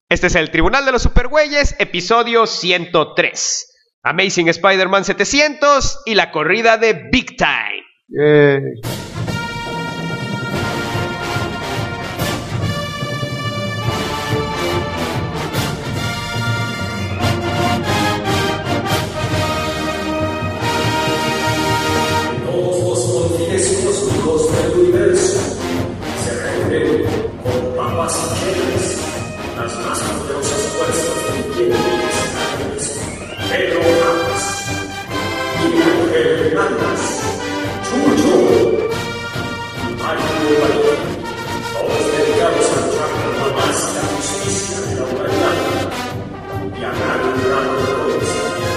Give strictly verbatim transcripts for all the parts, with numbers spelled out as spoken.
Este es el Tribunal de los Supergüeyes, episodio ciento tres. Amazing Spider-Man setecientos y la corrida de Big Time. Yay. Todos los confines cósmicos del universo se reúnen con papas y chelas, las más poderosas fuerzas del tiempo y escenarios. Pedro Amas, Miguel Ángel Hernández, Chucho, Mario Valor, todos dedicados a luchar por la paz y la justicia de la humanidad y a ganar un gran logro de esta tierra.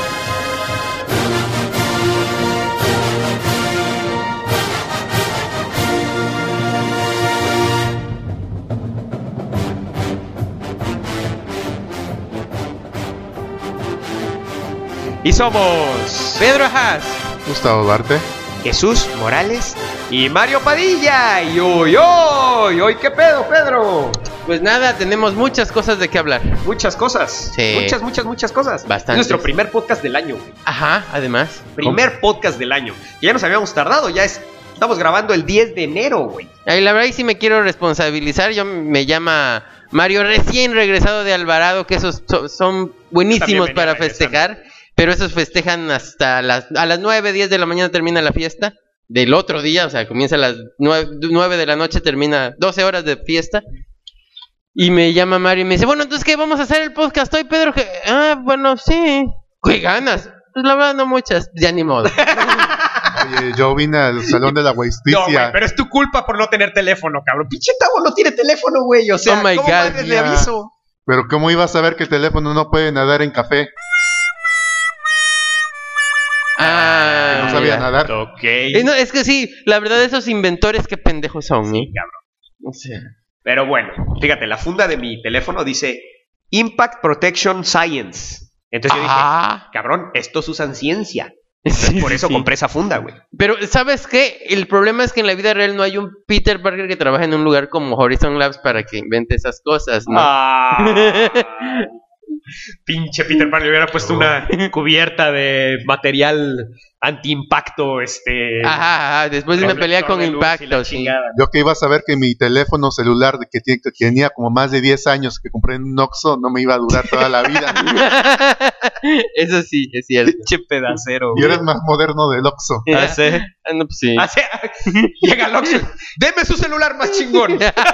Y somos Pedro Haas, Gustavo Duarte, Jesús Morales y Mario Padilla. Y hoy, hoy, hoy, ¿qué pedo, Pedro? Pues nada, tenemos muchas cosas de qué hablar. Muchas cosas. Sí. Muchas, muchas, muchas cosas. Bastantes. Es nuestro primer podcast del año, güey. Ajá, además. Primer podcast del año. Y ya nos habíamos tardado, ya es. Estamos grabando el diez de enero, güey. Ay, la verdad, y sí me quiero responsabilizar. Yo me llama Mario, recién regresado de Alvarado, que esos so- son buenísimos venía para regresando. festejar. Pero esos festejan hasta las a las nueve, diez de la mañana termina la fiesta. Del otro día, o sea, comienza a las nueve de la noche, termina doce horas de fiesta. Y me llama Mario y me dice, bueno, entonces, ¿qué? ¿Vamos a hacer el podcast hoy, Pedro? ¿Qué? Ah, bueno, sí. ¿Qué ganas? Pues la verdad, no muchas. Ya ni modo. oye, yo vine al Salón de la No, güey, Justicia. pero es tu culpa por no tener teléfono, cabrón. Pinche Tavo no tiene teléfono, güey. O sea, Oh my ¿cómo God, madres le ya. aviso? Pero ¿cómo ibas a saber que el teléfono no puede nadar en café? Ah, No sabía ya. nadar. Ok. Eh, no, es que sí, la verdad, esos inventores, qué pendejos son, ¿eh? Cabrón. O sea, Pero bueno, fíjate, la funda de mi teléfono dice Impact Protection Science. Entonces yo dije, ah, cabrón, estos usan ciencia. sí, Por sí, eso sí. compré esa funda, güey. Pero, ¿sabes qué? El problema es que en la vida real no hay un Peter Parker que trabaje en un lugar como Horizon Labs para que invente esas cosas, ¿no? Ah, pinche Peter Pan le hubiera puesto una cubierta de material anti-impacto, este... Ajá, ajá, después de una pelea reflector con de luz y la impacto, sí. chingada. Yo que iba a saber que mi teléfono celular de que, tiene- que tenía como más de diez años que compré en un Oxxo no me iba a durar toda la vida. Eso sí, es cierto. Pinche pedacero, Y güey. eres más moderno del Oxxo. Ah, sí. Ah, no, pues sí. Ah, sí. Llega el Oxxo. Deme su celular más chingón.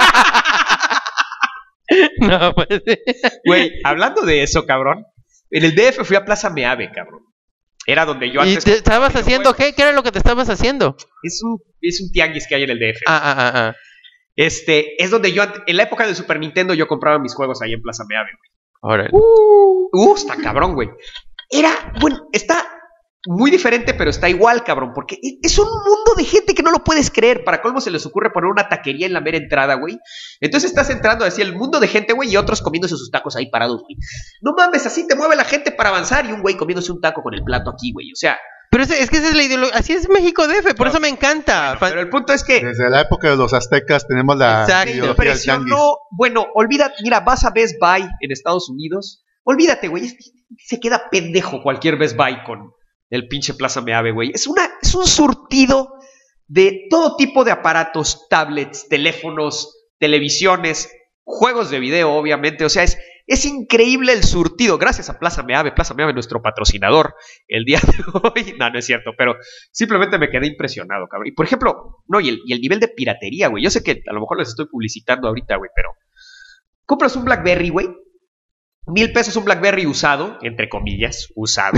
No, pues Güey, hablando de eso, cabrón. En el D F fui a Plaza Meave, cabrón. Era donde yo ¿Y antes... te estabas compraba haciendo videojuegos. qué? ¿Qué era lo que te estabas haciendo? Es un, es un tianguis que hay en el D F. Ah, ah, ah, ah. Este, es donde yo, ante- en la época del Super Nintendo, yo compraba mis juegos ahí en Plaza Meave, güey. Órale. Uh, está cabrón, güey. Era, bueno, está muy diferente, pero está igual, cabrón, porque e- es un mundo de gente que no lo puedes creer. Para colmo se les ocurre poner una taquería en la mera entrada, güey. Entonces estás entrando así el mundo de gente, güey, y otros comiéndose sus tacos ahí parados, güey. No mames, así te mueve la gente para avanzar y un güey comiéndose un taco con el plato aquí, güey. O sea, Pero ese- es que esa es la ideología. Así es México D F, por No, eso me encanta. Fan- pero el punto es que Desde la época de los aztecas tenemos la Exacto. me ideología del tianguis. impresionó. Bueno, olvídate, mira, vas a Best Buy en Estados Unidos. Olvídate, güey. es- Se queda pendejo cualquier Best Buy con el pinche Plaza Meave, güey. Es una, es un surtido de todo tipo de aparatos, tablets, teléfonos, televisiones, juegos de video, obviamente. O sea, es, es increíble el surtido. Gracias a Plaza Meave, Plaza Meave, nuestro patrocinador el día de hoy. No, no es cierto, pero simplemente me quedé impresionado, cabrón. Y por ejemplo, no, y el, y el nivel de piratería, güey. Yo sé que a lo mejor les estoy publicitando ahorita, güey, pero compras un BlackBerry, güey. Mil pesos un BlackBerry usado, entre comillas, usado.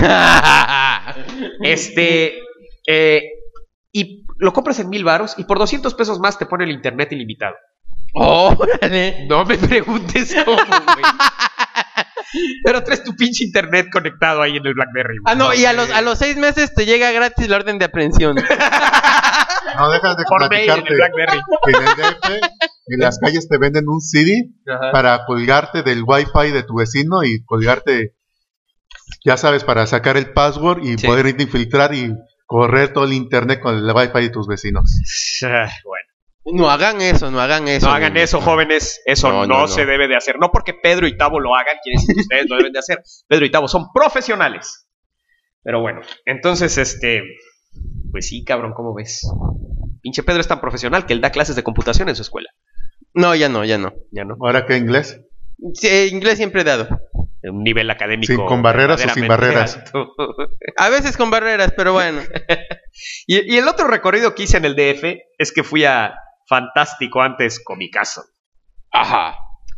Este, eh, y lo compras en mil varos y por doscientos pesos más te pone el internet ilimitado. Órale. No me preguntes cómo, güey. Pero traes tu pinche internet conectado ahí en el BlackBerry, güey. Ah, no, y a los, a los seis meses te llega gratis la orden de aprehensión. No dejas de Por mail en platicarte el BlackBerry. que en el D F, en las calles te venden un C D para colgarte del wifi de tu vecino y colgarte, ya sabes, para sacar el password y Sí. poder irte a infiltrar y correr todo el internet con el wifi de tus vecinos. Ah, bueno. No hagan eso, no hagan eso. No hagan niños. eso, jóvenes. Eso No, no, no, no. se debe de hacer. No porque Pedro y Tavo lo hagan, quiere decir que ustedes lo deben de hacer. Pedro y Tavo son profesionales. Pero bueno, entonces, este... Pues sí, cabrón, ¿cómo ves? Pinche Pedro es tan profesional que él da clases de computación en su escuela. No, ya no, ya no. Ya no. ¿Ahora qué inglés? Sí, inglés siempre he dado. En un nivel académico. Sí, ¿con barreras o sin barreras? alto. A veces con barreras, pero bueno. y, y el otro recorrido que hice en el D F es que fui a Fantástico antes Comicazo. Ajá.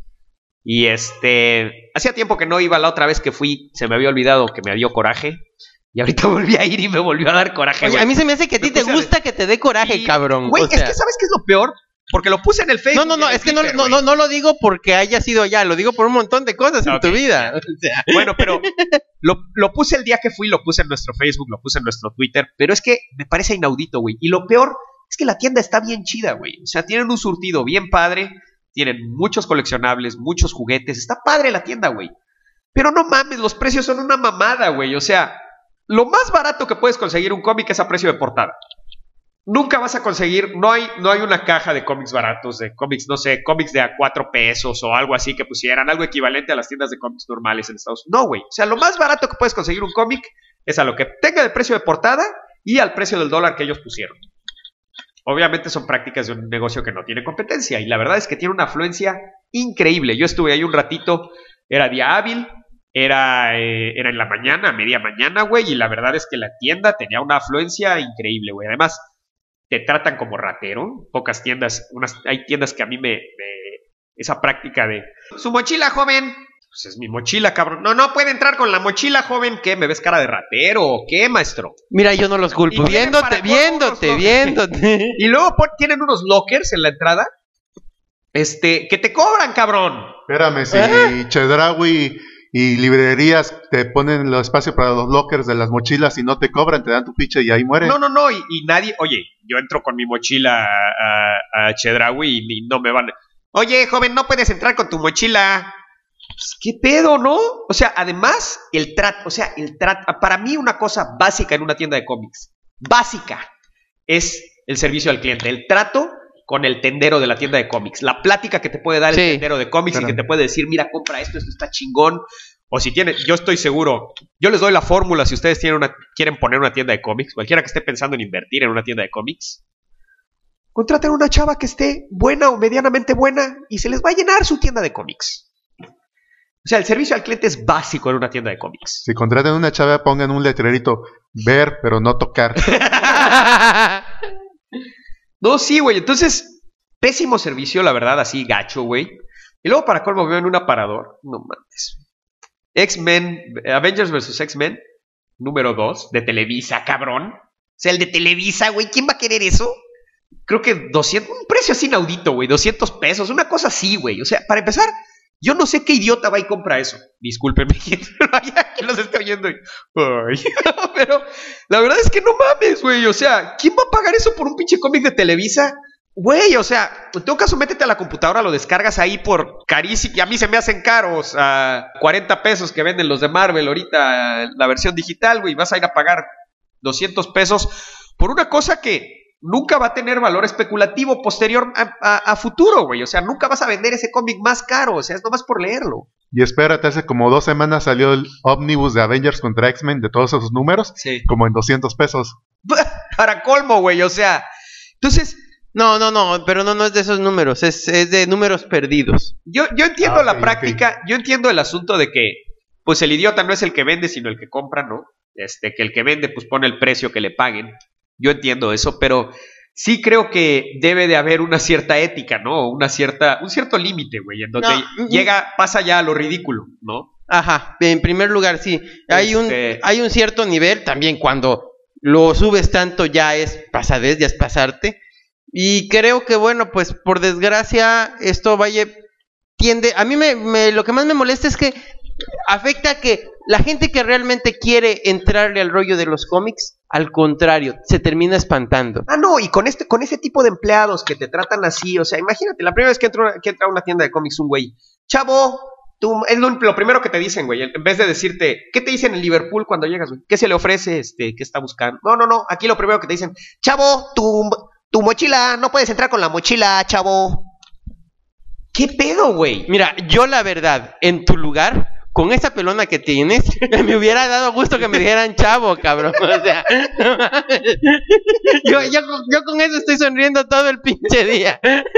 Y este... Hacía tiempo que no iba, la otra vez que fui, se me había olvidado que me dio coraje. Y ahorita volví a ir y me volvió a dar coraje, Oye, güey. a mí se me hace que a ti Me te puse a gusta que te dé coraje, Y, cabrón. Güey, o sea, es que ¿sabes qué es lo peor? Porque lo puse en el Facebook. No, no, no, y en el es que no, Twitter, no, güey. no, no lo digo porque haya sido allá, lo digo por un montón de cosas en Ok, tu vida. O sea, Bueno, pero lo, lo puse el día que fui, lo puse en nuestro Facebook, lo puse en nuestro Twitter, pero es que me parece inaudito, güey. Y lo peor es que la tienda está bien chida, güey. O sea, tienen un surtido bien padre, tienen muchos coleccionables, muchos juguetes, está padre la tienda, güey. Pero no mames, los precios son una mamada, güey. O sea, lo más barato que puedes conseguir un cómic es a precio de portada. Nunca vas a conseguir, no hay, no hay una caja de cómics baratos, de cómics, no sé, cómics de a cuatro pesos o algo así que pusieran, algo equivalente a las tiendas de cómics normales en Estados Unidos. No, güey. O sea, lo más barato que puedes conseguir un cómic es a lo que tenga el precio de portada y al precio del dólar que ellos pusieron. Obviamente son prácticas de un negocio que no tiene competencia y la verdad es que tiene una afluencia increíble. Yo estuve ahí un ratito, era día hábil, era, eh, era en la mañana, a media mañana, güey, y la verdad es que la tienda tenía una afluencia increíble, güey. Además, te tratan como ratero. Pocas tiendas, unas, hay tiendas que a mí me, me... Esa práctica de... Su mochila, joven. Pues es mi mochila, cabrón. No, no puede entrar con la mochila, joven. ¿Qué? ¿Me ves cara de ratero o qué, maestro? mira, yo no los culpo. Y tienen Viéndote, para viéndote, todos, ¿no? viéndote. Y luego pon- tienen unos lockers en la entrada. Este, que te cobran, cabrón. Espérame, si ¿Eh? Chedraui y librerías te ponen el espacio para los lockers de las mochilas y no te cobran, te dan tu ficha y ahí muere. No, no, no. Y, y nadie... Oye, yo entro con mi mochila a, a, a Chedraui y, y no me van... Oye, joven, no puedes entrar con tu mochila. Pues, ¿qué pedo, no? O sea, además, el trato, o sea, el trato, para mí una cosa básica en una tienda de cómics, básica, es el servicio al cliente, el trato con el tendero de la tienda de cómics, la plática que te puede dar Sí. el tendero de cómics Claro. y que te puede decir, mira, compra esto, esto está chingón, o si tiene, yo estoy seguro, yo les doy la fórmula si ustedes tienen una, quieren poner una tienda de cómics, cualquiera que esté pensando en invertir en una tienda de cómics, contraten una chava que esté buena o medianamente buena y se les va a llenar su tienda de cómics. O sea, el servicio al cliente es básico en una tienda de cómics. Si contratan una chava, pongan un letrerito, ver, pero no tocar. No, sí, güey. Entonces, pésimo servicio, la verdad, así gacho, güey. Y luego, para colmo, veo en un aparador. No mames. X-Men, Avengers versus. X-Men, número dos, de Televisa, cabrón. O sea, el de Televisa, güey. ¿Quién va a querer eso? Creo que doscientos, un precio así inaudito, güey. doscientos pesos, una cosa así, güey. O sea, para empezar, yo no sé qué idiota va y compra eso. Discúlpenme, que los estoy oyendo. y- Ay. Pero la verdad es que no mames, güey. O sea, ¿quién va a pagar eso por un pinche cómic de Televisa? Güey, o sea, en todo caso, métete a la computadora, lo descargas ahí por carísimo. Y a mí se me hacen caros a cuarenta pesos que venden los de Marvel ahorita, la versión digital, güey. Vas a ir a pagar doscientos pesos por una cosa que nunca va a tener valor especulativo posterior a, a, a futuro, güey. O sea, nunca vas a vender ese cómic más caro. O sea, es nomás por leerlo. Y espérate, hace como dos semanas salió el ómnibus de Avengers contra X-Men de todos esos números, Sí. como en doscientos pesos. Para colmo, güey. O sea, entonces, No, no, no, pero no, no es de esos números, es, es de números perdidos. yo, yo entiendo Ah, la ok, práctica, yo entiendo el asunto de que, pues el idiota no es el que vende, sino el que compra, ¿no? Este, que el que vende, pues pone el precio que le paguen. Yo entiendo eso, pero sí creo que debe de haber una cierta ética, ¿no? Una cierta, un cierto límite, güey, en donde No, llega, pasa ya a lo ridículo, ¿no? Ajá, en primer lugar, sí. Hay un, Este- hay un cierto nivel también cuando lo subes tanto ya es pasadez, ya es pasarte. Y creo que, bueno, pues por desgracia esto vaya, tiende, a mí me, me- lo que más me molesta es que afecta a que la gente que realmente quiere entrarle al rollo de los cómics, al contrario, se termina espantando. Ah, no, y con este, con ese tipo de empleados que te tratan así, o sea, imagínate, la primera vez que entra, que entra a una tienda de cómics un güey, chavo, tú, es lo, lo primero que te dicen, güey, en vez de decirte, ¿qué te dicen en Liverpool cuando llegas, güey? ¿Qué se le ofrece, este, qué está buscando? No, no, no, aquí lo primero que te dicen, chavo, tu, tu mochila, no puedes entrar con la mochila, chavo. ¿Qué pedo, güey? Mira, yo la verdad, en tu lugar, con esa pelona que tienes, me hubiera dado gusto que me dijeran chavo, cabrón. O sea, yo, yo, yo con eso estoy sonriendo todo el pinche día.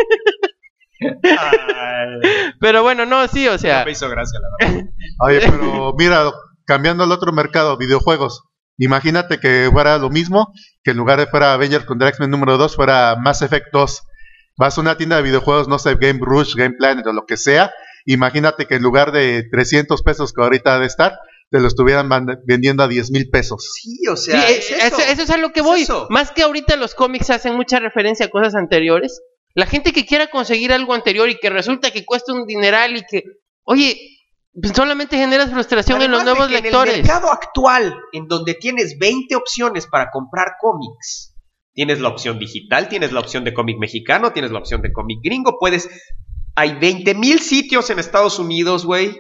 Pero bueno, no, sí, o sea. No me hizo gracia, la verdad. Oye, pero mira, cambiando al otro mercado, videojuegos. Imagínate que fuera lo mismo, que en lugar de fuera Avengers contra X-Men número dos, fuera Mass Effect dos. Vas a una tienda de videojuegos, no sé, Game Rush, Game Planet o lo que sea. Imagínate que en lugar de trescientos pesos que ahorita ha de estar, te lo estuvieran vendiendo a diez mil pesos. Sí, o sea, sí, es eso. eso. eso es a lo que voy. Más que ahorita los cómics hacen mucha referencia a cosas anteriores. La gente que quiera conseguir algo anterior y que resulta que cuesta un dineral y que, oye, pues solamente generas frustración Además en los nuevos de que lectores. En el mercado actual, en donde tienes veinte opciones para comprar cómics, tienes la opción digital, tienes la opción de cómic mexicano, tienes la opción de cómic gringo, puedes... Hay veinte mil sitios en Estados Unidos, güey,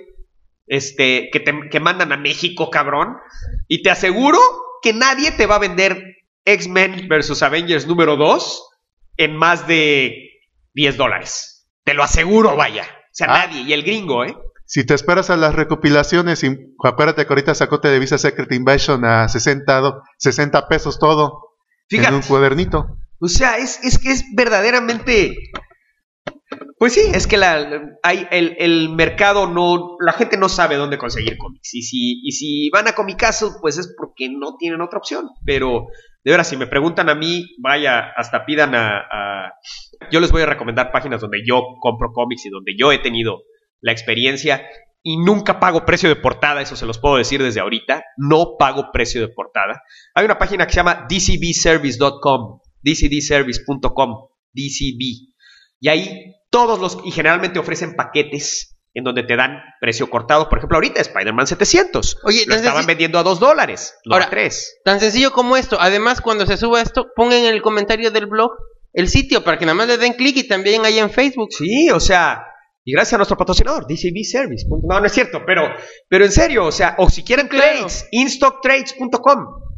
este, que, te, que mandan a México, cabrón, y te aseguro que nadie te va a vender X-Men versus Avengers número dos en más de diez dólares. Te lo aseguro, vaya. O sea, ah. nadie. Y el gringo, ¿eh? Si te esperas a las recopilaciones, y acuérdate que ahorita sacó Televisa Secret Invasion a sesenta, sesenta pesos todo. Fíjate. En un cuadernito. O sea, es, es que es verdaderamente... Pues sí, es que la, hay el, el mercado no... La gente no sabe dónde conseguir cómics. Y si, y si van a Comicazo, pues es porque no tienen otra opción. Pero, de verdad, si me preguntan a mí, vaya, hasta pidan a... a... Yo les voy a recomendar páginas donde yo compro cómics y donde yo he tenido la experiencia y nunca pago precio de portada, eso se los puedo decir desde ahorita, no pago precio de portada. Hay una página que se llama d c b service punto com, d c d service punto com, D C B, y ahí todos los, y generalmente ofrecen paquetes en donde te dan precio cortado. Por ejemplo, ahorita Spider-Man setecientos, Oye, lo estaban vendiendo a dos dólares, no ahora, a tres. Tan sencillo como esto. Además, cuando se suba esto, pongan en el comentario del blog el sitio para que nada más le den clic, y también ahí en Facebook. Sí, o sea... Y gracias a nuestro patrocinador, D C B Service. No, no es cierto, pero, pero en serio, o sea, o si quieren claro. trades, in stock trades punto com.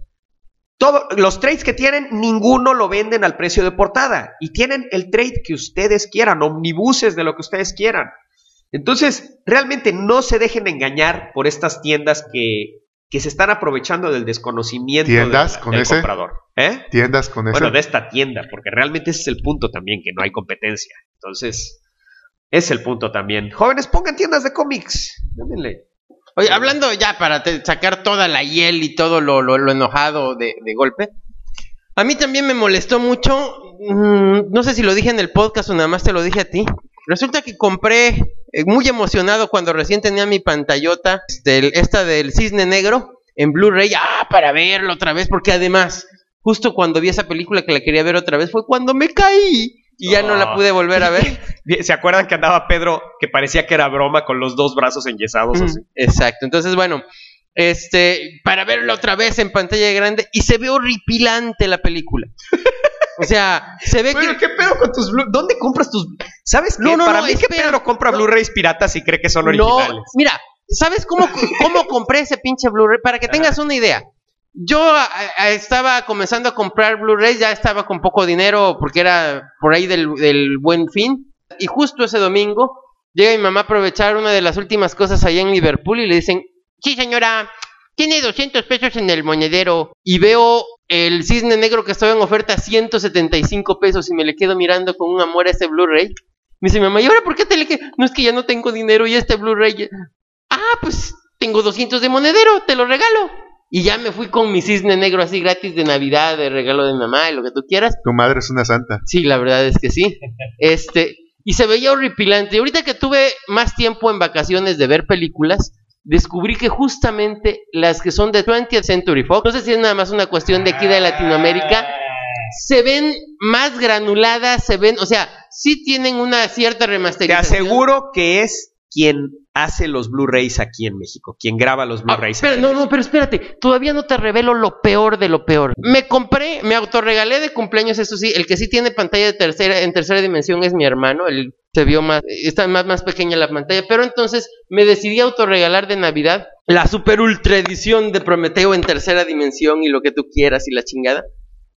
Todos los trades que tienen, ninguno lo venden al precio de portada. Y tienen el trade que ustedes quieran, omnibuses de lo que ustedes quieran. Entonces, realmente no se dejen engañar por estas tiendas que, que se están aprovechando del desconocimiento ¿Tiendas del, con del ese? comprador. ¿Eh? Tiendas con Bueno, ese. de esta tienda, porque realmente ese es el punto también, que no hay competencia. Entonces... es el punto también. Jóvenes, pongan tiendas de cómics. Dándenle. Oye, hablando ya para te, sacar toda la hiel y todo lo, lo, lo enojado de, de golpe. A mí también me molestó mucho. Mmm, no sé si lo dije en el podcast o nada más te lo dije a ti. Resulta que compré, eh, muy emocionado cuando recién tenía mi pantallota, este, esta del Cisne Negro, en Blu-ray. Ah, para verlo otra vez, porque además, justo cuando vi esa película que la quería ver otra vez, fue cuando me caí. Y ya oh. no la pude volver a ver. ¿Se acuerdan que andaba Pedro que parecía que era broma con los dos brazos enyesados? Mm, así? Exacto. Entonces, bueno, este, para verla otra vez en pantalla grande, y se ve horripilante la película. O sea, se ve Pero, que... ¿qué pedo con tus Blu-ray? ¿Dónde compras tus...? ¿Sabes qué? No, no, Para no, mí espera. que Pedro compra No. Blu-rays piratas y cree que son originales. No, mira, ¿sabes cómo, cómo compré ese pinche Blu-ray? Para que tengas una idea. Yo a, a, estaba comenzando a comprar Blu-rays, ya estaba con poco dinero porque era por ahí del, del Buen Fin. Y justo ese domingo llega mi mamá a aprovechar una de las últimas cosas allá en Liverpool y le dicen: sí, señora, tiene doscientos pesos en el monedero. Y veo el Cisne Negro que estaba en oferta a ciento setenta y cinco pesos y me le quedo mirando con un amor a ese Blu-ray. Me dice mi mamá: ¿y ahora por qué te le quedas? No, es que ya no tengo dinero y este Blu-ray... Ah, pues tengo doscientos de monedero, te lo regalo. Y ya me fui con mi Cisne Negro así gratis de Navidad, de regalo de mi mamá y lo que tú quieras. Tu madre es una santa. Sí, la verdad es que sí. Este, y se veía horripilante. Y ahorita que tuve más tiempo en vacaciones de ver películas, descubrí que justamente las que son de twentieth Century Fox, no sé si es nada más una cuestión de aquí de Latinoamérica, se ven más granuladas, se ven, o sea, sí tienen una cierta Te remasterización. aseguro que es quien hace los Blu-rays aquí en México, quien graba los Blu-rays. Ah, pero, no, no, pero espérate, todavía no te revelo lo peor de lo peor. Me compré, me autorregalé de cumpleaños, eso sí, el que sí tiene pantalla de tercera, en tercera dimensión es mi hermano, él se vio más, está más, más pequeña la pantalla, pero entonces me decidí a autorregalar de Navidad la super ultra edición de Prometeo en tercera dimensión y lo que tú quieras y la chingada.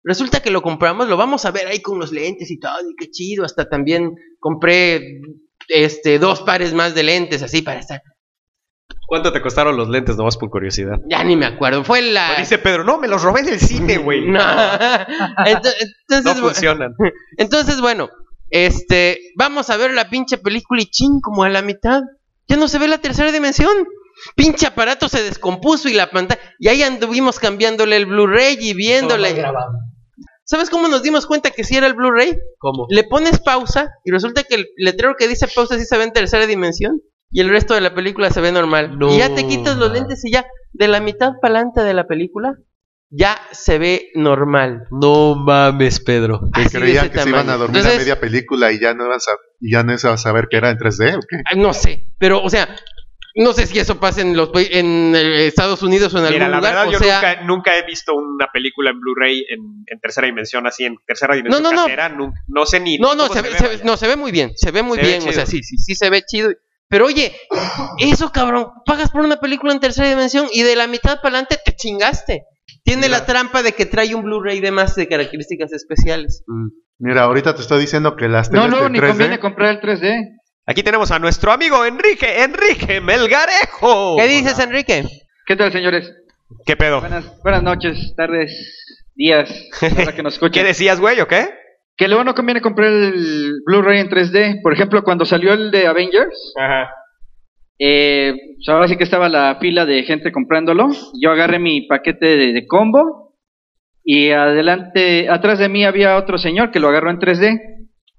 Resulta que lo compramos, lo vamos a ver ahí con los lentes y todo, y qué chido. Hasta también compré este dos pares más de lentes, así para estar. ¿Cuánto te costaron los lentes, nomás por curiosidad? Ya ni me acuerdo, fue la... Pues dice Pedro, no, me los robé del cine, güey. No, entonces, no funcionan. Entonces, bueno, este, vamos a ver la pinche película y chin, como a la mitad, ya no se ve la tercera dimensión. Pinche aparato se descompuso y la pantalla, y ahí anduvimos cambiándole el Blu-ray y viéndole. ¿Sabes cómo nos dimos cuenta que sí era el Blu-ray? ¿Cómo? Le pones pausa y resulta que el letrero que dice pausa sí se ve en tercera dimensión y el resto de la película se ve normal. No, y ya te quitas los lentes y ya de la mitad para adelante de la película ya se ve normal. No mames, Pedro. Así de Creían ese que se iban a tamaño. dormir Entonces, a media película y ya no ibas a, y ya no ibas a saber que era en tres D, ¿o qué? no sé, pero o sea, no sé si eso pasa en los en eh, Estados Unidos o en Mira, algún la lugar. verdad, o yo sea, nunca, nunca he visto una película en Blu-ray en, en tercera dimensión, así en tercera dimensión No, no, no. casera. No, no sé ni. No, no, cómo se ve, se ve- no, se ve muy bien, se ve muy Se ve bien, o chido. sea, sí, sí, sí se ve chido. Pero oye, eso cabrón, pagas por una película en tercera dimensión y de la mitad para adelante te chingaste. Tiene Mira. la trampa de que trae un Blu-ray de más de características especiales. Mira, ahorita te estoy diciendo que las No, teles no, de ni tres D, conviene comprar el tres D. Aquí tenemos a nuestro amigo Enrique, Enrique Melgarejo. ¿Qué dices, Enrique? ¿Qué tal, señores? ¿Qué pedo? Buenas, buenas noches, tardes, días, a la hora que nos ¿Qué escuchen. decías, güey, o qué? Que luego no conviene comprar el Blu-ray en tres D. Por ejemplo, cuando salió el de Avengers, Ajá. eh, pues ahora sí que estaba la fila de gente comprándolo. Yo agarré mi paquete de, de combo y adelante, atrás de mí había otro señor que lo agarró en tres D.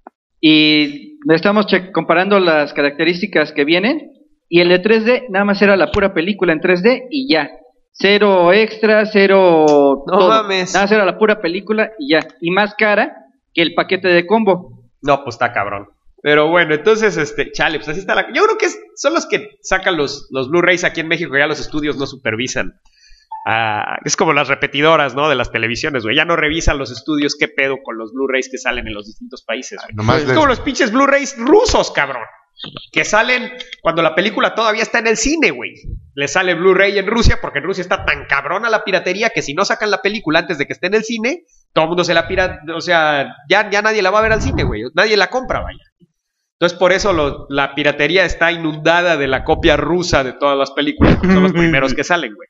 Y estamos che- comparando las características que vienen. Y el de tres D nada más era la pura película en tres D y ya. Cero extra, cero No todo. mames. Nada más era la pura película y ya. Y más cara que el paquete de combo. No, pues está cabrón. Pero bueno, entonces, este, chale, pues así está la... Yo creo que es- son los que sacan los, los Blu-rays aquí en México, ya los estudios no supervisan. Ah, es como las repetidoras, ¿no? De las televisiones, güey. Ya no revisan los estudios qué pedo con los Blu-rays que salen en los distintos países, güey. nomás Es les- como los pinches Blu-rays rusos, cabrón. Que salen cuando la película todavía está en el cine, güey. Le sale Blu-ray en Rusia porque en Rusia está tan cabrona la piratería que si no sacan la película antes de que esté en el cine, todo el mundo se la pira, o sea, ya, ya nadie la va a ver al cine, güey. Nadie la compra, vaya. Entonces por eso lo- la piratería está inundada de la copia rusa de todas las películas, porque son los primeros que salen, güey.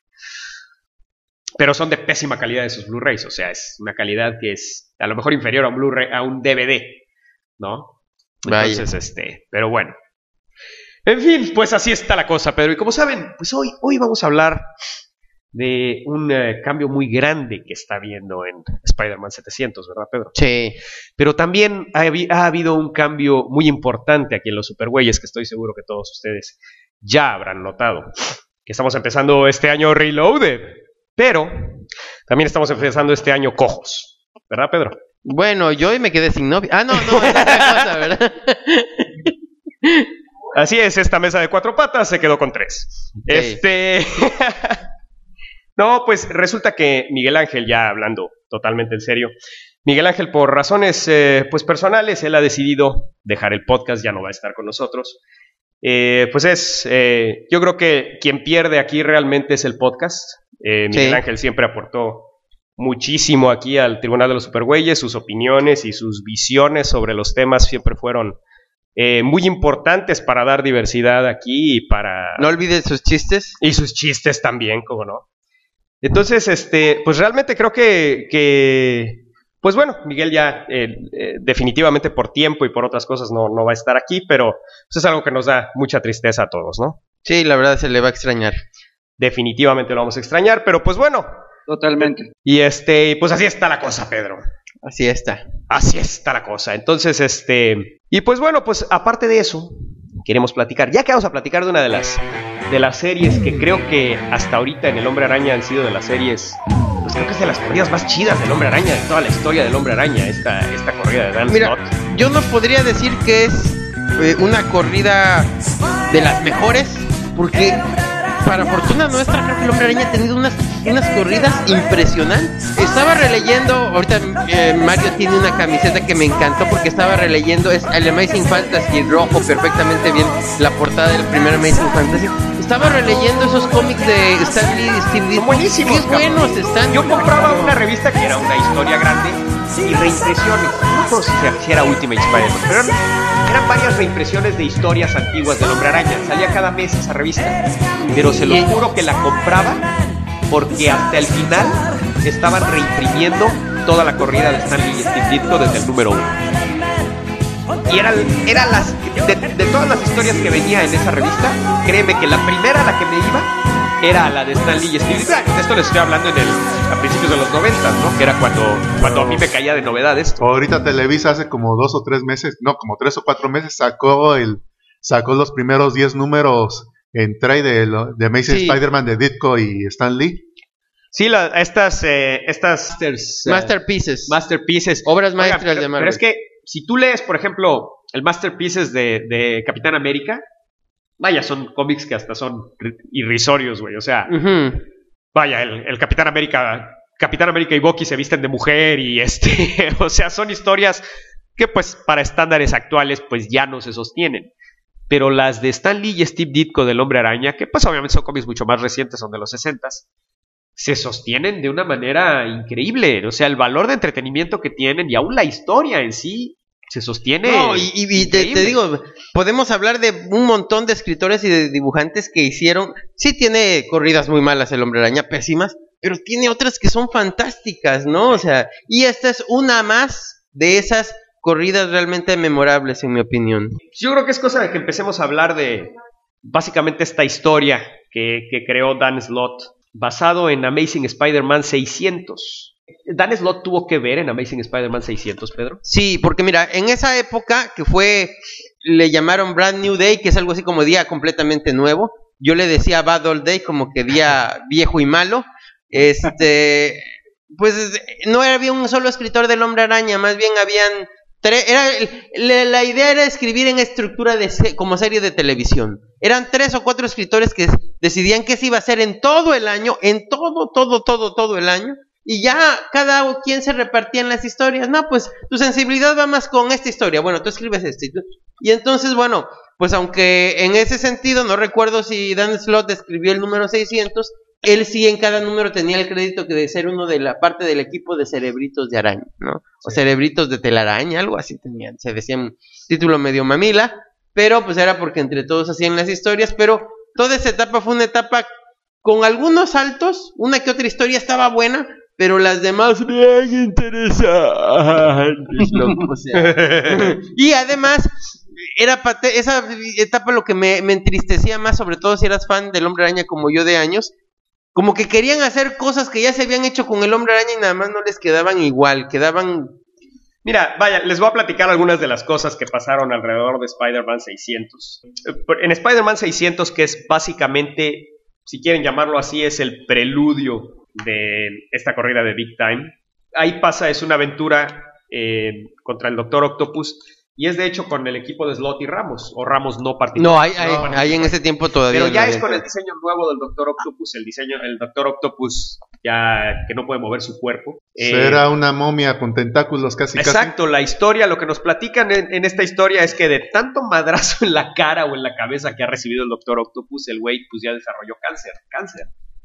Pero son de pésima calidad esos Blu-rays, o sea, es una calidad que es a lo mejor inferior a un Blu-ray, a un D V D, ¿no? Vaya. Entonces, este, pero bueno. En fin, pues así está la cosa, Pedro. Y como saben, pues hoy, hoy vamos a hablar de un eh, cambio muy grande que está habiendo en Spider-Man setecientos, ¿verdad, Pedro? Sí. Pero también ha, habi- ha habido un cambio muy importante aquí en los Supergüeyes, que estoy seguro que todos ustedes ya habrán notado. Que estamos empezando este año Reloaded, pero también estamos empezando este año cojos, ¿verdad, Pedro? Bueno, yo hoy me quedé sin novia. Ah, no, no, es otra cosa, ¿verdad? Así es, esta mesa de cuatro patas se quedó con tres. Sí. Este. No, pues resulta que Miguel Ángel, ya hablando totalmente en serio, Miguel Ángel, por razones eh, pues personales, él ha decidido dejar el podcast, ya no va a estar con nosotros. Eh, pues es, eh, yo creo que quien pierde aquí realmente es el podcast. Eh, Miguel Sí. Ángel siempre aportó muchísimo aquí al Tribunal de los Supergüeyes, sus opiniones y sus visiones sobre los temas siempre fueron eh, muy importantes para dar diversidad aquí y para... No olvides sus chistes. Y sus chistes también, como no. Entonces, este, pues realmente creo que, que pues bueno, Miguel ya eh, eh, definitivamente por tiempo y por otras cosas no, no va a estar aquí, pero pues es algo que nos da mucha tristeza a todos, ¿no? Sí, la verdad se le va a extrañar. Definitivamente lo vamos a extrañar, pero pues bueno, Totalmente. y este, pues así está la cosa, Pedro. Así está. Así está la cosa. Entonces, este, y pues bueno, pues aparte de eso, queremos platicar, ya que vamos a platicar de una de las de las series que creo que hasta ahorita en El Hombre Araña han sido de las series, pues creo que es de las corridas más chidas del Hombre Araña, de toda la historia del Hombre Araña, esta, esta corrida de Dan Mira, Slott. yo no podría decir que es eh, una corrida de las mejores, porque para fortuna nuestra, creo que el Hombre Araña ha tenido unas, unas corridas impresionantes. Estaba releyendo, ahorita eh, Mario tiene una camiseta que me encantó porque estaba releyendo, es el Amazing Fantasy, rojo, perfectamente bien, la portada del primer Amazing Fantasy. estaba releyendo esos cómics de Stan Lee y Steve Ditko. Son buenísimos, Qué buenos cabrón. están. Yo compraba una revista que era una historia grande y reimpresiones. No sé si- si era Ultimate Spider-Man, pero eran, eran varias reimpresiones de historias antiguas del Hombre Araña. Salía cada mes esa revista. Pero se lo Y- juro que la compraba porque hasta el final estaban reimprimiendo toda la corrida de Stan Lee y Steve Ditko desde el número uno. Y eran, eran las de, de todas las historias que venía en esa revista, créeme que la primera a la que me iba era la de Stan Lee y Steve Ditko. De esto les estoy hablando en el, a principios de los noventas, ¿no? Que era cuando, cuando a mí me caía de novedades. Ahorita Televisa hace como dos o tres meses, no, como tres o cuatro meses sacó el sacó los primeros diez números en trade de, lo- de Amazing Sí. Spider-Man de Ditko y Stan Lee. Sí, la- estas, eh, estas masters, eh, Masterpieces. masterpieces. Obras Oiga, maestras pero, de Marvel. pero es que si tú lees, por ejemplo, el Masterpieces de, de Capitán América, vaya, son cómics que hasta son ri- irrisorios, güey. O sea, Ujú. vaya, el, el Capitán América, Capitán América y Bucky se visten de mujer y este, o sea, son historias que pues para estándares actuales pues ya no se sostienen. Pero las de Stan Lee y Steve Ditko del Hombre Araña, que pues obviamente son cómics mucho más recientes, son de los sesentas, se sostienen de una manera increíble. O sea, el valor de entretenimiento que tienen y aún la historia en sí se sostiene. No, y, y- y te, te increíble. digo, podemos hablar de un montón de escritores y de dibujantes que hicieron. Sí tiene corridas muy malas el Hombre Araña, pésimas, pero tiene otras que son fantásticas, ¿no? O sea, y esta es una más de esas corridas realmente memorables, en mi opinión. Yo creo que es cosa de que empecemos a hablar de básicamente esta historia que, que creó Dan Slott, basado en Amazing Spider-Man seiscientos. ¿Dan Slott tuvo que ver en Amazing Spider-Man seiscientos, Pedro? Sí, porque mira, en esa época que fue, le llamaron Brand New Day, que es algo así como día completamente nuevo. Yo le decía Bad Old Day, como que día viejo y malo. Este, pues no había un solo escritor del Hombre Araña, más bien habían tres. Era, la, la idea era escribir en estructura de se- como serie de televisión. Eran tres o cuatro escritores que decidían qué se iba a hacer en todo el año, en todo, todo, todo, todo el año. Y ya cada quien se repartía en las historias. No, pues tu sensibilidad va más con esta historia. Bueno, tú escribes esta. Y, tú- y entonces, bueno, pues aunque en ese sentido, no recuerdo si Dan Slott escribió el número seiscientos, él sí en cada número tenía el crédito que de ser uno de la parte del equipo de cerebritos de araña, ¿no? O cerebritos de telaraña, algo así tenían. Se decía un título medio mamila, pero pues era porque entre todos hacían las historias. Pero toda esa etapa fue una etapa con algunos saltos. Una que otra historia estaba buena, pero las demás bien interesantes, loco, o sea. Y además era pate- esa etapa lo que me, me entristecía más, sobre todo si eras fan del Hombre Araña como yo de años, como que querían hacer cosas que ya se habían hecho con el Hombre Araña y nada más no les quedaban igual, quedaban. Mira, vaya, les voy a platicar algunas de las cosas que pasaron alrededor de Spider-Man seiscientos. En Spider-Man seiscientos, que es básicamente, si quieren llamarlo así, es el preludio de esta corrida de Big Time. Ahí pasa, es una aventura eh, contra el Doctor Octopus, y es de hecho con el equipo de Slott y Ramos, o Ramos no participó. No, ahí, ahí, No, ahí en ese tiempo todavía. pero ya no es había. con el diseño nuevo del Doctor Octopus, el diseño, el Doctor Octopus ya que no puede mover su cuerpo. Eh, Era una momia con tentáculos casi Exacto, la historia, lo que nos platican en, en esta historia es que de tanto madrazo en la cara o en la cabeza que ha recibido el Doctor Octopus, el güey pues ya desarrolló cáncer, cáncer.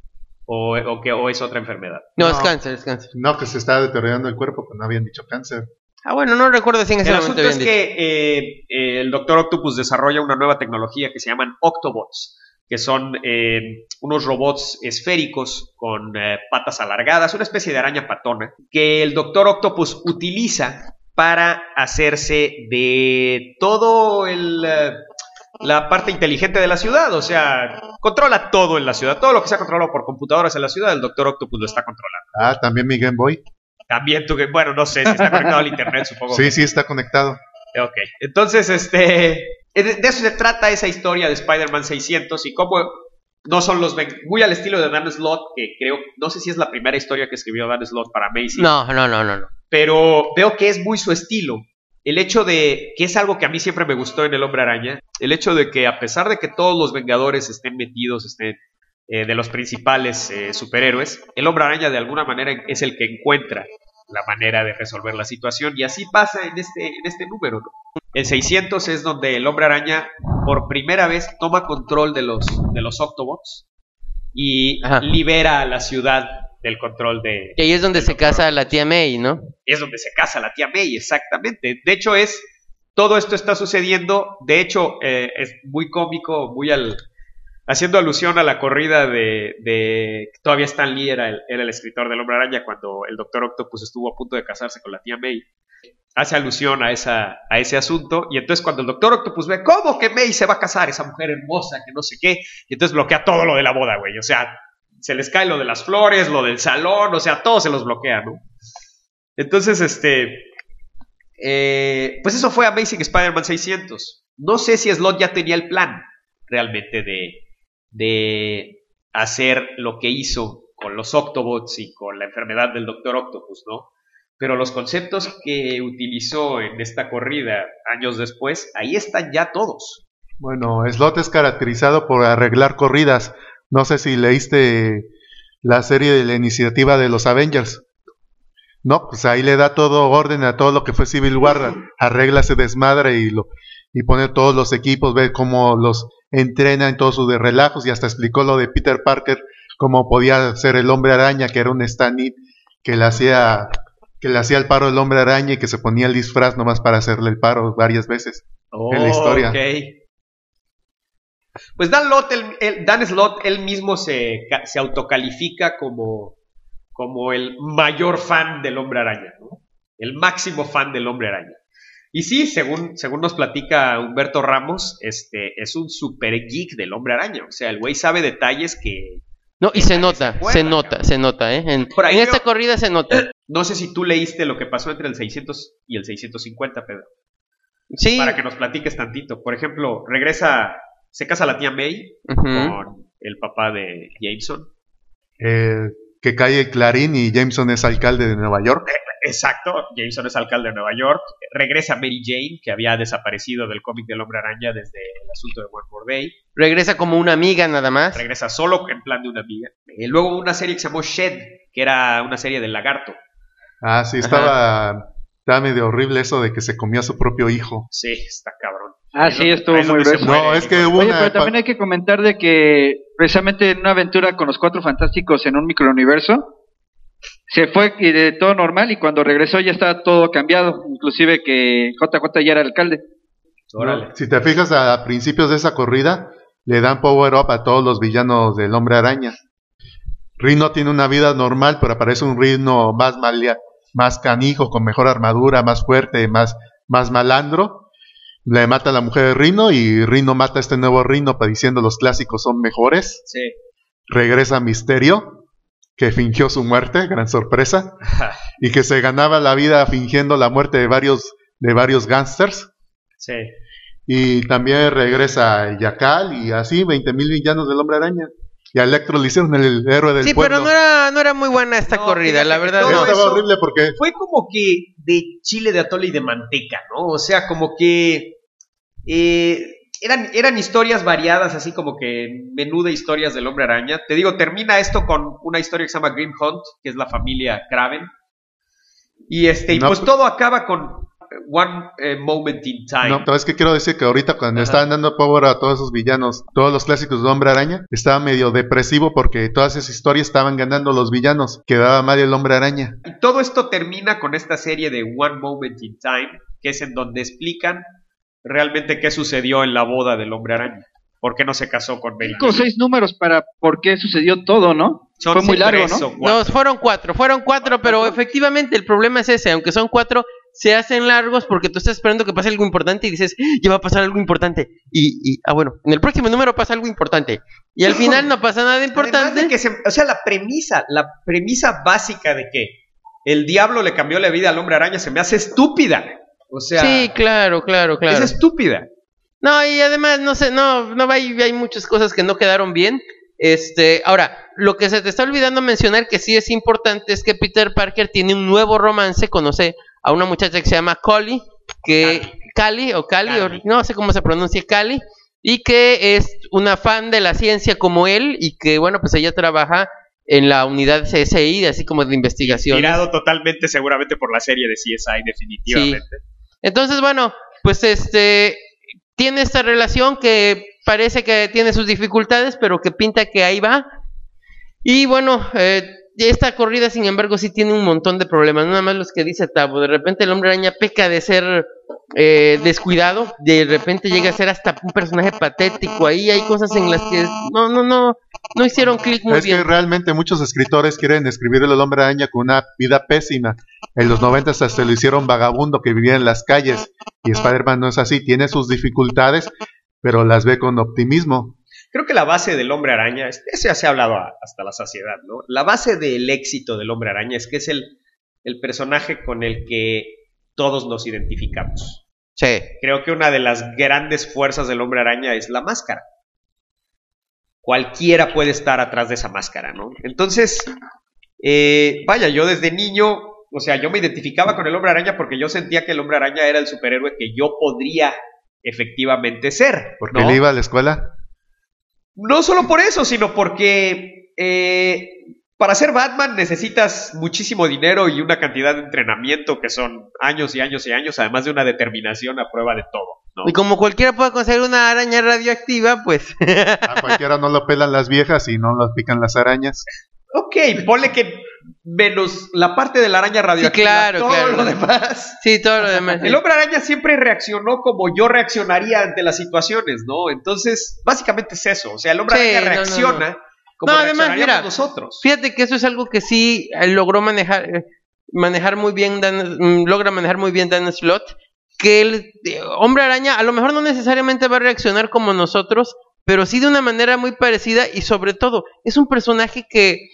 O, o, que, o es otra enfermedad. No, No. es cáncer, es cáncer. casi. No, que se estaba deteriorando el cuerpo, pues no habían dicho cáncer. Ah, bueno, no recuerdo si en ese El momento asunto es habían dicho. que eh, eh, el Doctor Octopus desarrolla una nueva tecnología que se llaman Octobots, que son eh, unos robots esféricos con eh, patas alargadas, una especie de araña patona, que el Doctor Octopus utiliza para hacerse de todo el... eh, la parte inteligente de la ciudad, o sea, controla todo en la ciudad, todo lo que sea controlado por computadoras en la ciudad, el Doctor Octopus lo está controlando. Ah, también mi Game Boy. También tú que, bueno, no sé, si está conectado al internet, supongo. Sí, sí, está conectado. Ok, entonces, este, de de eso se trata esa historia de Spider-Man seiscientos y cómo no son los, ven- muy al estilo de Dan Slott, que creo, no sé si es la primera historia que escribió Dan Slott para Amazing, No, no, no, no, no. pero veo que es muy su estilo. El hecho de, que es algo que a mí siempre me gustó en El Hombre Araña, el hecho de que a pesar de que todos los Vengadores estén metidos, estén eh, de los principales eh, superhéroes, el Hombre Araña de alguna manera es el que encuentra la manera de resolver la situación, y así pasa en este, en este número, ¿no? El seiscientos es donde el Hombre Araña por primera vez toma control de los, de los Octobots y Ajá. libera a la ciudad del control de... Y ahí es donde del se Doctor casa Octopus. la tía May, ¿no? Es donde se casa la tía May, exactamente. De hecho, es todo esto está sucediendo. De hecho, eh, es muy cómico, muy al haciendo alusión a la corrida de, de todavía Stan Lee era el, era el escritor del Hombre Araña cuando el Doctor Octopus estuvo a punto de casarse con la tía May. Hace alusión a, esa, a ese asunto. Y entonces cuando el Doctor Octopus ve, ¿cómo que May se va a casar? Esa mujer hermosa, que no sé qué. Y entonces bloquea todo lo de la boda, güey. O sea, se les cae lo de las flores, lo del salón, o sea, todo se los bloquea, ¿no? Entonces, este... Eh, pues eso fue Amazing Spider-Man seiscientos. No sé si Slott ya tenía el plan realmente de, de hacer lo que hizo con los Octobots y con la enfermedad del Doctor Octopus, ¿no? Pero los conceptos que utilizó en esta corrida años después, ahí están ya todos. Bueno, Slott es caracterizado por arreglar corridas. No sé si leíste la serie de la iniciativa de los Avengers. No, pues ahí le da todo orden a todo lo que fue Civil War, arregla ese desmadre y lo y pone todos los equipos, ve cómo los entrena en todos sus de relajos y hasta explicó lo de Peter Parker, cómo podía ser el Hombre Araña, que era un stand-in que le hacía que le hacía el paro el Hombre Araña y que se ponía el disfraz nomás para hacerle el paro varias veces Oh, en la historia. Okay. Pues Dan, Slott, él, él, Dan Slott, él mismo se, se autocalifica como, como el mayor fan del Hombre Araña, ¿no? El máximo fan del Hombre Araña. Y sí, según, según nos platica Humberto Ramos, este, es un super geek del Hombre Araña. O sea, el güey sabe detalles que... No, y que se nadie nota, acuerda, se nota, cabrón. se nota, ¿eh? En, Por ahí en esta yo- corrida se nota. No sé si tú leíste lo que pasó entre el seiscientos y el seiscientos cincuenta, Pedro. Sí. Para que nos platiques tantito. Por ejemplo, regresa, se casa la tía May Ujú. con el papá de Jameson. Eh, que cae Clarín y Jameson es alcalde de Nueva York. Exacto, Jameson es alcalde de Nueva York. Regresa Mary Jane, que había desaparecido del cómic del Hombre Araña desde el asunto de One More Day. Regresa como una amiga nada más. Regresa solo en plan de una amiga. Eh, luego una serie que se llamó Shed, que era una serie del lagarto. Ah, sí, estaba, estaba medio horrible eso de que se comía a su propio hijo. Sí, está cabrón. Ah, Ahí sí, es estuvo ahí es muy donde se grueso. muere No, el es hijo que de- hubo Oye, una... pero también hay que comentar de que precisamente en una aventura con los Cuatro Fantásticos en un microuniverso, se fue y de todo normal y cuando regresó ya estaba todo cambiado, inclusive que J J ya era alcalde. Órale. Si te fijas a principios de esa corrida, le dan power up a todos los villanos del Hombre Araña. Rhino tiene una vida normal, pero aparece un Rhino más malea, más canijo, con mejor armadura, más fuerte, más, más malandro. Le mata a la mujer de Rhino y Rhino mata a este nuevo Rhino, diciendo los clásicos son mejores. Sí. Regresa Misterio, que fingió su muerte, gran sorpresa, y que se ganaba la vida fingiendo la muerte de varios, de varios gángsters. Sí. Y también regresa Yakal y así veinte mil villanos del Hombre Araña. Y a Electro le hicieron el héroe del Sí, pueblo. pero no era, no era muy buena esta No, corrida, fíjate la que verdad. todo Sí, No. estaba eso- horrible porque Fue como que de chile de atole y de manteca, ¿no? O sea, como que eh, eran, eran historias variadas, así como que menú de historias del Hombre Araña. Te digo, termina esto con una historia que se llama Grim Hunt, que es la familia Kraven. Y este, y No, pues pues- todo acaba con One eh, Moment in Time. no, ¿sabes qué quiero decir? Que ahorita cuando Ajá. estaban dando power a todos esos villanos, todos los clásicos de Hombre Araña, estaba medio depresivo porque todas esas historias estaban ganando los villanos. Quedaba mal el Hombre Araña. Y todo esto termina con esta serie de One Moment in Time, que es en donde explican realmente qué sucedió en la boda del Hombre Araña. ¿Por qué no se casó con Mary Cinco o Jane? seis números para por qué sucedió todo, ¿no? Son Fue muy largo, tres ¿no? o cuatro. No, fueron cuatro, fueron cuatro, pero efectivamente el problema es ese, aunque son cuatro, se hacen largos porque tú estás esperando que pase algo importante y dices, ya va a pasar algo importante. Y, y, ah, bueno, en el próximo número pasa algo importante. Y al final no pasa nada Además importante. de que se- o sea, la premisa, la premisa básica de que el diablo le cambió la vida al Hombre Araña se me hace estúpida. O sea, Sí, claro, claro, claro. es estúpida. No, y además, no sé, no, no hay, hay muchas cosas que no quedaron bien. Este, ahora, lo que se te está olvidando mencionar que sí es importante es que Peter Parker tiene un nuevo romance, conoce a una muchacha que se llama Cali, que Cali o Cali, o- Cali. no sé cómo se pronuncia Cali, y que es una fan de la ciencia como él y que bueno, pues ella trabaja en la unidad C S I, así como de investigación. Tirado totalmente seguramente por la serie de C S I, definitivamente. Entonces, bueno, pues este tiene esta relación que parece que tiene sus dificultades, pero que pinta que ahí va. Y bueno, eh, esta corrida, sin embargo, sí tiene un montón de problemas, no nada más los que dice Tabo. De repente el Hombre Araña peca de ser eh, descuidado, de repente llega a ser hasta un personaje patético. Ahí hay cosas en las que no, no, no, no hicieron clic muy es bien. que realmente muchos escritores quieren escribir el Hombre Araña con una vida pésima. En los noventas hasta lo hicieron vagabundo que vivía en las calles. Y Spider-Man no es así, tiene sus dificultades, pero las ve con optimismo. Creo que la base del Hombre Araña, eso ya se ha hablado a, hasta la saciedad, ¿no? La base del éxito del Hombre Araña es que es el, el personaje con el que todos nos identificamos. Sí. Creo que una de las grandes fuerzas del Hombre Araña es la máscara. Cualquiera puede estar atrás de esa máscara, ¿no? Entonces, eh, vaya, yo desde niño, o sea, yo me identificaba con el Hombre Araña porque yo sentía que el Hombre Araña era el superhéroe que yo podría efectivamente ser. ¿Porque ¿no? él iba a la escuela? No solo por eso, sino porque eh, para ser Batman necesitas muchísimo dinero y una cantidad de entrenamiento que son años y años y años, además de una determinación a prueba de todo, ¿no? Y como cualquiera puede conseguir una araña radioactiva, pues... A cualquiera no lo pelan las viejas y no lo pican las arañas. Ok, ponle que menos la parte de la araña radioactiva, Sí, claro, todo claro. lo demás. Sí, todo lo demás. El Hombre Araña siempre reaccionó como yo reaccionaría ante las situaciones, ¿no? Entonces, básicamente es eso. O sea, el Hombre Sí, Araña no, no, reacciona no. como No, además, reaccionaríamos mira, nosotros. Fíjate que eso es algo que sí eh, logró manejar, eh, manejar muy bien, Dan, mm, logra manejar muy bien Dan Slott, que el eh, Hombre Araña a lo mejor no necesariamente va a reaccionar como nosotros, pero sí de una manera muy parecida y sobre todo es un personaje que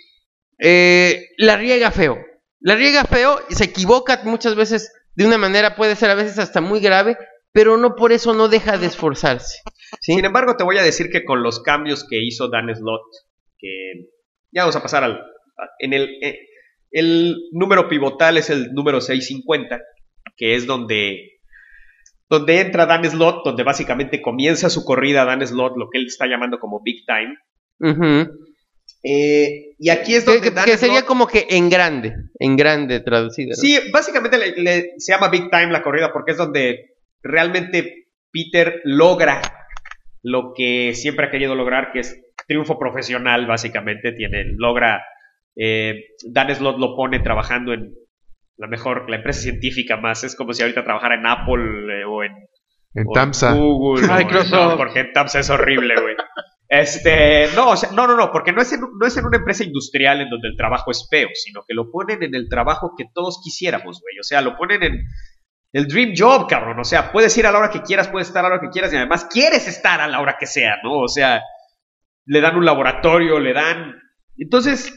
eh, la riega feo, la riega feo y se equivoca muchas veces de una manera, puede ser a veces hasta muy grave, pero no por eso no deja de esforzarse, ¿sí? Sin embargo, te voy a decir que con los cambios que hizo Dan Slott, que ya vamos a pasar al... En el, eh, el número pivotal es el número seiscientos cincuenta, que es donde, donde entra Dan Slott, donde básicamente comienza su corrida Dan Slott, lo que él está llamando como Big Time. Uh-huh. Eh, y aquí es Que, donde que- Dan que sería Slott- como que en grande, en grande traducido, ¿no? Sí, básicamente le- le- se llama Big Time la corrida porque es donde realmente Peter logra lo que siempre ha querido lograr, que es triunfo profesional, básicamente. Tiene, logra, eh, Dan Slott lo pone trabajando en la mejor, la empresa científica más, es como si ahorita trabajara en Apple eh, o en, En o en Tamsa. Google, o en- Microsoft. no, porque en Tamsa es horrible, güey. Este, no, o sea, no, no, no, porque no es, en, no es en una empresa industrial en donde el trabajo es feo, sino que lo ponen en el trabajo que todos quisiéramos, güey. O sea, lo ponen en el dream job, cabrón. O sea, puedes ir a la hora que quieras, puedes estar a la hora que quieras y además quieres estar a la hora que sea, ¿no? O sea, le dan un laboratorio, le dan... Entonces,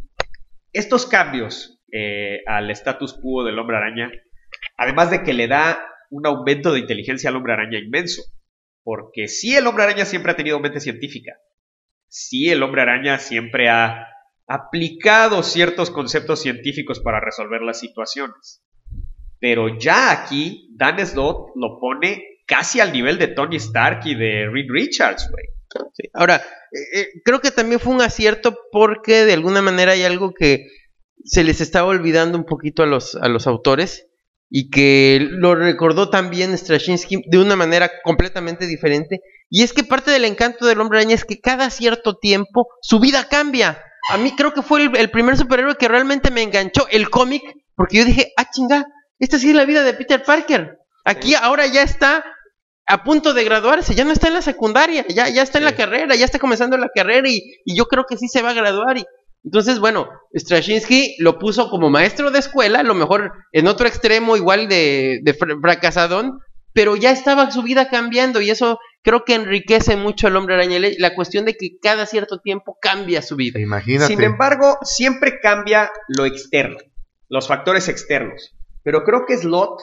estos cambios eh, al status quo del Hombre Araña, además de que le da un aumento de inteligencia al Hombre Araña inmenso. Porque sí, el Hombre Araña siempre ha tenido mente científica. Sí, el Hombre Araña siempre ha aplicado ciertos conceptos científicos para resolver las situaciones. Pero ya aquí, Dan Slott lo pone casi al nivel de Tony Stark y de Reed Richards, güey. Sí. Ahora, eh, eh, creo que también fue un acierto porque de alguna manera hay algo que se les estaba olvidando un poquito a los, a los autores y que lo recordó también Straczynski de una manera completamente diferente. Y es que parte del encanto del Hombre Araña es que cada cierto tiempo su vida cambia. A mí creo que fue el, el primer superhéroe que realmente me enganchó el cómic, porque yo dije, ah, chinga, esta sí es la vida de Peter Parker. Aquí ahora ya está a punto de graduarse, ya no está en la secundaria, ya, ya está en Sí. la carrera, ya está comenzando la carrera y, y yo creo que sí se va a graduar. Y, entonces, bueno, Straczynski lo puso como maestro de escuela, a lo mejor en otro extremo igual de, de fr- fracasadón, pero ya estaba su vida cambiando y eso creo que enriquece mucho al Hombre Araña, la- la cuestión de que cada cierto tiempo cambia su vida. Imagínate. Sin embargo, siempre cambia lo externo, los factores externos. Pero creo que Slott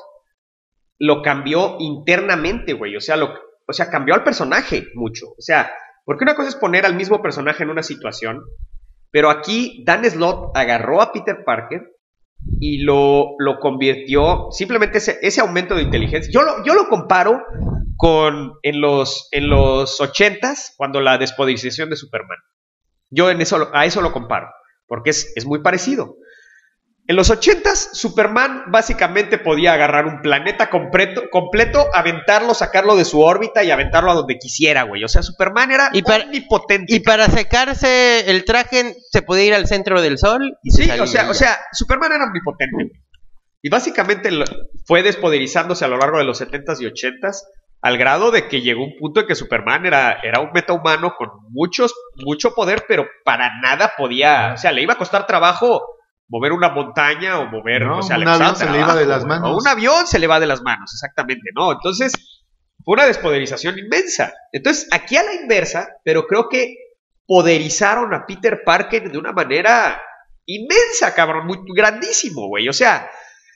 lo cambió internamente, güey. O sea, lo, o sea, cambió al personaje mucho. O sea, porque una cosa es poner al mismo personaje en una situación, pero aquí Dan Slott agarró a Peter Parker y lo, lo convirtió, simplemente ese, ese aumento de inteligencia. Yo lo, yo lo comparo con en los, en los ochentas, cuando la despoderización de Superman. Yo en eso, a eso lo comparo, porque es, es muy parecido. En los ochentas, Superman básicamente podía agarrar un planeta completo, completo, aventarlo, sacarlo de su órbita y aventarlo a donde quisiera, güey. O sea, Superman era Y para- omnipotente. Y para secarse el traje se podía ir al centro del sol y se Sí, salía o sea, ya. o sea, Superman era omnipotente, güey. Y básicamente lo- fue despoderizándose a lo largo de los setentas y ochentas al grado de que llegó un punto en que Superman era, era un metahumano con muchos, mucho poder, pero para nada podía, o sea, le iba a costar trabajo mover una montaña o mover, No, o sea, un le costaba avión se le iba de trabajo, las güey. manos. O un avión se le va de las manos, exactamente, ¿no? Entonces, fue una despoderización inmensa. Entonces, aquí a la inversa, pero creo que poderizaron a Peter Parker de una manera inmensa, cabrón, muy grandísimo, güey. O sea,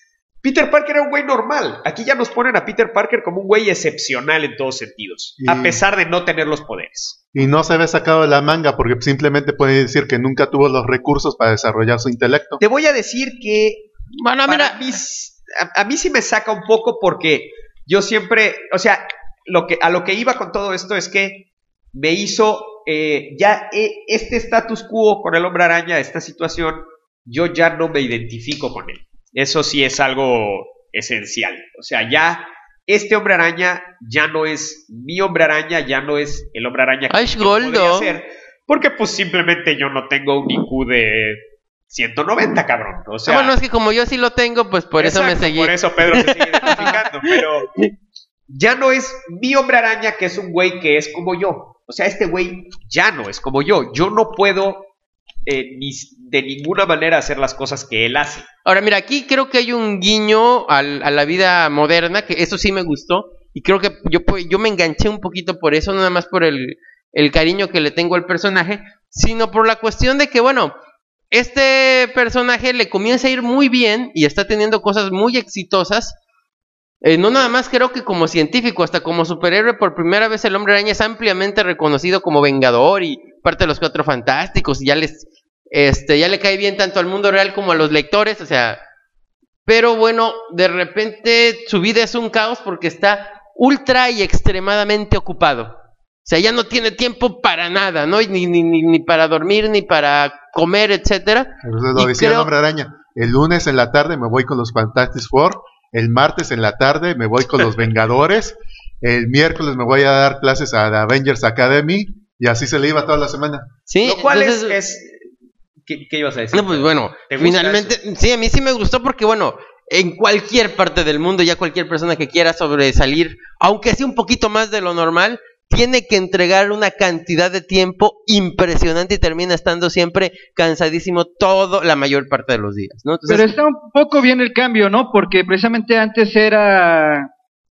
Peter Parker era un güey normal. Aquí ya nos ponen a Peter Parker como un güey excepcional en todos sentidos, Y- a pesar de no tener los poderes. Y no se ve sacado de la manga porque simplemente puede decir que nunca tuvo los recursos para desarrollar su intelecto. Te voy a decir que Bueno, para mira, mí, a, a mí sí me saca un poco porque yo siempre, o sea, lo que, a lo que iba con todo esto es que me hizo eh, ya eh, este status quo con el Hombre Araña, esta situación, yo ya no me identifico con él. Eso sí es algo esencial. O sea, ya este Hombre Araña ya no es mi Hombre Araña, ya no es el Hombre Araña que Ay, yo Goldo. podría ser, porque pues simplemente yo no tengo un I Q de ciento noventa, cabrón. O sea, ah, bueno, es que como yo sí lo tengo, pues por eso me exacto, seguí. Por eso Pedro se sigue identificando, pero ya no es mi Hombre Araña, que es un güey que es como yo. O sea, este güey ya no es como yo. Yo no puedo eh, ni, de ninguna manera hacer las cosas que él hace. Ahora, mira, aquí creo que hay un guiño al- a la vida moderna, que eso sí me gustó, y creo que yo, pu- yo me enganché un poquito por eso, no nada más por el, el cariño que le tengo al personaje, sino por la cuestión de que, bueno, este personaje le comienza a ir muy bien y está teniendo cosas muy exitosas. Eh, no nada más creo que como científico, hasta como superhéroe, por primera vez el Hombre Araña es ampliamente reconocido como vengador y parte de los Cuatro Fantásticos, y ya les, este, ya le cae bien tanto al mundo real como a los lectores, o sea, pero bueno, de repente su vida es un caos porque está ultra y extremadamente ocupado. O sea, ya no tiene tiempo para nada, ¿no? Ni, ni, ni, ni para dormir, ni para comer, etcétera. Entonces lo Y decía el creo- Hombre Araña. El lunes en la tarde me voy con los Fantastic Four. El martes en la tarde me voy con los Vengadores. El miércoles me voy a dar clases a la Avengers Academy. Y así se le iba toda la semana. Sí, Lo cual entonces- es... es ¿qué, qué ibas a decir? No, pues bueno, ¿Te gusta finalmente, sí, a mí sí me gustó porque, bueno, en cualquier parte del mundo, ya cualquier persona que quiera sobresalir, aunque sea un poquito más de lo normal, tiene que entregar una cantidad de tiempo impresionante y termina estando siempre cansadísimo todo, la mayor parte de los días, ¿no? Entonces, Pero está un poco bien el cambio, ¿no? Porque precisamente antes era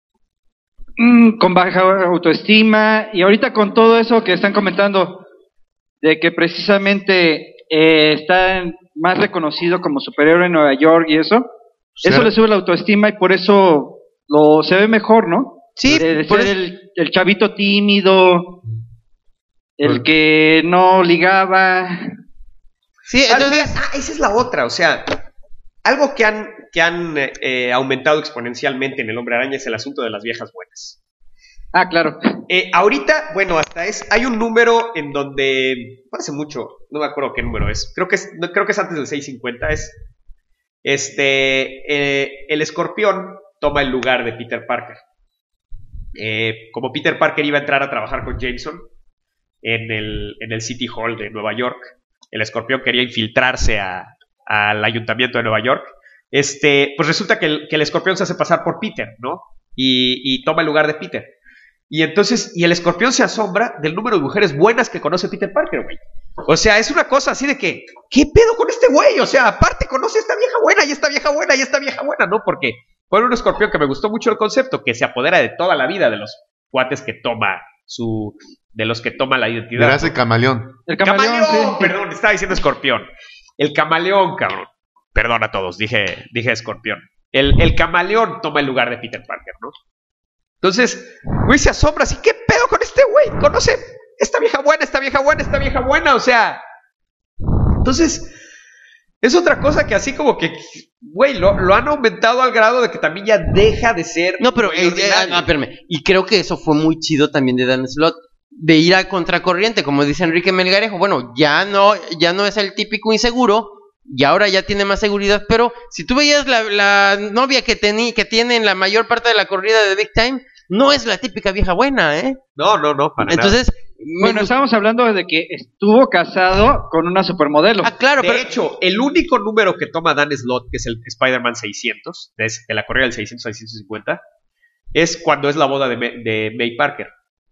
mm, con baja autoestima y ahorita con todo eso que están comentando de que precisamente eh, está más reconocido como superhéroe en Nueva York y eso, Sí. eso le sube la autoestima y por eso lo se ve mejor, ¿no? sí, De, de por ser eso- el, el chavito tímido, el Bueno. que no ligaba. sí, Ah, entonces, mira, ah, esa es la otra, o sea, algo que han, que han eh, aumentado exponencialmente en el Hombre Araña es el asunto de las viejas buenas. Ah, claro. Eh, ahorita, bueno, hasta es, hay un número en donde, no hace mucho, no me acuerdo qué número es, creo que es, no, creo que es antes del seiscientos cincuenta, es, este, eh, el Escorpión toma el lugar de Peter Parker. Eh, como Peter Parker iba a entrar a trabajar con Jameson en el, en el City Hall de Nueva York, el Escorpión quería infiltrarse a, al Ayuntamiento de Nueva York. Este, pues resulta que el, que el Escorpión se hace pasar por Peter, ¿no? Y, y toma el lugar de Peter. Y entonces, y el Escorpión se asombra del número de mujeres buenas que conoce Peter Parker, güey. O sea, es una cosa así de que, ¿qué pedo con este güey? O sea, aparte conoce a esta vieja buena y esta vieja buena y esta vieja buena, ¿no? Porque fue un Escorpión que me gustó mucho el concepto, que se apodera de toda la vida de los cuates que toma su, de los que toma la identidad. Gracias, camaleón. El Camaleón, camaleón, sí. perdón, estaba diciendo Escorpión. El camaleón, cabrón. Perdón a todos, dije, dije Escorpión. El, el camaleón toma el lugar de Peter Parker, ¿no? Entonces, güey se asombra así, ¿qué pedo con este güey? Conoce esta vieja buena, esta vieja buena, esta vieja buena, o sea. Entonces, es otra cosa que así como que, güey, lo, lo han aumentado al grado de que también ya deja de ser. no, pero, güey eh, eh, ordinario. ah, espérame, y creo que eso fue muy chido también de Dan Slott, de ir a contracorriente, como dice Enrique Melgarejo, bueno, ya no, ya no es el típico inseguro, y ahora ya tiene más seguridad, pero si tú veías la, la novia que, tení, que tiene en la mayor parte de la corrida de Big Time, no es la típica vieja buena, ¿eh? No, no, no, para Entonces, bueno, estábamos hablando de que estuvo casado con una supermodelo. Ah, claro, de pero... hecho, el único número que toma Dan Slott, que es el Spider-Man seiscientos, de, de la corrida del seiscientos a seiscientos cincuenta, es cuando es la boda de, May, de May Parker.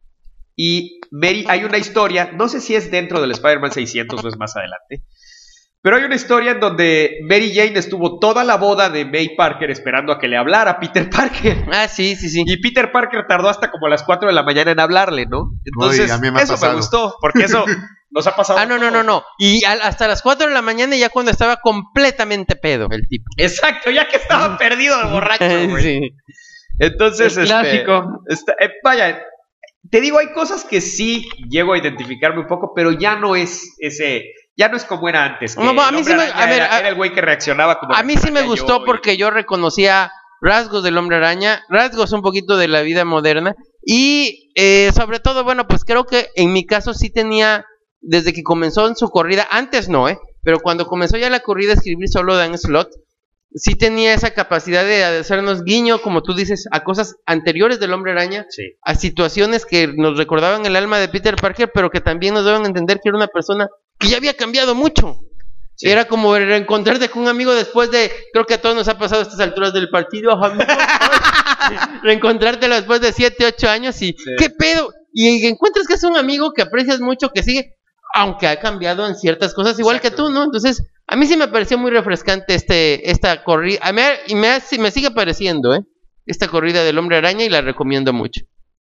Y Mary, hay una historia, no sé si es dentro del Spider-Man seiscientos o es más adelante, pero hay una historia en donde Mary Jane estuvo toda la boda de May Parker esperando a que le hablara Peter Parker. Ah, sí, sí, sí. Y Peter Parker tardó hasta como las cuatro de la mañana en hablarle, ¿no? Entonces, Uy, a mí me ha eso pasado. me gustó, porque eso nos ha pasado. Ah, no, no, no, no. Y al, hasta las cuatro de la mañana, ya cuando estaba completamente pedo el tipo. Exacto, ya que estaba perdido de borracho, güey. Sí. Entonces, El este, clásico. está- eh, vaya, te digo, hay cosas que sí llego a identificarme un poco, pero ya no es ese, ya no es como era antes. Que No, a el mí Hombre sí me- Araña a ver, era, a- era el güey que reaccionaba como A mí sí me reaccionaría gustó yo, y- porque yo reconocía rasgos del Hombre Araña, rasgos un poquito de la vida moderna y eh, sobre todo, bueno, pues creo que en mi caso sí tenía, desde que comenzó en su corrida, antes no, ¿eh? Pero cuando comenzó ya la corrida a escribir solo Dan Slott, sí tenía esa capacidad de hacernos guiño, como tú dices, a cosas anteriores del Hombre Araña, Sí. a situaciones que nos recordaban el alma de Peter Parker, pero que también nos daban a entender que era una persona que ya había cambiado mucho. Sí. Era como reencontrarte con un amigo después de, creo que a todos nos ha pasado a estas alturas del partido, amigo, reencontrártelo después de siete, ocho años y Sí. ¿qué pedo? Y encuentras que es un amigo que aprecias mucho, que sigue, aunque ha cambiado en ciertas cosas igual Exacto. que tú, ¿no? Entonces, a mí sí me pareció muy refrescante este esta corrida, a mí, y me, ha- me sigue pareciendo, ¿eh? Esta corrida del Hombre Araña y la recomiendo mucho.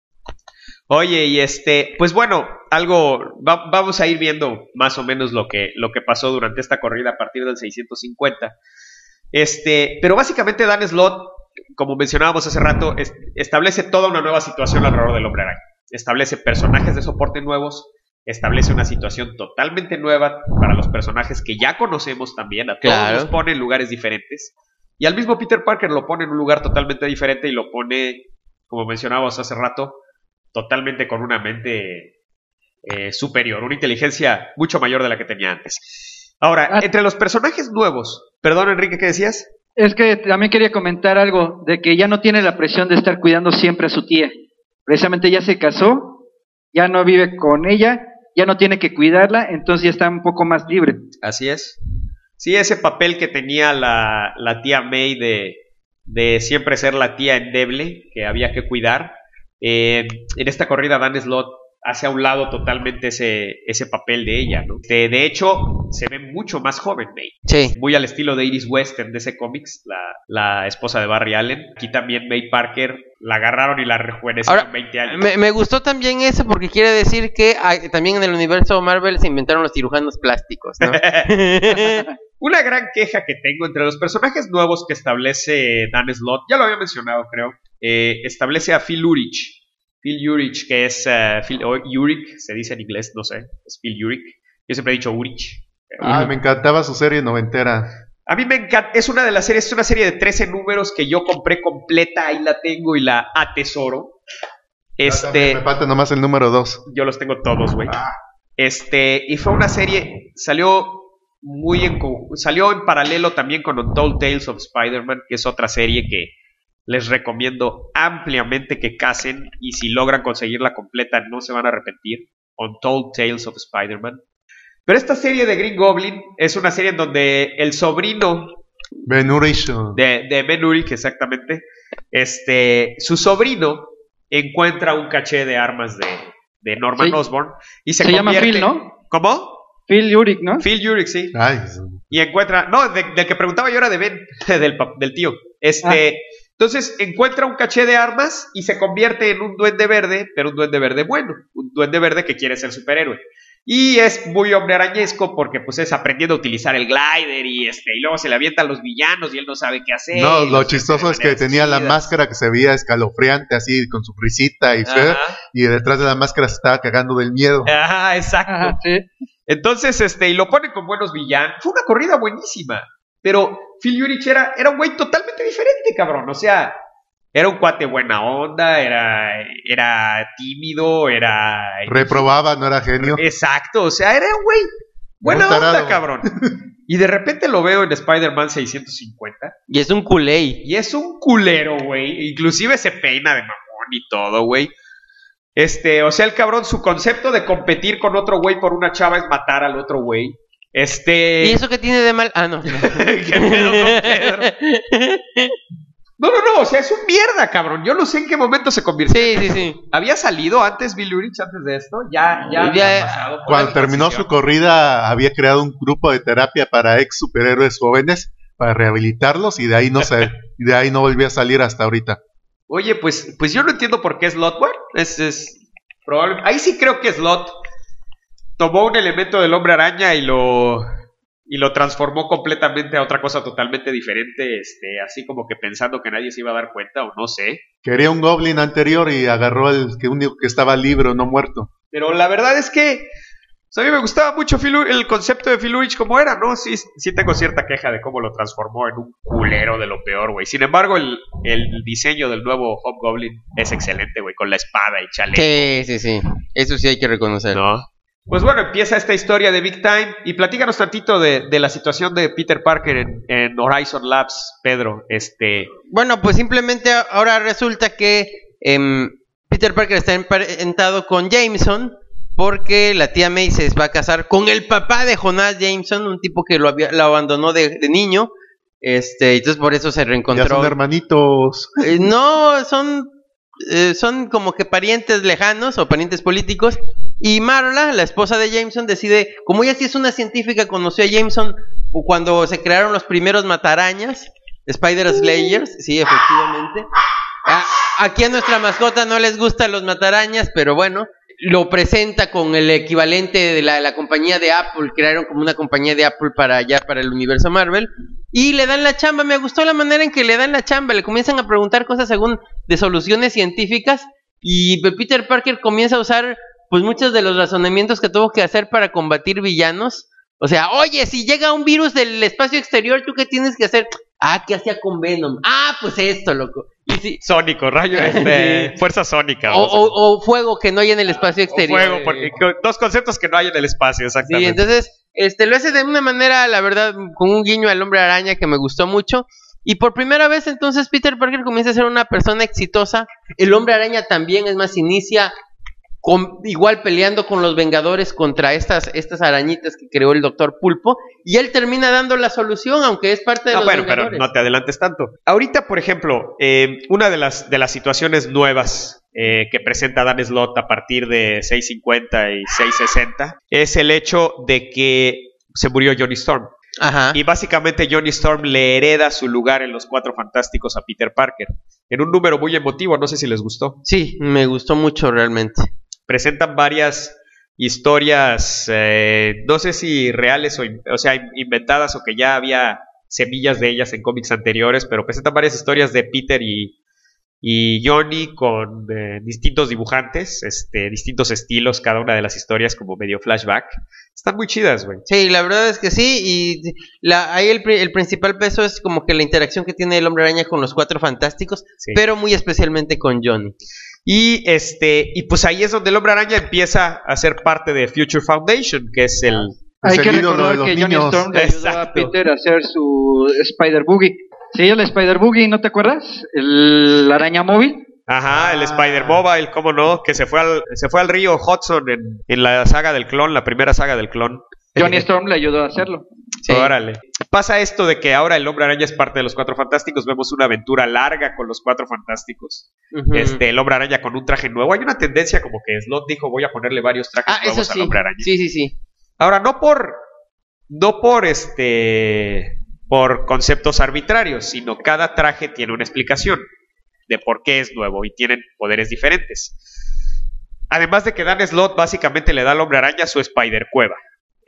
Oye, y este, pues bueno, algo, va- vamos a ir viendo más o menos lo que, lo que pasó durante esta corrida a partir del seiscientos cincuenta. Este, pero básicamente Dan Slott, como mencionábamos hace rato, es- establece toda una nueva situación alrededor del Hombre Araña. Establece personajes de soporte nuevos, establece una situación totalmente nueva para los personajes que ya conocemos también, a todos Claro. los pone en lugares diferentes. Y al mismo Peter Parker lo pone en un lugar totalmente diferente y lo pone, como mencionábamos hace rato, totalmente con una mente eh, superior, una inteligencia mucho mayor de la que tenía antes. Ahora, Ah. entre los personajes nuevos, perdón Enrique, ¿qué decías? Es que también quería comentar algo de que ya no tiene la presión de estar cuidando siempre a su tía. Precisamente ya se casó, ya no vive con ella, ya no tiene que cuidarla, entonces ya está un poco más libre. Así es. Sí, ese papel que tenía la, la tía May de, de siempre ser la tía endeble que había que cuidar. Eh, en esta corrida Dan Slott hace a un lado totalmente ese, ese papel de ella, ¿no? De, de hecho, se ve mucho más joven May. Sí. Muy al estilo de Iris West en D C Comics, la, la esposa de Barry Allen. Aquí también May Parker la agarraron y la rejuvenecieron Ahora, veinte años. Me, me gustó también eso porque quiere decir que hay- también en el universo Marvel se inventaron los cirujanos plásticos, ¿no? Una gran queja que tengo entre los personajes nuevos que establece Dan Slott, ya lo había mencionado creo, eh, establece a Phil Urich. Phil Urich, que es uh, Phil, o Urich, se dice en inglés, no sé, es Phil Urich. Yo siempre he dicho Urich. pero- Ah, me encantaba su serie noventera. A mí me encanta, es una de las series, es una serie de trece números que yo compré completa, ahí la tengo y la atesoro. Este, Me falta nomás el número dos. yo los tengo todos, güey. Este, y fue una serie, salió muy en, co- salió en paralelo también con Untold Tales of Spider-Man, que es otra serie que les recomiendo ampliamente que casen y si logran conseguirla completa no se van a arrepentir. Untold Tales of Spider-Man. Pero esta serie de Green Goblin es una serie en donde el sobrino Ben Urich. de, de Ben Urich, exactamente, este, su sobrino encuentra un caché de armas de, de Norman Sí. Osborn y se, Se llama convierte- Phil, ¿no? ¿Cómo? Phil Urich, ¿no? Phil Urich, sí. Ay, Y encuentra, no, de- del que preguntaba yo era de Ben, del, pap- del tío. Este, entonces encuentra un caché de armas y se convierte en un duende verde, pero un duende verde bueno, un duende verde que quiere ser superhéroe. Y es muy hombre arañesco porque pues es aprendiendo a utilizar el glider y este y luego se le avientan los villanos y él no sabe qué hacer. no, y lo los chistoso hace es de que maneras tenía la chidas. máscara que se veía escalofriante, así con su risita y fea, Ajá. y detrás de la máscara se estaba cagando del miedo. Ajá, exacto. Ajá, sí. Entonces, este, y lo ponen con buenos villanos. Fue una corrida buenísima. Pero Phil Urich era, era un güey totalmente diferente, cabrón. O sea, era un cuate buena onda, era, era tímido, era... Reprobaba, no era genio. Exacto, o sea, era un güey buena Un tarado. onda, cabrón. Y de repente lo veo en Spider-Man seiscientos cincuenta. Y es un culé. Y es un culero, güey. Inclusive se peina de mamón y todo, güey. Este, o sea, el cabrón, su concepto de competir con otro güey por una chava es matar al otro güey. Este... ¿Y eso qué tiene de mal? Ah, no. ¿Qué pedo con Pedro? No, no, no, o sea, es un mierda, cabrón. Yo no sé en qué momento se convirtió. Sí, sí, sí. ¿Había salido antes Bill Urich antes de esto? Ya, ya, Ya, había pasado. por Cuando la terminó su transición. corrida, había creado un grupo de terapia para ex superhéroes jóvenes para rehabilitarlos y de ahí no se, y de ahí no volvió a salir hasta ahorita. Oye, pues, pues yo no entiendo por qué Slot, bueno, es, es probable. Ahí sí creo que Slot tomó un elemento del Hombre Araña y lo y lo transformó completamente a otra cosa totalmente diferente, este, así como que pensando que nadie se iba a dar cuenta o no sé. Quería un Goblin anterior y agarró el que único que estaba libre, no muerto. Pero la verdad es que o sea, a mí me gustaba mucho Phil, el concepto de Phil Urich como era, ¿no? Sí, sí tengo cierta queja de cómo lo transformó en un culero de lo peor, güey. Sin embargo, el, el diseño del nuevo Hobgoblin es excelente, güey, con la espada y chaleco. Sí, sí, sí. Eso sí hay que reconocer. ¿No? Pues bueno, empieza esta historia de Big Time y platícanos tantito de, de la situación de Peter Parker en, en Horizon Labs, Pedro. Este, Bueno, pues simplemente ahora resulta que em, Peter Parker está emparentado con Jameson porque la tía May se va a casar con el papá de Jonás Jameson, un tipo que lo, había, lo abandonó de, de niño. Este, entonces por eso se Ya reencontró. son hermanitos. Eh, no, son eh, son como que parientes lejanos o parientes políticos. Y Marla, la esposa de Jameson, decide, como ella sí es una científica, conoció a Jameson cuando se crearon los primeros matarañas, Spider Slayers, sí, efectivamente. A, aquí a nuestra mascota no les gustan los matarañas, pero bueno, lo presenta con el equivalente de la, la compañía de Apple. Crearon como una compañía de Apple para allá, para el universo Marvel, y le dan la chamba. Me gustó la manera en que le dan la chamba, le comienzan a preguntar cosas según de soluciones científicas, y Peter Parker comienza a usar pues muchos de los razonamientos que tuvo que hacer para combatir villanos. O sea, oye, si llega un virus del espacio exterior, ¿tú qué tienes que hacer? Ah, ¿qué hacía con Venom? Ah, pues esto, loco. Y si, sónico, rayo, este, Sí. fuerza sónica. o, o sea, o, o fuego que no hay en el espacio o exterior. fuego, porque dos conceptos que no hay en el espacio, Sí, exactamente. entonces, este, lo hace de una manera, la verdad, con un guiño al Hombre Araña que me gustó mucho. Y por primera vez, entonces, Peter Parker comienza a ser una persona exitosa. El Hombre Araña también, es más, inicia con, igual peleando con los Vengadores contra estas, estas arañitas que creó el Doctor Pulpo. Y él termina dando la solución, aunque es parte de No, los bueno, Vengadores. pero no te adelantes tanto. Ahorita, por ejemplo, eh, una de las, de las situaciones nuevas eh, que presenta Dan Slott a partir de seiscientos cincuenta y seiscientos sesenta es el hecho de que se murió Johnny Storm. Ajá. Y básicamente Johnny Storm le hereda su lugar en los Cuatro Fantásticos a Peter Parker. En un número muy emotivo, no sé si les gustó. Sí, me gustó mucho realmente. Presentan varias historias, eh, no sé si reales o, o sea, inventadas o que ya había semillas de ellas en cómics anteriores, pero presentan varias historias de Peter y, y Johnny con eh, distintos dibujantes, este, distintos estilos, cada una de las historias como medio flashback. Están muy chidas, güey. Sí, la verdad es que sí, y la, ahí el, el principal peso es como que la interacción que tiene el Hombre Araña con los Cuatro Fantásticos, Sí. pero muy especialmente con Johnny. Y este, y pues ahí es donde el Hombre Araña empieza a ser parte de Future Foundation, que es el, Hay Es que el ídolo recordar de los que Johnny niños. Storm le ayudó Exacto. a Peter a hacer su Spider Boogie. Sí, el Spider Boogie, ¿no te acuerdas? El araña móvil. ajá, el Ah. Spider Mobile, cómo no, que se fue al, se fue al río Hudson en, en la saga del clon, la primera saga del clon. Johnny Storm le ayudó a hacerlo. Sí. Órale. Pasa esto de que ahora el Hombre Araña es parte de los Cuatro Fantásticos, vemos una aventura larga con los Cuatro Fantásticos. Ujú. Este, el Hombre Araña con un traje nuevo. Hay una tendencia como que Slott dijo, voy a ponerle varios trajes Ah, eso nuevos sí. al Hombre Araña. Sí, sí, sí. Ahora, no por no por este por conceptos arbitrarios, sino cada traje tiene una explicación de por qué es nuevo y tienen poderes diferentes. Además de que Dan Slott básicamente le da al Hombre Araña su Spider Cueva.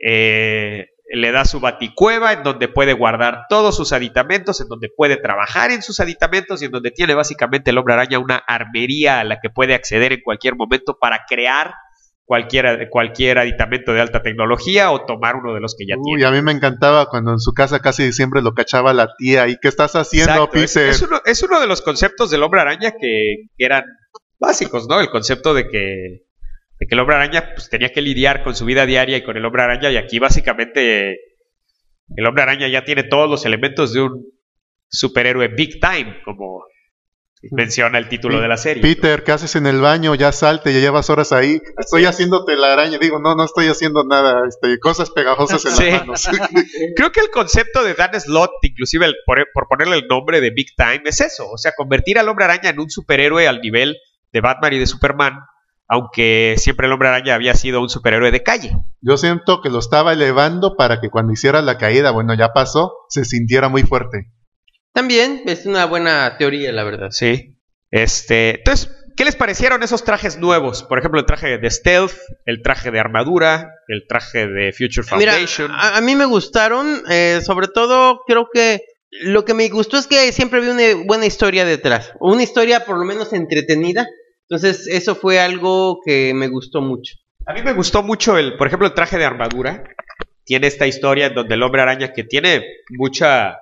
Eh, le da su Baticueva en donde puede guardar todos sus aditamentos, en donde puede trabajar en sus aditamentos y en donde tiene básicamente el Hombre Araña una armería a la que puede acceder en cualquier momento para crear cualquier, cualquier aditamento de alta tecnología o tomar uno de los que ya Uy, tiene. a mí me encantaba cuando en su casa casi siempre lo cachaba la tía. ¿Y qué estás haciendo, Exacto, es, Peter? es uno, es uno de los conceptos del Hombre Araña que, que eran básicos, ¿no? El concepto de que, de que el Hombre Araña pues, tenía que lidiar con su vida diaria y con el Hombre Araña, y aquí básicamente El Hombre Araña ya tiene todos los elementos de un superhéroe big time, como menciona el título de la serie. Peter, ¿qué haces en el baño? Ya salte, ya llevas horas ahí. Estoy haciéndote la araña. Digo, no, no estoy haciendo nada. Este, cosas pegajosas en Sí. las manos. Creo que el concepto de Dan Slott, inclusive el- por, por ponerle el nombre de Big Time, es eso. O sea, convertir al Hombre Araña en un superhéroe al nivel de Batman y de Superman, aunque siempre el Hombre Araña había sido un superhéroe de calle. Yo siento que lo estaba elevando para que cuando hiciera la caída, bueno, ya pasó, se sintiera muy fuerte. También es una buena teoría, la verdad. Sí. Este, entonces, ¿qué les parecieron esos trajes nuevos? Por ejemplo, el traje de Stealth, el traje de armadura, el traje de Future Mira, Foundation. a, a mí me gustaron, eh, sobre todo creo que lo que me gustó es que siempre vi una buena historia detrás, una historia por lo menos entretenida, entonces eso fue algo que me gustó mucho. A mí me gustó mucho, el, por ejemplo, el traje de armadura. Tiene esta historia en donde el Hombre Araña, que tiene mucha...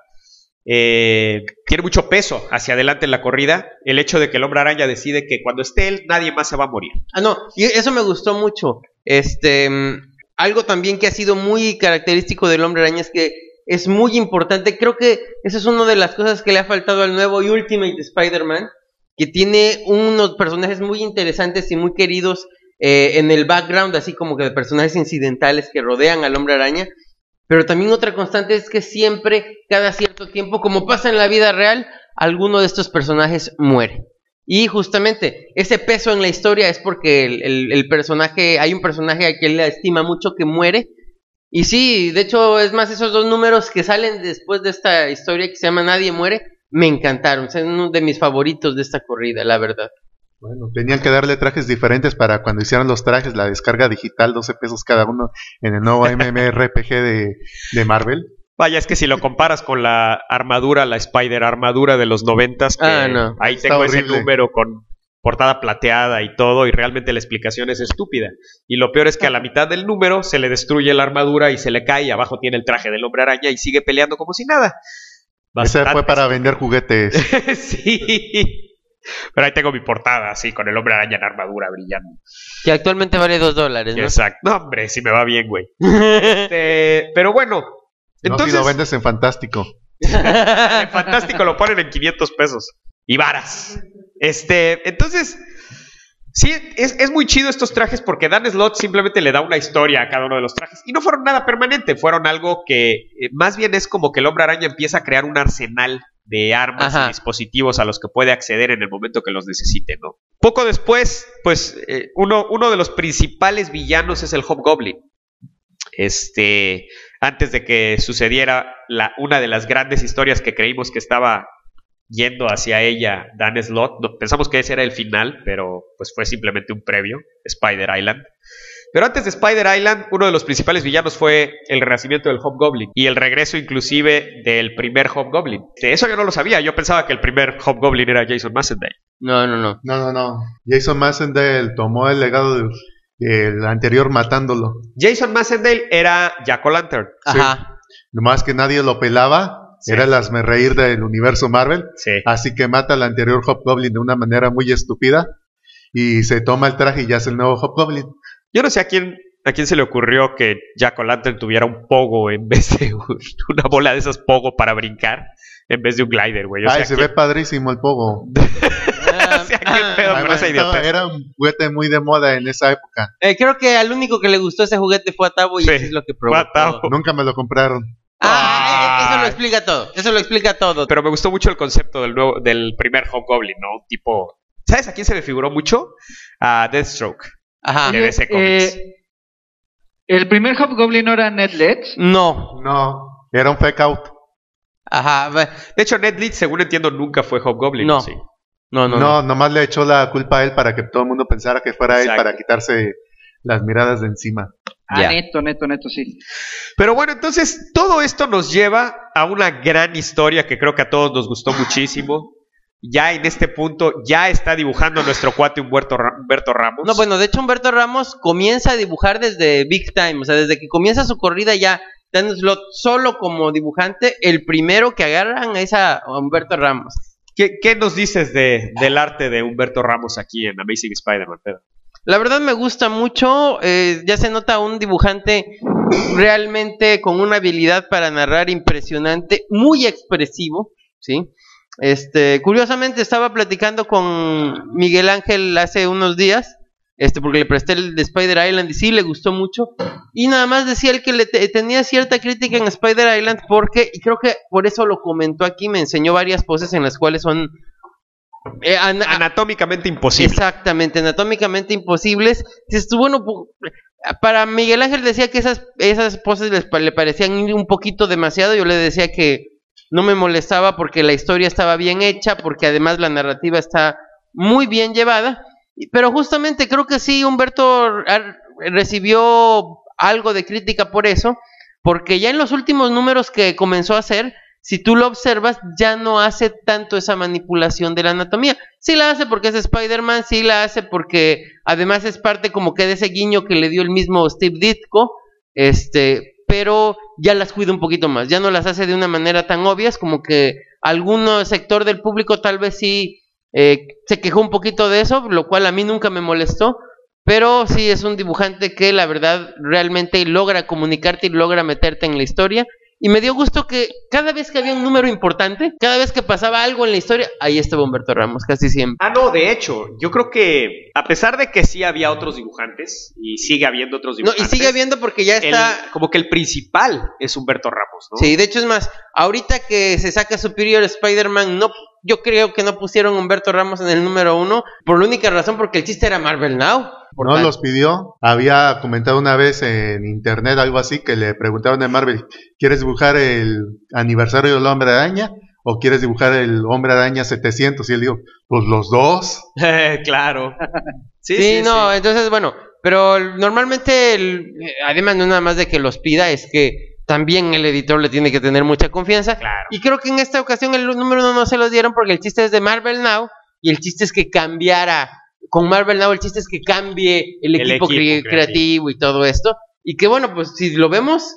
Eh, tiene mucho peso hacia adelante en la corrida, el hecho de que el Hombre Araña decide que cuando esté él, nadie más se va a morir. Ah, no, y eso me gustó mucho. Este, mm, algo también que ha sido muy característico del Hombre Araña es que es muy importante. Creo que esa es una de las cosas que le ha faltado al nuevo Ultimate Spider-Man, que tiene unos personajes muy interesantes y muy queridos eh, en el background, así como que de personajes incidentales que rodean al Hombre Araña. Pero también otra constante es que siempre, cada cierto tiempo, como pasa en la vida real, alguno de estos personajes muere. Y justamente ese peso en la historia es porque el, el, el personaje, hay un personaje a quien le estima mucho que muere. Y sí, de hecho, es más, esos dos números que salen después de esta historia que se llama Nadie Muere, me encantaron. Son uno de mis favoritos de esta corrida, la verdad. Bueno, tenían que darle trajes diferentes para cuando hicieran los trajes, la descarga digital, doce pesos cada uno en el nuevo M M O R P G de, de Marvel. Vaya, es que si lo comparas con la armadura, la Spider armadura de los noventas, que Ah, no. ahí Está tengo ese horrible. número con portada plateada y todo, y realmente la explicación es estúpida. Y lo peor es que a la mitad del número se le destruye la armadura y se le cae, y abajo tiene el traje del Hombre Araña y sigue peleando como si nada. Ese Bastante fue para vender juguetes. Sí. Pero ahí tengo mi portada, así, con el Hombre Araña en armadura brillando. Que actualmente vale dos dólares, ¿no? Exacto. No, hombre, si me va bien, güey. Este, pero bueno. No, Entonces, si lo vendes en Fantástico. en Fantástico lo ponen en quinientos pesos. Y varas. Este, entonces, sí, es, es muy chido estos trajes porque Dan Slott simplemente le da una historia a cada uno de los trajes. Y no fueron nada permanente, fueron algo que eh, más bien es como que el Hombre Araña empieza a crear un arsenal de armas Ajá. y dispositivos a los que puede acceder en el momento que los necesite, ¿no? Poco después, pues, eh, uno, uno de los principales villanos es el Hobgoblin. Este, antes de que sucediera la, una de las grandes historias que creímos que estaba yendo hacia ella Dan Slott, no, pensamos que ese era el final, pero pues fue simplemente un previo, Spider Island. Pero antes de Spider Island, uno de los principales villanos fue el renacimiento del Hobgoblin y el regreso inclusive del primer Hobgoblin. De eso yo no lo sabía, yo pensaba que el primer Hobgoblin era Jason Massendale. No, no, no. No, no, no. Jason Massendale tomó el legado del, del anterior matándolo. Jason Massendale era Jack O'Lantern. Ajá. Nomás que nadie lo pelaba. Sí. Era el hazmerreír del universo Marvel. Sí. Así que mata al anterior Hobgoblin de una manera muy estúpida. Y se toma el traje y ya es el nuevo Hobgoblin. Yo no sé a quién, a quién se le ocurrió que Jack O'Lantern tuviera un pogo en vez de un- una bola de esas pogo para brincar, en vez de un glider, güey. O Ay, sea, se ¿quién- ve padrísimo el pogo. o sea, ¿qué pedo con Además, esa estaba- idiotez? era un juguete muy de moda en esa época. Eh, creo que al único que le gustó ese juguete fue a Tabo y Sí, eso es lo que fue a provocó. Tabo. Nunca me lo compraron. Ah, eso lo Ay. explica todo. Eso lo explica todo. Pero me gustó mucho el concepto del nuevo, del primer Hobgoblin, ¿no? Un tipo. ¿Sabes a quién se me figuró mucho? A Deathstroke. Ajá. De D C Comics. Eh, el primer Hobgoblin no era Ned Leeds. No. No, era un fake out. Ajá. va- De hecho, Ned Leeds, según entiendo, nunca fue Hobgoblin. No. Sí. No, no, No, no. nomás le echó la culpa a él para que todo el mundo pensara que fuera Exacto. él para quitarse las miradas de encima. Ah, Ya. neto, neto, neto, sí. Pero bueno, entonces todo esto nos lleva a una gran historia que creo que a todos nos gustó muchísimo. Ya en este punto ya está dibujando nuestro cuate Humberto, Ra- Humberto Ramos. No, bueno, de hecho Humberto Ramos comienza a dibujar desde Big Time, o sea, desde que comienza su corrida ya, Dan Slott solo como dibujante, el primero que agarran es a Humberto Ramos. ¿Qué, qué nos dices de, del arte de Humberto Ramos aquí en Amazing Spider-Man, Pedro? La verdad me gusta mucho, eh, ya se nota un dibujante realmente con una habilidad para narrar impresionante, muy expresivo, ¿sí? Este, curiosamente estaba platicando con Miguel Ángel hace unos días, este, porque le presté el de Spider Island y sí, le gustó mucho, y nada más decía él que le te- tenía cierta crítica en Spider Island porque, y creo que por eso lo comentó aquí, me enseñó varias poses en las cuales son... eh, an- Anatómicamente imposible. Exactamente, anatómicamente imposibles. Dices tú, bueno, pu- para Miguel Ángel decía que esas, esas poses les pa- le parecían ir un poquito demasiado. Yo le decía que no me molestaba porque la historia estaba bien hecha, porque además la narrativa está muy bien llevada. Y- Pero justamente creo que sí, Humberto ar- recibió algo de crítica por eso, porque ya en los últimos números que comenzó a hacer, si tú lo observas, ya no hace tanto esa manipulación de la anatomía. Sí la hace porque es Spider-Man, sí la hace porque además es parte como que de ese guiño que le dio el mismo Steve Ditko, este, pero ya las cuida un poquito más, ya no las hace de una manera tan obvias, como que algún sector del público tal vez sí eh, se quejó un poquito de eso, lo cual a mí nunca me molestó, pero sí es un dibujante que la verdad realmente logra comunicarte y logra meterte en la historia. Y me dio gusto que cada vez que había un número importante, cada vez que pasaba algo en la historia, ahí estaba Humberto Ramos, casi siempre. Ah, no, de hecho, yo creo que a pesar de que sí había otros dibujantes, y sigue habiendo otros No, dibujantes, y sigue habiendo porque ya está... el- como que el principal es Humberto Ramos, ¿no? Sí, de hecho es más, ahorita que se saca Superior Spider-Man, no, yo creo que no pusieron Humberto Ramos en el número uno, por la única razón porque el chiste era Marvel Now. Por No tan- los pidió. Había comentado una vez en internet algo así que le preguntaron a Marvel, ¿quieres dibujar el aniversario del Hombre Araña o quieres dibujar el Hombre Araña setecientos? Y él dijo, pues los dos. Claro. Sí, Sí, sí, no, sí. entonces bueno, pero normalmente, el- eh, además no nada más de que los pida, es que también el editor le tiene que tener mucha confianza. Claro. Y creo que en esta ocasión el número uno no se los dieron porque el chiste es de Marvel Now y el chiste es que cambiara. Con Marvel Now el chiste es que cambie el El equipo, equipo cre- creativo. creativo y todo esto. Y que bueno, pues si lo vemos...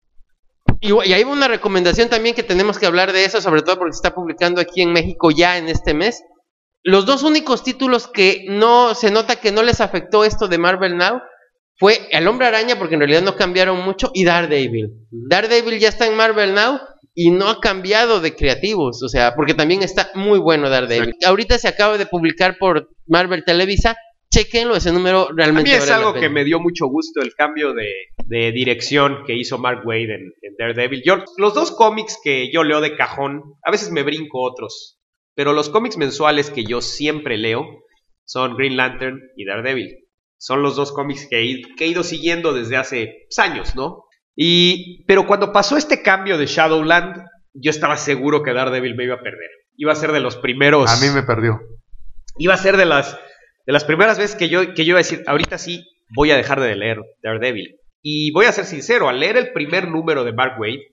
Y, y hay una recomendación también que tenemos que hablar de eso, sobre todo porque se está publicando aquí en México ya en este mes. Los dos únicos títulos que no se nota que no les afectó esto de Marvel Now fue El Hombre Araña, porque en realidad no cambiaron mucho, y Daredevil. Daredevil ya está en Marvel Now y no ha cambiado de creativos, o sea, porque también está muy bueno Daredevil. Ahorita se acaba de publicar por Marvel Televisa, chequenlo, ese número A realmente mí es vale la algo pena. que me dio mucho gusto, el cambio de, de dirección que hizo Mark Waid en, en Daredevil. Yo, los dos cómics que yo leo de cajón, a veces me brinco otros, pero los cómics mensuales que yo siempre leo son Green Lantern y Daredevil. Son los dos cómics que he, que he ido siguiendo desde hace pues, años, ¿no? Y, pero cuando pasó este cambio de Shadowland, yo estaba seguro que Daredevil me iba a perder. Iba a ser de los primeros... A mí me perdió. Iba a ser de las, de las primeras veces que yo, que yo iba a decir, ahorita sí voy a dejar de leer Daredevil. Y voy a ser sincero, al leer el primer número de Mark Waid,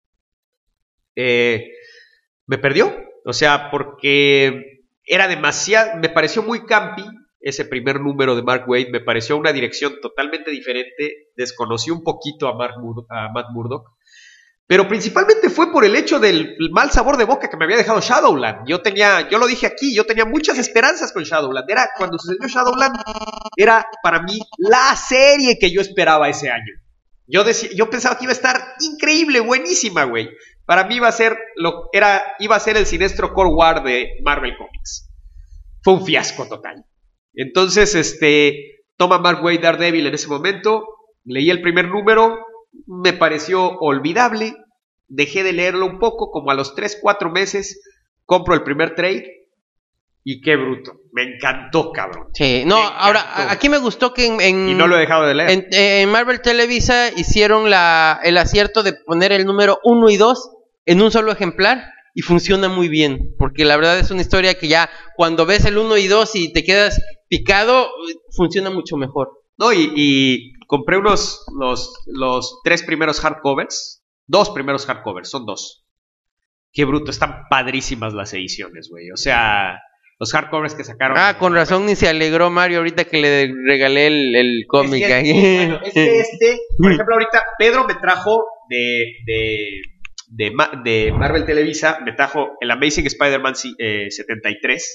eh, me perdió. O sea, porque era demasiado, me pareció muy campi ese primer número de Mark Waid, me pareció una dirección totalmente diferente, desconocí un poquito a, Mark Mur- a Matt Murdock, pero principalmente fue por el hecho del mal sabor de boca que me había dejado Shadowland. Yo tenía, yo lo dije aquí, yo tenía muchas esperanzas con Shadowland. Era, cuando sucedió Shadowland, era para mí la serie que yo esperaba ese año. Yo, decía, yo pensaba que iba a estar increíble, buenísima, güey. Para mí iba a ser lo, era, iba a ser el Sinestro Core War de Marvel Comics. Fue un fiasco total. Entonces, este, toma Mark Waid Daredevil en ese momento, leí el primer número, me pareció olvidable, dejé de leerlo un poco, como a los tres, cuatro meses, compro el primer trade, y qué bruto, me encantó, cabrón. Sí, no, Me ahora, encantó. a- aquí me gustó que en, en- Y no lo he dejado de leer. en, en Marvel Televisa hicieron la, el acierto de poner el número uno y dos en un solo ejemplar y funciona muy bien, porque la verdad es una historia que ya cuando ves el uno y dos y te quedas picado, funciona mucho mejor. No, y, y compré unos, los, los tres primeros hardcovers, dos primeros hardcovers, son dos. Qué bruto, están padrísimas las ediciones, güey. O sea, los hardcovers que sacaron. Ah, con razón ni se alegró Mario ahorita que le regalé el, el cómic Es que, ahí. bueno, es que este, por ejemplo, ahorita Pedro me trajo de, de, de, Ma- de Marvel Televisa, me trajo el Amazing Spider-Man eh, setenta y tres.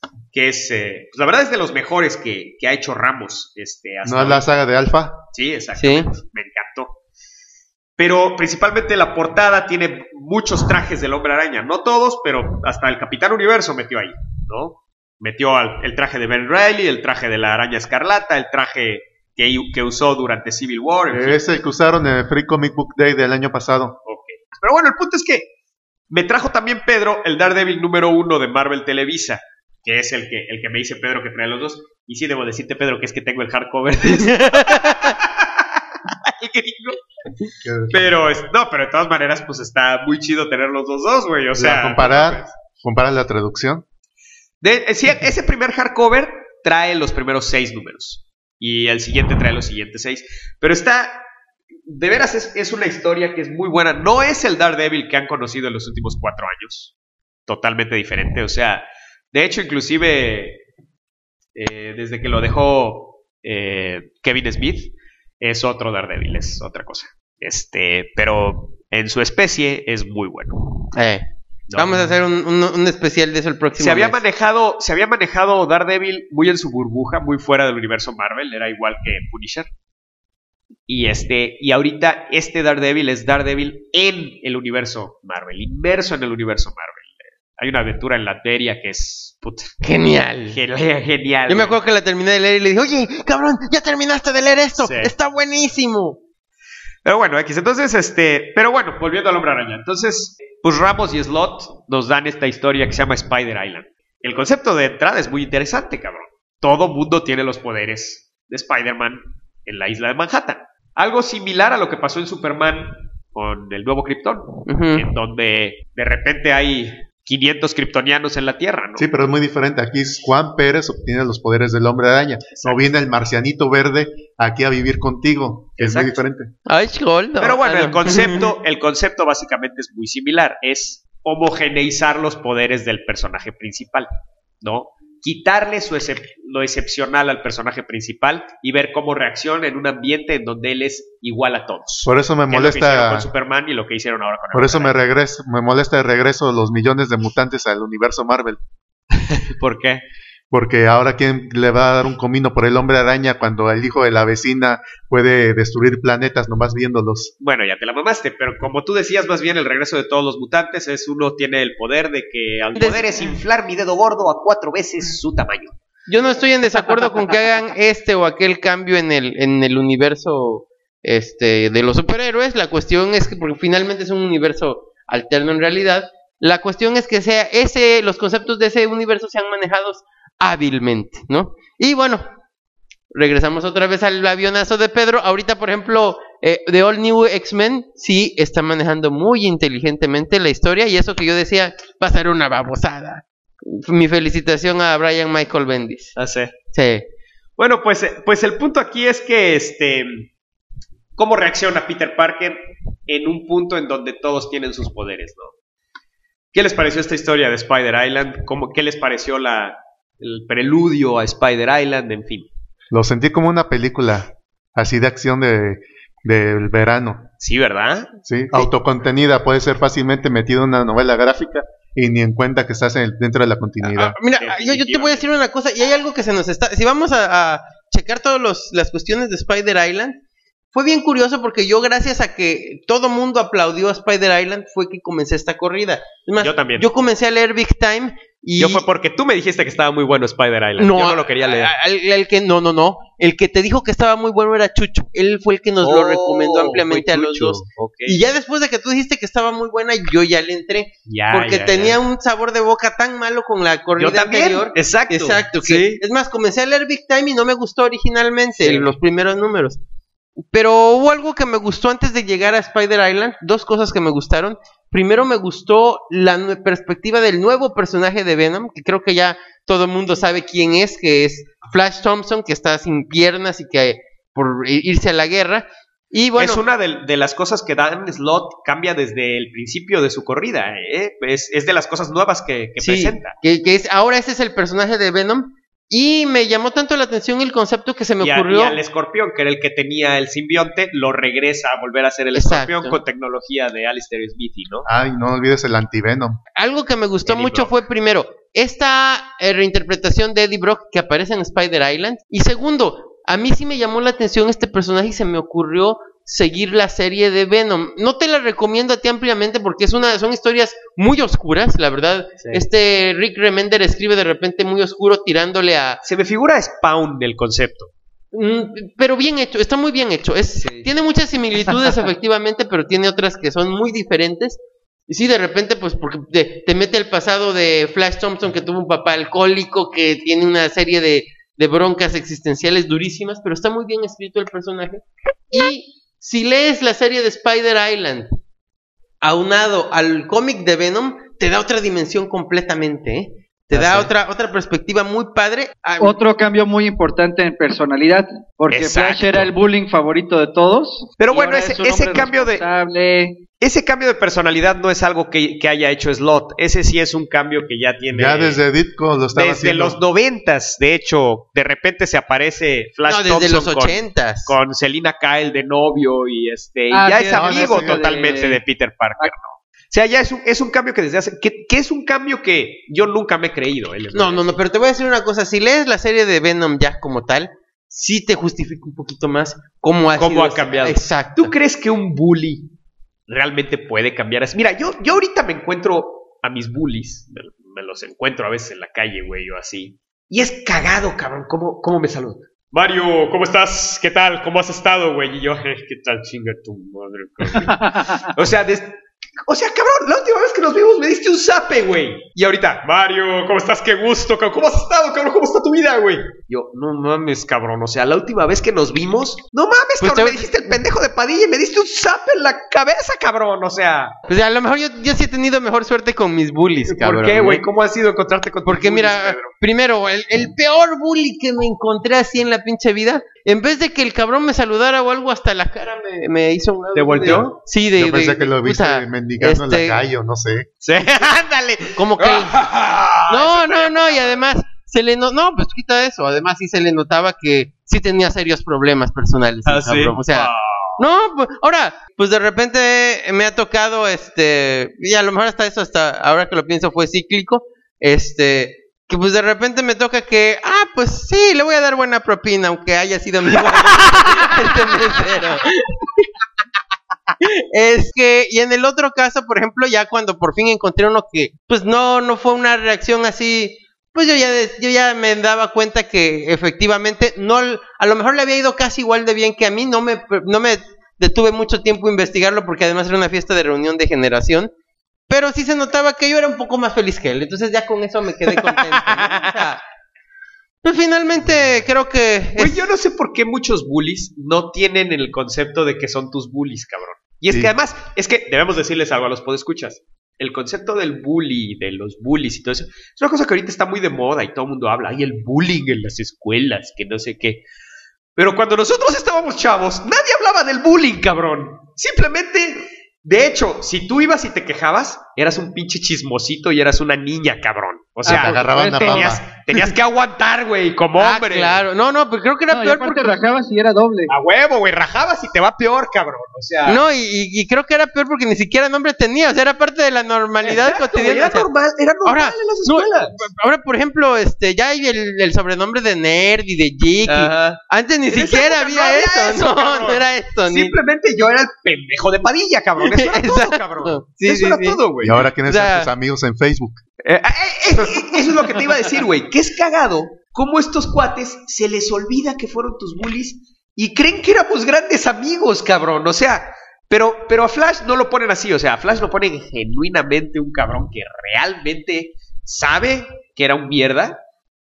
que es, eh, pues la verdad es de los mejores que, que ha hecho Ramos. Este, hasta ¿No es la hoy. saga de Alpha? Sí, exactamente. Sí. Me encantó. Pero principalmente la portada tiene muchos trajes del Hombre Araña. No todos, pero hasta el Capitán Universo metió ahí, ¿no? Metió al, el traje de Ben Reilly, el traje de la Araña Escarlata, el traje que, que usó durante Civil War. En fin. Es el que usaron en el Free Comic Book Day del año pasado. Ok. Pero bueno, el punto es que me trajo también Pedro el Daredevil número uno de Marvel Televisa, que es el que, el que me dice Pedro que trae los dos. Y sí debo decirte, Pedro, que es que tengo el hardcover de ese. El gringo. Pero, es, no, pero de todas maneras, pues está muy chido tener los dos dos, güey. O sea, comparar, pues, comparar la traducción. de, sí, ese primer hardcover trae los primeros seis números. Y el siguiente trae los siguientes seis. Pero está, de veras, es, es una historia que es muy buena. No es el Daredevil que han conocido en los últimos cuatro años. Totalmente diferente. O sea, de hecho, inclusive, eh, desde que lo dejó eh, Kevin Smith, es otro Daredevil, es otra cosa. Este, pero en su especie es muy bueno. Eh, ¿no? Vamos a hacer un, un, un especial de eso el próximo Se había mes. manejado, se había manejado Daredevil muy en su burbuja, muy fuera del universo Marvel, era igual que Punisher. Y este, y ahorita este Daredevil es Daredevil en el universo Marvel, inmerso en el universo Marvel. Hay una aventura en Latveria que es puta, Genial. genial. genial Yo me güey. acuerdo que la terminé de leer y le dije, oye, cabrón, ya terminaste de leer esto. Sí. Está buenísimo. Pero bueno, X, entonces, este, pero bueno, volviendo al Hombre Araña. Entonces, pues Ramos y Slott nos dan esta historia que se llama Spider Island. El concepto de entrada es muy interesante, cabrón. Todo mundo tiene los poderes de Spider-Man en la isla de Manhattan. Algo similar a lo que pasó en Superman con el nuevo Krypton, Ujú. en donde de repente hay quinientos kryptonianos en la Tierra, ¿no? Sí, pero es muy diferente. Aquí es Juan Pérez obtiene los poderes del Hombre Araña. No viene el marcianito verde aquí a vivir contigo. Que es muy Exacto. diferente. Ay, cholo. Pero bueno, Ah, no. el concepto, el concepto básicamente es muy similar. Es homogeneizar los poderes del personaje principal, ¿no? Quitarle su excep- lo excepcional al personaje principal y ver cómo reacciona en un ambiente en donde él es igual a todos. Por eso me Que es lo que hicieron molesta. con Superman y lo que hicieron ahora con el Por eso me Hombre regreso, me molesta de regreso los millones de mutantes al universo Marvel. Araña. ¿Por qué? Porque ahora quién le va a dar un comino por el Hombre Araña cuando el hijo de la vecina puede destruir planetas nomás viéndolos. Bueno, ya te la mamaste, pero como tú decías, más bien el regreso de todos los mutantes es uno tiene el poder de que al Des- poder es inflar mi dedo gordo a cuatro veces su tamaño. Yo no estoy en desacuerdo con que hagan este o aquel cambio en el, en el universo este, de los superhéroes. La cuestión es que, porque finalmente es un universo alterno en realidad, la cuestión es que sea ese, los conceptos de ese universo sean manejados hábilmente, ¿no? Y bueno, regresamos otra vez al avionazo de Pedro. Ahorita, por ejemplo, eh, The All New X-Men sí está manejando muy inteligentemente la historia, y eso que yo decía va a ser una babosada. Mi felicitación a Brian Michael Bendis. Ah, sí. Sí. Bueno, pues, eh, pues el punto aquí es que este cómo reacciona Peter Parker en un punto en donde todos tienen sus poderes, ¿no? ¿Qué les pareció esta historia de Spider Island? ¿Cómo, ¿Qué les pareció la, el preludio a Spider Island? En fin. Lo sentí como una película así de acción de del verano. Sí, ¿verdad? ¿Sí? Autocontenida, puede ser fácilmente metido en una novela gráfica y ni en cuenta que estás en el- dentro de la continuidad. Ah, mira, yo, yo te voy a decir una cosa, y hay algo que se nos está... Si vamos a, a checar todas las cuestiones de Spider Island, fue bien curioso porque yo, gracias a que todo mundo aplaudió a Spider Island, fue que comencé esta corrida. Es más, Yo también. Yo comencé a leer Big Time y... Yo fue porque tú me dijiste que estaba muy bueno Spider Island. No, Yo no lo quería leer. El, el que no, no, no. El que te dijo que estaba muy bueno era Chucho. Él fue el que nos lo Oh, recomendó ampliamente fue a los Chucho. dos. Ok. Y ya después de que tú dijiste que estaba muy buena, yo ya le entré. Ya, porque ya, tenía ya. un sabor de boca tan malo con la corrida Yo también. anterior. Exacto. Exacto. Que, Sí. Es más, comencé a leer Big Time y no me gustó originalmente Sí. los primeros números. Pero hubo algo que me gustó antes de llegar a Spider Island. Dos cosas que me gustaron. Primero, me gustó la nue- perspectiva del nuevo personaje de Venom, que creo que ya todo el mundo sabe quién es, que es Flash Thompson, que está sin piernas y que por i- irse a la guerra. Y bueno, Es una de, de las cosas que Dan Slott cambia desde el principio de su corrida. ¿eh? Es, es de las cosas nuevas que, que sí, presenta. que, que es, ahora ese es el personaje de Venom, Y me llamó tanto la atención el concepto que se me y, a, ocurrió. y al escorpión, que era el que tenía el simbionte, lo regresa a volver a ser el Exacto. escorpión con tecnología de Alistair Smithy, ¿no? Ay, no olvides el antivenom. Algo que me gustó Eddie mucho Brock. fue, primero, esta eh, reinterpretación de Eddie Brock que aparece en Spider Island. Y segundo, a mí sí me llamó la atención este personaje y se me ocurrió seguir la serie de Venom. No te la recomiendo a ti ampliamente porque es una, son historias muy oscuras, la verdad. Sí. Este Rick Remender escribe de repente muy oscuro tirándole a... Se me figura Spawn del concepto. Mm, pero bien hecho, está muy bien hecho. Es, Sí. Tiene muchas similitudes efectivamente, pero tiene otras que son muy diferentes. Y sí, de repente, pues, porque te, te mete el pasado de Flash Thompson, que tuvo un papá alcohólico, que tiene una serie de, de broncas existenciales durísimas, pero está muy bien escrito el personaje. Y si lees la serie de Spider Island, aunado al cómic de Venom, te da otra dimensión completamente, ¿eh? Te Ah, da sí. otra, otra perspectiva muy padre. Ah, Otro cambio muy importante en personalidad, porque Exacto. Flash era el bullying favorito de todos. Pero y bueno, ahora ese- es un ese hombre cambio de- responsable. Ese cambio de personalidad no es algo que, que haya hecho Slott. Ese sí es un cambio que ya tiene... Ya desde Ditko lo estaba desde haciendo. los noventas, de hecho, de repente se aparece Flash no, desde Thompson los con, ochentas. con Selina Kyle de novio y este y Ah, ya sí, es no, amigo no, no, totalmente de... de- Peter Parker, ¿no? O sea, ya es un, es un cambio que desde hace... Que, que es un cambio que yo nunca me he creído. ¿eh? Les voy a No, no, decir. no, pero te voy a decir una cosa. Si lees la serie de Venom ya como tal, sí te justifica un poquito más cómo ha, ¿Cómo sido ha ese- cambiado? Exacto. ¿Tú crees que un bully realmente puede cambiar así? Mira, yo, yo ahorita me encuentro a mis bullies, me, me los encuentro a veces en la calle, güey, o así. Y es cagado, cabrón, ¿cómo, cómo me saludan? Mario, ¿cómo estás? ¿Qué tal? ¿Cómo has estado, güey? Y yo, eh, ¿qué tal? Chinga tu madre, cabrón. O sea, des- o sea, cabrón, la última vez que nos vimos me diste un zape, güey. Y ahorita, Mario, ¿cómo estás? Qué gusto, cabrón. ¿Cómo has estado, cabrón? ¿Cómo está tu vida, güey? Yo, no mames, cabrón. O sea, la última vez que nos vimos, no mames, Pues cabrón. te- Me dijiste el pendejo de Padilla y me diste un zape en la cabeza, cabrón. O sea, Pues a lo mejor yo, yo sí he tenido mejor suerte con mis bullies, cabrón. ¿por qué, güey? ¿no? ¿Cómo ha sido encontrarte con tus Porque bullies, mira, Pedro? primero, el, el peor bully que me encontré así en la pinche vida, en vez de que el cabrón me saludara o algo, hasta la cara me, me hizo un... ¿Te volteó? Sí, de... Yo pensé de- que lo de- viste puta, mendigando en este, la calle o no sé. Sí, ándale. Como que... No, no, no, y además se le no, no, pues quita eso, además sí se le notaba que sí tenía serios problemas personales, el Ah, sí. cabrón, o sea, Ah. no, pues, ahora, pues de repente me ha tocado, este, y a lo mejor hasta eso, hasta ahora que lo pienso fue cíclico, este, que pues de repente me toca que, ah, pues sí, le voy a dar buena propina, aunque haya sido mi este mesero. Es que, y en el otro caso, por ejemplo, ya cuando por fin encontré uno que, pues no, no fue una reacción así, pues yo ya, de- yo ya me daba cuenta que efectivamente, no, a lo mejor le había ido casi igual de bien que a mí, no me, no me detuve mucho tiempo a investigarlo porque además era una fiesta de reunión de generación, pero sí se notaba que yo era un poco más feliz que él, entonces ya con eso me quedé contento, ¿no? O sea, pues finalmente creo que... es- Güey, yo no sé por qué muchos bullies no tienen el concepto de que son tus bullies, cabrón. Y es Sí. que además, es que debemos decirles algo a los podescuchas. El concepto del bully, de los bullies y todo eso, es una cosa que ahorita está muy de moda y todo el mundo habla. Hay el bullying en las escuelas, que no sé qué. Pero cuando nosotros estábamos chavos, nadie hablaba del bullying, cabrón. Simplemente, de hecho, si tú ibas y te quejabas, eras un pinche chismosito y eras una niña, cabrón. O sea, te agarraban la tenías, pava. tenías que aguantar, güey, como Ah, hombre. claro, no, no, pues creo que era No, y peor aparte porque... rajabas y era doble. A huevo, güey, rajabas y te va peor, cabrón. O sea, No, y, y- y creo que era peor porque ni siquiera nombre tenía, o sea, era parte de la normalidad exacto, güey, cotidiana. era o sea, normal, era normal ahora, en las no, escuelas. ahora, por ejemplo, este, ya hay el, el sobrenombre de nerd y de geek. y Ajá. antes ni En esa siquiera época había, no había eso, eso, no, cabrón. no era eso. Ni... Simplemente yo era el pendejo de Padilla, cabrón. Eso era todo, Exacto. cabrón. Sí, eso sí, era sí. todo, güey. Y ahora quiénes O sea- son tus amigos en Facebook. Eh, eh, eh, eh, eso es lo que te iba a decir, güey. Que es cagado cómo estos cuates se les olvida que fueron tus bullies y creen que éramos grandes amigos, cabrón. O sea, pero, pero a Flash no lo ponen así. O sea, a Flash lo ponen genuinamente un cabrón que realmente sabe que era un mierda,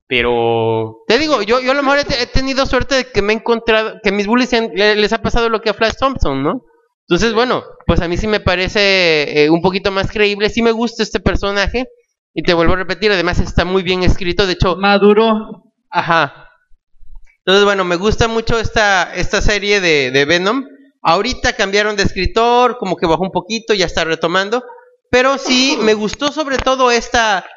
pero... Te digo, yo, yo a lo mejor he, te- he tenido suerte de que me he encontrado, que a mis bullies se han- le- les ha pasado lo que a Flash Thompson, ¿no? Entonces, bueno, pues a mí sí me parece eh, un poquito más creíble, sí me gusta este personaje, y te vuelvo a repetir, además está muy bien escrito, de hecho, Maduro. ajá. Entonces, bueno, me gusta mucho esta, esta serie de, de Venom. Ahorita cambiaron de escritor, como que bajó un poquito, ya está retomando. Pero sí, me gustó sobre todo esta,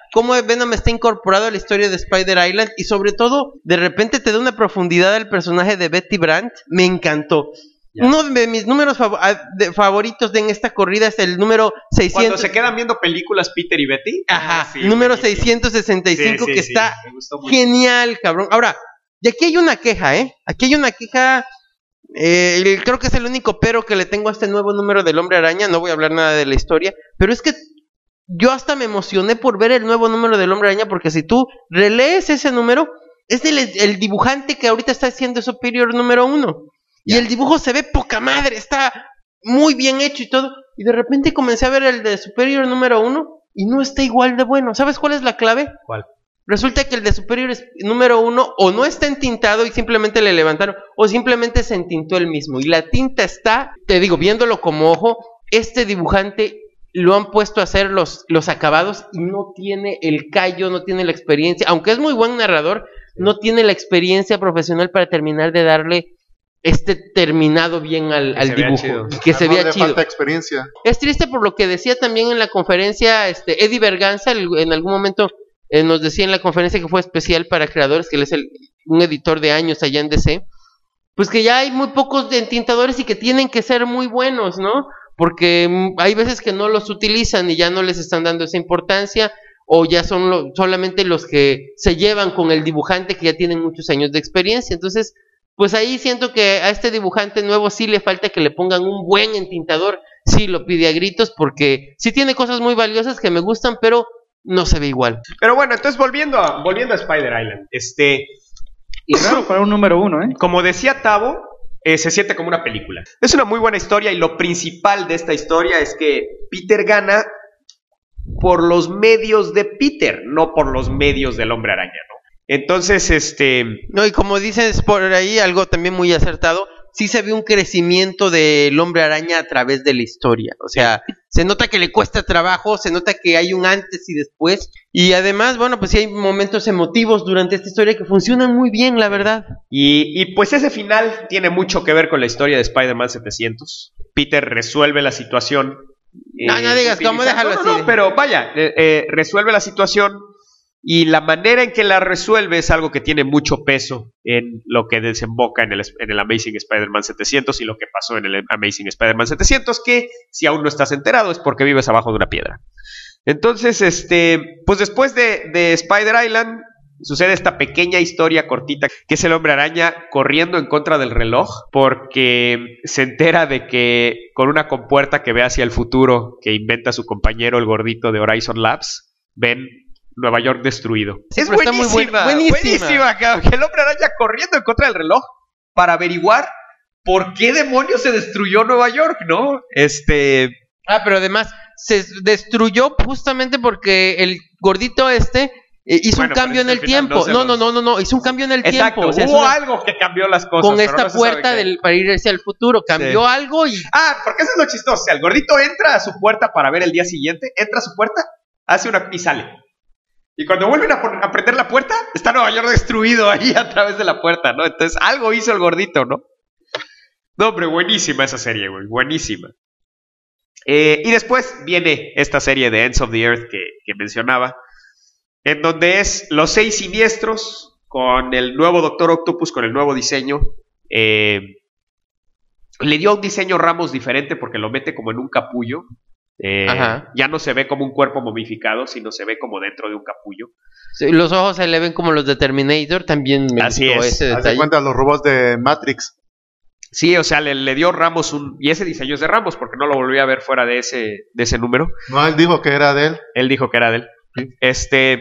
cómo Venom está incorporado a la historia de Spider Island y sobre todo, de repente te da una profundidad al personaje de Betty Brant. Me encantó. Ya. Uno de mis números fav- de favoritos de en esta corrida es el número seiscientos. Cuando se quedan viendo películas Peter y Betty. Ajá, ah, sí, número buenísimo. seiscientos sesenta y cinco, sí, sí, que sí, está me gustó mucho. genial, cabrón. Ahora, y aquí hay una queja, ¿eh? Aquí hay una queja, eh, el- creo que es el único pero que le tengo a este nuevo número del Hombre Araña. No voy a hablar nada de la historia, pero es que yo hasta me emocioné por ver el nuevo número del Hombre Araña, porque si tú relees ese número, es el, el dibujante que ahorita está haciendo Superior número uno. Y el dibujo se ve poca madre, está muy bien hecho y todo. Y de repente comencé a ver el de Superior número uno y no está igual de bueno. ¿Sabes cuál es la clave? ¿Cuál? Resulta que el de Superior es- número uno o no está entintado y simplemente le levantaron, o simplemente se entintó el mismo. Y la tinta está, te digo, viéndolo como ojo, este dibujante lo han puesto a hacer los, los acabados y no tiene el callo, no tiene la experiencia. Aunque es muy buen narrador, no tiene la experiencia profesional para terminar de darle este terminado bien al, Que al se vea dibujo, chido. que se no vea le chido. falta experiencia. Es triste por lo que decía también en la conferencia este Eddie Berganza, el- en algún momento eh, nos decía en la conferencia que fue especial para creadores, que él es el, un editor de años allá en D C, pues que ya hay muy pocos entintadores y que tienen que ser muy buenos, ¿no? Porque mm, hay veces que no los utilizan y ya no les están dando esa importancia, o ya son lo- solamente los que se llevan con el dibujante que ya tienen muchos años de experiencia. Entonces, pues ahí siento que a este dibujante nuevo sí le falta que le pongan un buen entintador. Sí lo pide a gritos, porque sí tiene cosas muy valiosas que me gustan, pero no se ve igual. Pero bueno, entonces volviendo a, volviendo a Spider Island, este, Y raro para un número uno, ¿eh? como decía Tavo, eh, se siente como una película. Es una muy buena historia y lo principal de esta historia es que Peter gana por los medios de Peter, no por los medios del Hombre Araña, ¿no? Entonces, este, No, y como dices por ahí, algo también muy acertado, sí se ve un crecimiento del Hombre Araña a través de la historia. O sea, se nota que le cuesta trabajo, se nota que hay un antes y después. Y además, bueno, pues sí hay momentos emotivos durante esta historia que funcionan muy bien, la verdad. Y, y pues ese final tiene mucho que ver con la historia de Spider-Man setecientos. Peter resuelve la situación. No, no digas cómo, déjalo no, no, así. no, pero vaya, eh, eh, resuelve la situación y la manera en que la resuelve es algo que tiene mucho peso en lo que desemboca en el, en el Amazing Spider-Man setecientos y lo que pasó en el Amazing Spider-Man setecientos, que si aún no estás enterado es porque vives abajo de una piedra. Entonces, este, pues después de, de Spider Island sucede esta pequeña historia cortita, que es el Hombre Araña corriendo en contra del reloj, porque se entera de que con una compuerta que ve hacia el futuro, que inventa su compañero el gordito de Horizon Labs, ven Nueva York destruido. Sí, es pero está buenísima, muy buen- buenísima. buenísima, cabrón, que el Hombre Araña corriendo en contra del reloj para averiguar por qué demonios se destruyó Nueva York, ¿no? Este... Ah, pero además se destruyó justamente porque el gordito este eh, hizo Bueno, un cambio en pero es el que al final tiempo. no se No, no, los- no, no, no, hizo un cambio en el Exacto, tiempo. O sea, es hubo una- algo que cambió las cosas. con pero esta no se sabe puerta qué. del, para irse al futuro, cambió Sí. algo y Ah, porque eso es lo chistoso. O sea, el gordito entra a su puerta para ver el día siguiente, entra a su puerta, hace una y sale. Y cuando vuelven a, pon- a prender la puerta, está Nueva York destruido ahí a través de la puerta, ¿no? Entonces, algo hizo el gordito, ¿no? No, hombre, buenísima esa serie, güey, buenísima. Eh, y después viene esta serie de Ends of the Earth que, que mencionaba, en donde es los seis siniestros con el nuevo Doctor Octopus, con el nuevo diseño. Eh, le dio un diseño Ramos diferente porque lo mete como en un capullo. Eh, Ajá. ya no se ve como un cuerpo momificado, sino se ve como dentro de un capullo. sí, los ojos se le ven como los de Terminator. También me Así gustó es. ese Haz de detalle. cuenta los robots de Matrix. Sí, o sea, le, le dio Ramos un... Y ese diseño es de Ramos porque no lo volví a ver fuera de ese, de ese número. No, él dijo que era de él. Él dijo que era de él. Sí. Este...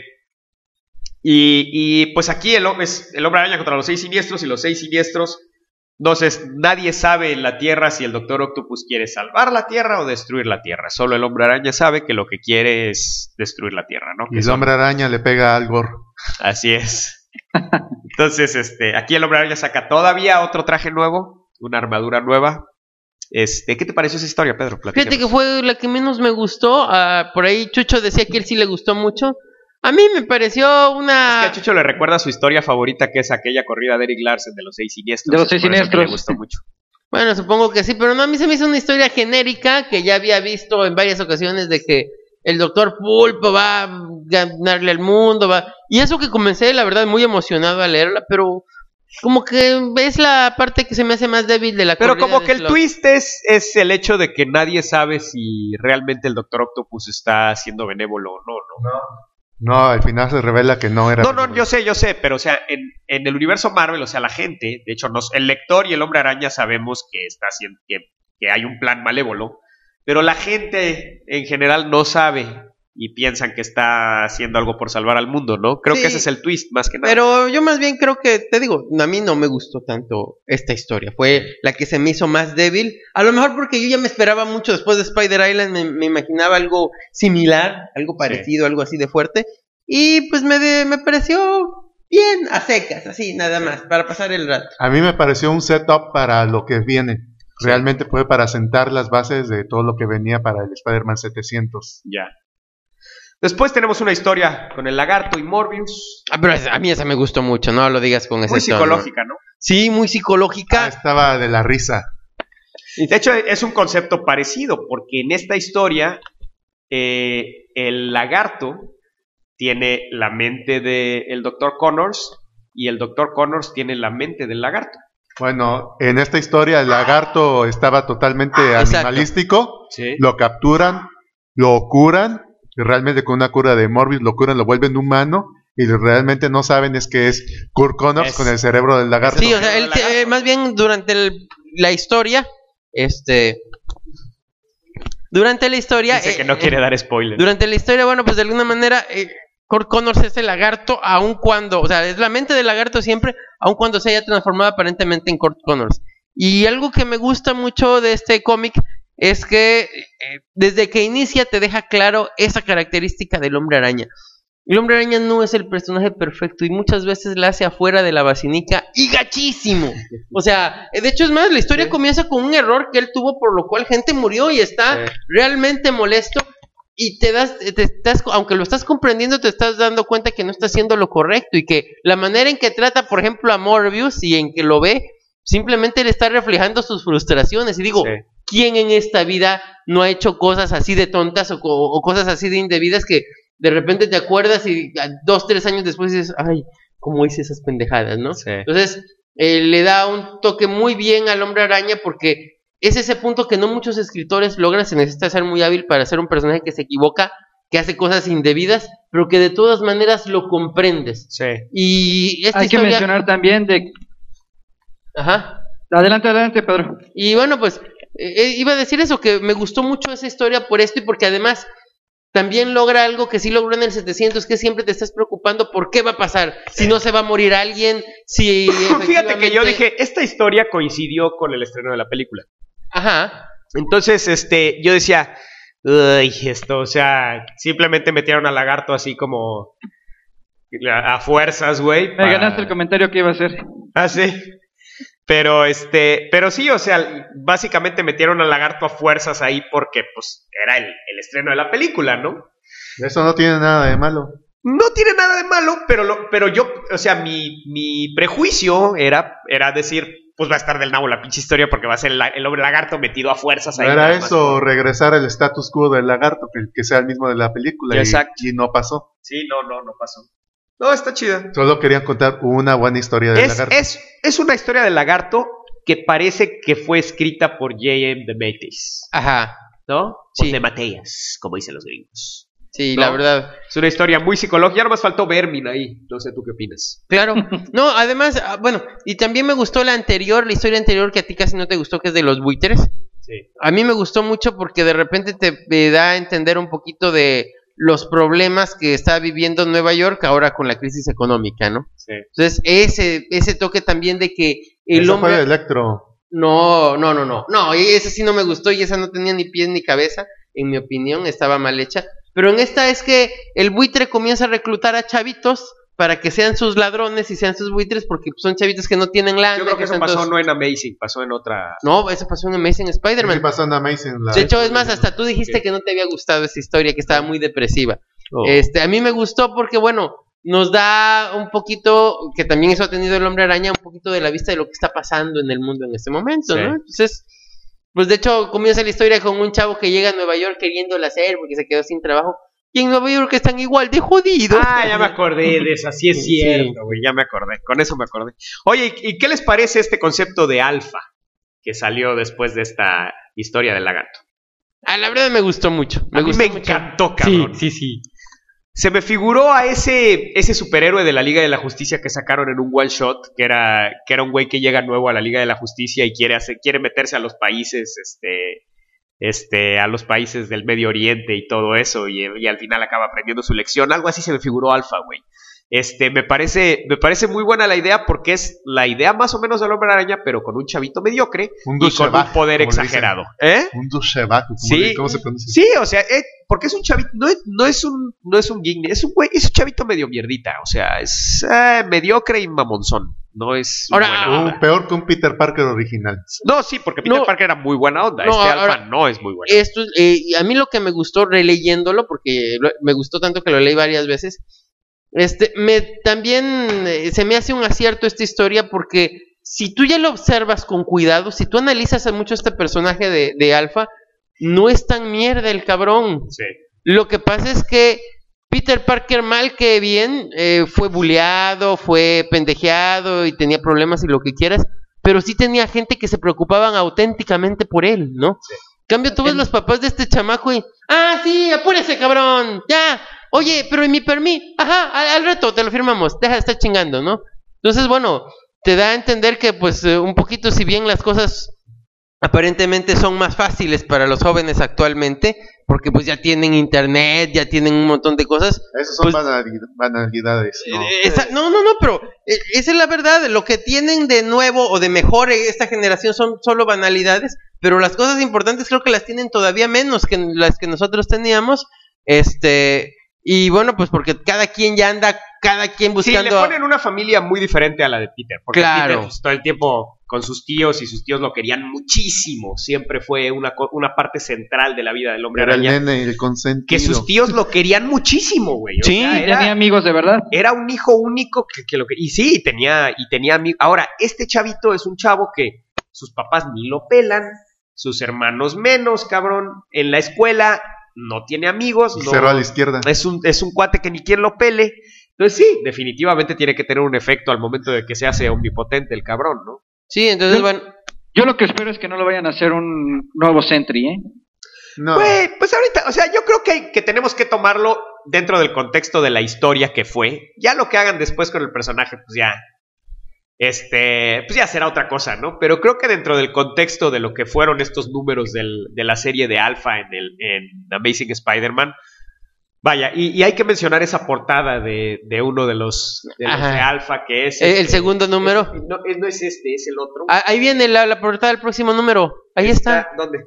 Y, y pues aquí el, hom- es el Hombre Araña contra los seis siniestros y los seis siniestros. Entonces nadie sabe en la Tierra si el Doctor Octopus quiere salvar la Tierra o destruir la Tierra. Solo el Hombre Araña sabe que lo que quiere es destruir la Tierra, ¿no? Y Que el son- hombre araña le pega al Gore. Así es. Entonces, este, aquí el Hombre Araña saca todavía otro traje nuevo, una armadura nueva. Este, ¿qué te pareció esa historia, Pedro? Fíjate que Platícanos. fue la que menos me gustó. ah, por ahí Chucho decía que él sí le gustó mucho. A mí me pareció Es una... que a Chucho le recuerda su historia favorita, que es aquella corrida de Eric Larsen de los seis siniestros. De los seis Por eso que siniestros. le gustó mucho. Bueno, supongo que sí, pero no, a mí se me hizo una historia genérica que ya había visto en varias ocasiones de que el Doctor Pulpo va a ganarle al mundo, va... Y eso que comencé, la verdad, muy emocionado a leerla, pero como que es la parte que se me hace más débil de la Pero corrida como de que el Slott. twist es, es el hecho de que nadie sabe si realmente el Doctor Octopus está siendo benévolo o no, ¿no? No, al final se revela que no era. No, no, yo sé, yo sé, pero o sea, en, en el universo Marvel, o sea, la gente, de hecho, nos, el lector y el Hombre Araña sabemos que está haciendo, que, que hay un plan malévolo, pero la gente en general no sabe y piensan que está haciendo algo por salvar al mundo, ¿no? Creo Sí, que ese es el twist, más que nada. Pero yo más bien creo que, te digo, a mí no me gustó tanto esta historia. Fue la que se me hizo más débil. A lo mejor porque yo ya me esperaba mucho después de Spider Island. Me, me imaginaba algo similar, algo parecido, sí. algo así de fuerte. Y pues me, de, me pareció bien a secas, así nada más, para pasar el rato. A mí me pareció un setup para lo que viene. Sí. Realmente fue para sentar las bases de todo lo que venía para el Spider-Man setecientos. Ya. Después tenemos una historia con el Lagarto y Morbius. Ah, pero a mí esa me gustó mucho, no lo digas con ese Muy tono. psicológica, ¿no? Sí, muy psicológica. Ah, estaba de la risa. De hecho, es un concepto parecido, porque en esta historia eh, el Lagarto tiene la mente del doctor Connors y el doctor Connors tiene la mente del Lagarto. Bueno, en esta historia el Lagarto estaba totalmente Exacto. animalístico. Sí. Lo capturan, lo curan. Y realmente con una cura de Morbius lo curan, lo vuelven humano. Y realmente no saben es que es Kurt Connors Es- con el cerebro del lagarto. Sí, o sea, él te- eh, más bien durante el- la historia, este... Durante la historia... Dice eh, que no eh, quiere dar spoilers. Durante la historia, bueno, pues de alguna manera... Eh, Kurt Connors es el lagarto, aun cuando, o sea, es la mente del lagarto siempre, aun cuando se haya transformado aparentemente en Kurt Connors. Y algo que me gusta mucho de este cómic es que eh, desde que inicia te deja claro esa característica del Hombre Araña. El Hombre Araña no es el personaje perfecto y muchas veces la hace afuera de la basinica y gachísimo. O sea, de hecho es más, la historia Sí. comienza con un error que él tuvo por lo cual gente murió y está Sí. realmente molesto. Y te das, te estás, aunque lo estás comprendiendo, te estás dando cuenta que no está haciendo lo correcto y que la manera en que trata, por ejemplo, a Morbius y en que lo ve, simplemente le está reflejando sus frustraciones. Y digo, Sí. ¿quién en esta vida no ha hecho cosas así de tontas o, co- o cosas así de indebidas que de repente te acuerdas y a dos, tres años después dices, ay, cómo hice esas pendejadas, ¿no? Sí. Entonces, eh, le da un toque muy bien al Hombre Araña porque es ese punto que no muchos escritores logran. Se necesita ser muy hábil para ser un personaje que se equivoca, que hace cosas indebidas, pero que de todas maneras lo comprendes. Sí. Y esta Hay que historia... mencionar también de... Ajá. Adelante, adelante, Pedro. Y bueno, pues eh, eh, iba a decir eso, que me gustó mucho esa historia por esto y porque además también logra algo que sí logró en el setecientos, que siempre te estás preocupando por qué va a pasar, si no se va a morir alguien, si Fíjate que yo efectivamente- dije, esta historia coincidió con el estreno de la película. Ajá. Entonces, este, yo decía, uy, esto, o sea, simplemente metieron al Lagarto así como a, a fuerzas, güey. Me para- ganaste el comentario que iba a hacer. Ah, sí. Pero este, pero sí, o sea, básicamente metieron al Lagarto a fuerzas ahí porque pues era el, el estreno de la película, ¿no? Eso no tiene nada de malo. No tiene nada de malo, pero lo, pero yo, o sea, mi, mi prejuicio era, era decir, pues va a estar del nabo la pinche historia porque va a ser el, la- el hombre lagarto metido a fuerzas ahí. No era nada más. eso, regresar al status quo del lagarto, que, que sea el mismo de la película. Y, Exacto. y no pasó. Sí, no, no, no pasó. No, está chida. Solo querían contar una buena historia del Es, lagarto. es, es una historia del lagarto que parece que fue escrita por J M de Mattis, Ajá. ¿no? Sí. O de Mateas, como dicen los gringos. Sí, ¿No? la verdad. Es una historia muy psicológica. Ya nomás faltó Vermin ahí. No sé tú qué opinas. Claro. No, además, ah, bueno, y también me gustó la anterior, la historia anterior que a ti casi no te gustó, que es de los buitres. Sí. A mí me gustó mucho porque de repente te, te da a entender un poquito de los problemas que está viviendo Nueva York ahora con la crisis económica, ¿no? Sí. Entonces, ese, ese toque también de que el Eso hombre... fue de Electro. No, no, no, no. No, y esa sí no me gustó y esa no tenía ni pies ni cabeza, en mi opinión, estaba mal hecha. Pero en esta es que el buitre comienza a reclutar a chavitos para que sean sus ladrones y sean sus buitres, porque son chavitos que no tienen lana. Yo creo que eso son pasó todos- no en Amazing, pasó en otra. No, eso pasó en Amazing Spider-Man. Sí pasó en Amazing. la- De hecho, es más, hasta tú dijiste Ok. que no te había gustado esa historia, que estaba muy depresiva. Oh. Este, a mí me gustó porque, bueno, nos da un poquito, que también eso ha tenido el Hombre Araña, un poquito de la vista de lo que está pasando en el mundo en este momento, Sí. ¿no? Entonces, Pues de hecho comienza la historia con un chavo que llega a Nueva York queriéndola hacer porque se quedó sin trabajo. Y en Nueva York están igual de jodidos. Ah, ya me acordé de eso, así es cierto, güey, ya me acordé, con eso me acordé. Oye, ¿y qué les parece este concepto de alfa que salió después de esta historia del lagarto? Ah, la verdad me gustó mucho. Me a mí gustó me mucho. encantó, cabrón. Sí, sí, sí. Se me figuró a ese, ese superhéroe de la Liga de la Justicia que sacaron en un one shot, que era, que era un güey que llega nuevo a la Liga de la Justicia y quiere hacer, quiere meterse a los países, este, este, a los países del Medio Oriente y todo eso, y, y al final acaba aprendiendo su lección. Algo así se me figuró Alpha, güey. Este, me parece, me parece muy buena la idea porque es la idea más o menos del Hombre Araña, pero con un chavito mediocre Un y con douchebag, un poder como le exagerado. ¿Eh? Un douchebag, ¿cómo, Sí. le- ¿cómo se pronuncia? Sí, o sea, eh, porque es un chavito, no es, no es un, no es un geek, es un güey, es un chavito medio mierdita, o sea, es eh, mediocre y mamonzón, no es Ahora, buena Uh, onda. peor que un Peter Parker original. No, sí, porque Peter No. Parker era muy buena onda, No, este ahora- Alpha no es muy bueno. Esto, eh, y a mí lo que me gustó releyéndolo, porque lo- me gustó tanto que lo leí varias veces, este, me también eh, se me hace un acierto esta historia porque si tú ya lo observas con cuidado, si tú analizas mucho este personaje de, de Alpha, no es tan mierda el cabrón. Sí. Lo que pasa es que Peter Parker, mal que bien, eh, fue buleado, fue pendejeado y tenía problemas y lo que quieras, pero sí tenía gente que se preocupaban auténticamente por él, ¿no? Sí. En cambio, tú ves los papás de este chamaco y, ah, sí, apúrese, cabrón, ya, oye, pero ¿y mi permiso? Ajá, al, al rato te lo firmamos, deja de estar chingando, ¿no? Entonces, bueno, te da a entender que, pues, eh, un poquito, si bien las cosas aparentemente son más fáciles para los jóvenes actualmente, porque pues ya tienen internet, ya tienen un montón de cosas. Esos son Pues- banali- banalidades. ¿no? Eh, esa- no, no, no, pero eh, esa es la verdad. Lo que tienen de nuevo o de mejor eh, esta generación son solo banalidades, pero las cosas importantes creo que las tienen todavía menos que las que nosotros teníamos. Este, y bueno, pues porque cada quien ya anda, cada quien Sí, buscando. le ponen una familia muy diferente a la de Peter, porque Claro. Peter pues, todo el tiempo con sus tíos y sus tíos lo querían muchísimo, siempre fue una, co- una parte central de la vida del Hombre Era el Araña, nene, el consentido. que sus tíos lo querían muchísimo, güey. O Sí, sea, Tenía era, amigos de verdad. era un hijo único que, que lo que... Y sí, tenía, y tenía amigos. Ahora, este chavito es un chavo que sus papás ni lo pelan, sus hermanos menos, cabrón. En la escuela no tiene amigos. No, Cero a la izquierda. es un, es un cuate que ni quien lo pele. Entonces sí, definitivamente tiene que tener un efecto al momento de que se hace omnipotente el cabrón, ¿no? Sí, entonces, Yo- bueno, Yo lo que espero es que no lo vayan a hacer un nuevo Sentry, ¿eh? No. Güey, pues ahorita, o sea, yo creo que, hay- que tenemos que tomarlo dentro del contexto de la historia que fue. Ya lo que hagan después con el personaje, pues ya, este, pues ya será otra cosa, ¿no? Pero creo que dentro del contexto de lo que fueron estos números del- de la serie de Alpha en, el, en Amazing Spider-Man, vaya, y, y hay que mencionar esa portada de, de uno de los de, los Ajá. de Alpha, que es... ¿El- el este, segundo número? es- no, es- no es este, es el otro. ah, ahí viene la, la portada del próximo número. Ahí está. ¿Dónde?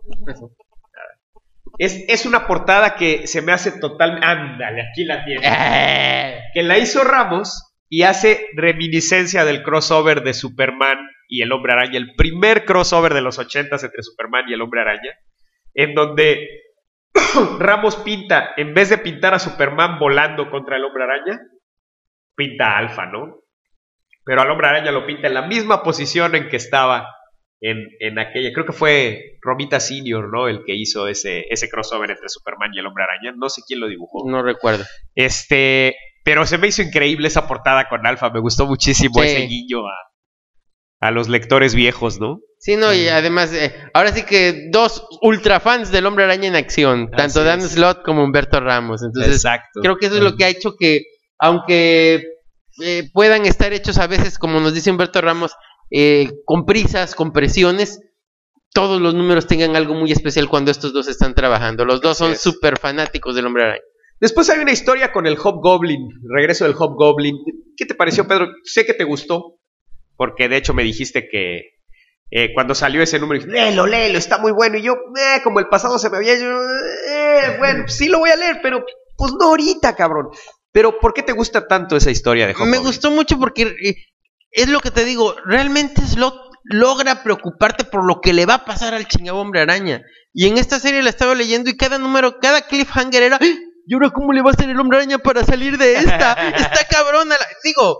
Es, es una portada que se me hace totalmente... Ándale, aquí la tienes. Eh, Que la hizo Ramos y hace reminiscencia del crossover de Superman y el Hombre Araña, el primer crossover de los ochentas entre Superman y el Hombre Araña, en donde Ramos pinta, en vez de pintar a Superman volando contra el Hombre Araña, pinta a Alpha, ¿no? Pero al Hombre Araña lo pinta en la misma posición en que estaba en, en aquella, creo que fue Romita Senior, ¿no? El que hizo ese, ese crossover entre Superman y el Hombre Araña, no sé quién lo dibujó. no recuerdo. Este, pero se me hizo increíble esa portada con Alpha, me gustó muchísimo Sí. ese guiño a, a los lectores viejos, ¿no? Sí, no, y además, eh, ahora sí que dos ultra fans del Hombre Araña en acción, tanto Así Dan es. Slott como Humberto Ramos. Entonces, Exacto. creo que eso es lo que ha hecho que, aunque eh, puedan estar hechos a veces, como nos dice Humberto Ramos, eh, con prisas, con presiones, todos los números tengan algo muy especial cuando estos dos están trabajando. Los dos Así son es. súper fanáticos del Hombre Araña. Después hay una historia con el Hobgoblin, regreso del Hobgoblin. ¿Qué te pareció, Pedro? Sé que te gustó, porque de hecho me dijiste que eh, cuando salió ese número, dijiste, léelo, léelo, está muy bueno. Y yo, eh, como el pasado se me había... Yo, eh, bueno, sí lo voy a leer, pero pues no ahorita, cabrón. Pero ¿por qué te gusta tanto esa historia de Hobgoblin? Me gustó mucho porque eh, es lo que te digo, realmente Slot logra preocuparte por lo que le va a pasar al chingado Hombre Araña. Y en esta serie la estaba leyendo y cada número, cada cliffhanger era, ¡ah! ¿y ahora cómo le va a hacer el Hombre Araña para salir de esta? Está cabrona. La... Digo,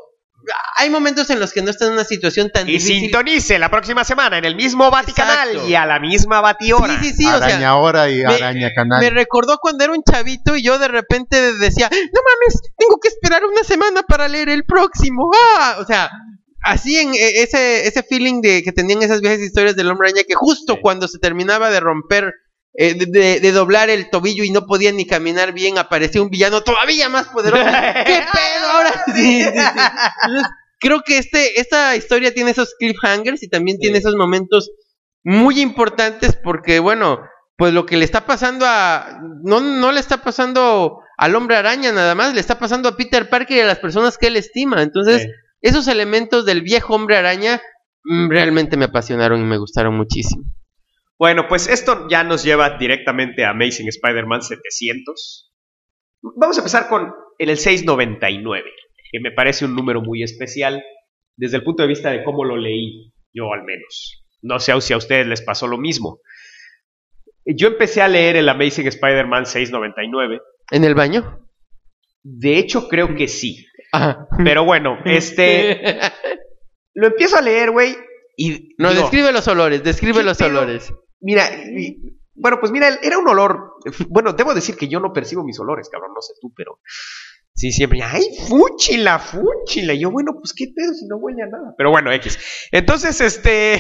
hay momentos en los que no está en una situación tan Y difícil. sintonice la próxima semana en el mismo Vaticanal Exacto. y a la misma Batihora. Sí, sí, sí, o sea, Araña hora y me- araña canal. me recordó cuando era un chavito y yo de repente decía, no mames, tengo que esperar una semana para leer el próximo. ¡Ah! O sea, así en eh, ese ese feeling de que tenían esas viejas historias del Hombre Araña que justo Sí. cuando se terminaba de romper, eh, de, de- de doblar el tobillo y no podía ni caminar bien, aparecía un villano todavía más poderoso. ¿Qué pedo ahora? Sí, sí, sí. Entonces, creo que este esta historia tiene esos cliffhangers y también Sí. tiene esos momentos muy importantes porque, bueno, pues lo que le está pasando a... No, no le está pasando al Hombre Araña nada más, le está pasando a Peter Parker y a las personas que él estima. Entonces, Sí. esos elementos del viejo Hombre Araña mm, realmente me apasionaron y me gustaron muchísimo. Bueno, pues esto ya nos lleva directamente a Amazing Spider-Man setecientos. Vamos a empezar con el seiscientos noventa y nueve, que me parece un número muy especial desde el punto de vista de cómo lo leí, yo al menos. No sé si a ustedes les pasó lo mismo. Yo empecé a leer el Amazing Spider-Man seiscientos noventa y nueve. ¿En el baño? De hecho, creo que sí. Ajá. Pero bueno, este... Lo empiezo a leer, güey, y... No, digo, describe los olores, describe ¿qué los pedo? olores. Mira, y- bueno, pues mira, era un olor. Bueno, debo decir que yo no percibo mis olores, cabrón, no sé tú, pero sí, siempre, ay, fúchila, fúchila. Y yo, bueno, pues qué pedo si no huele a nada. Pero bueno, X. Entonces, este.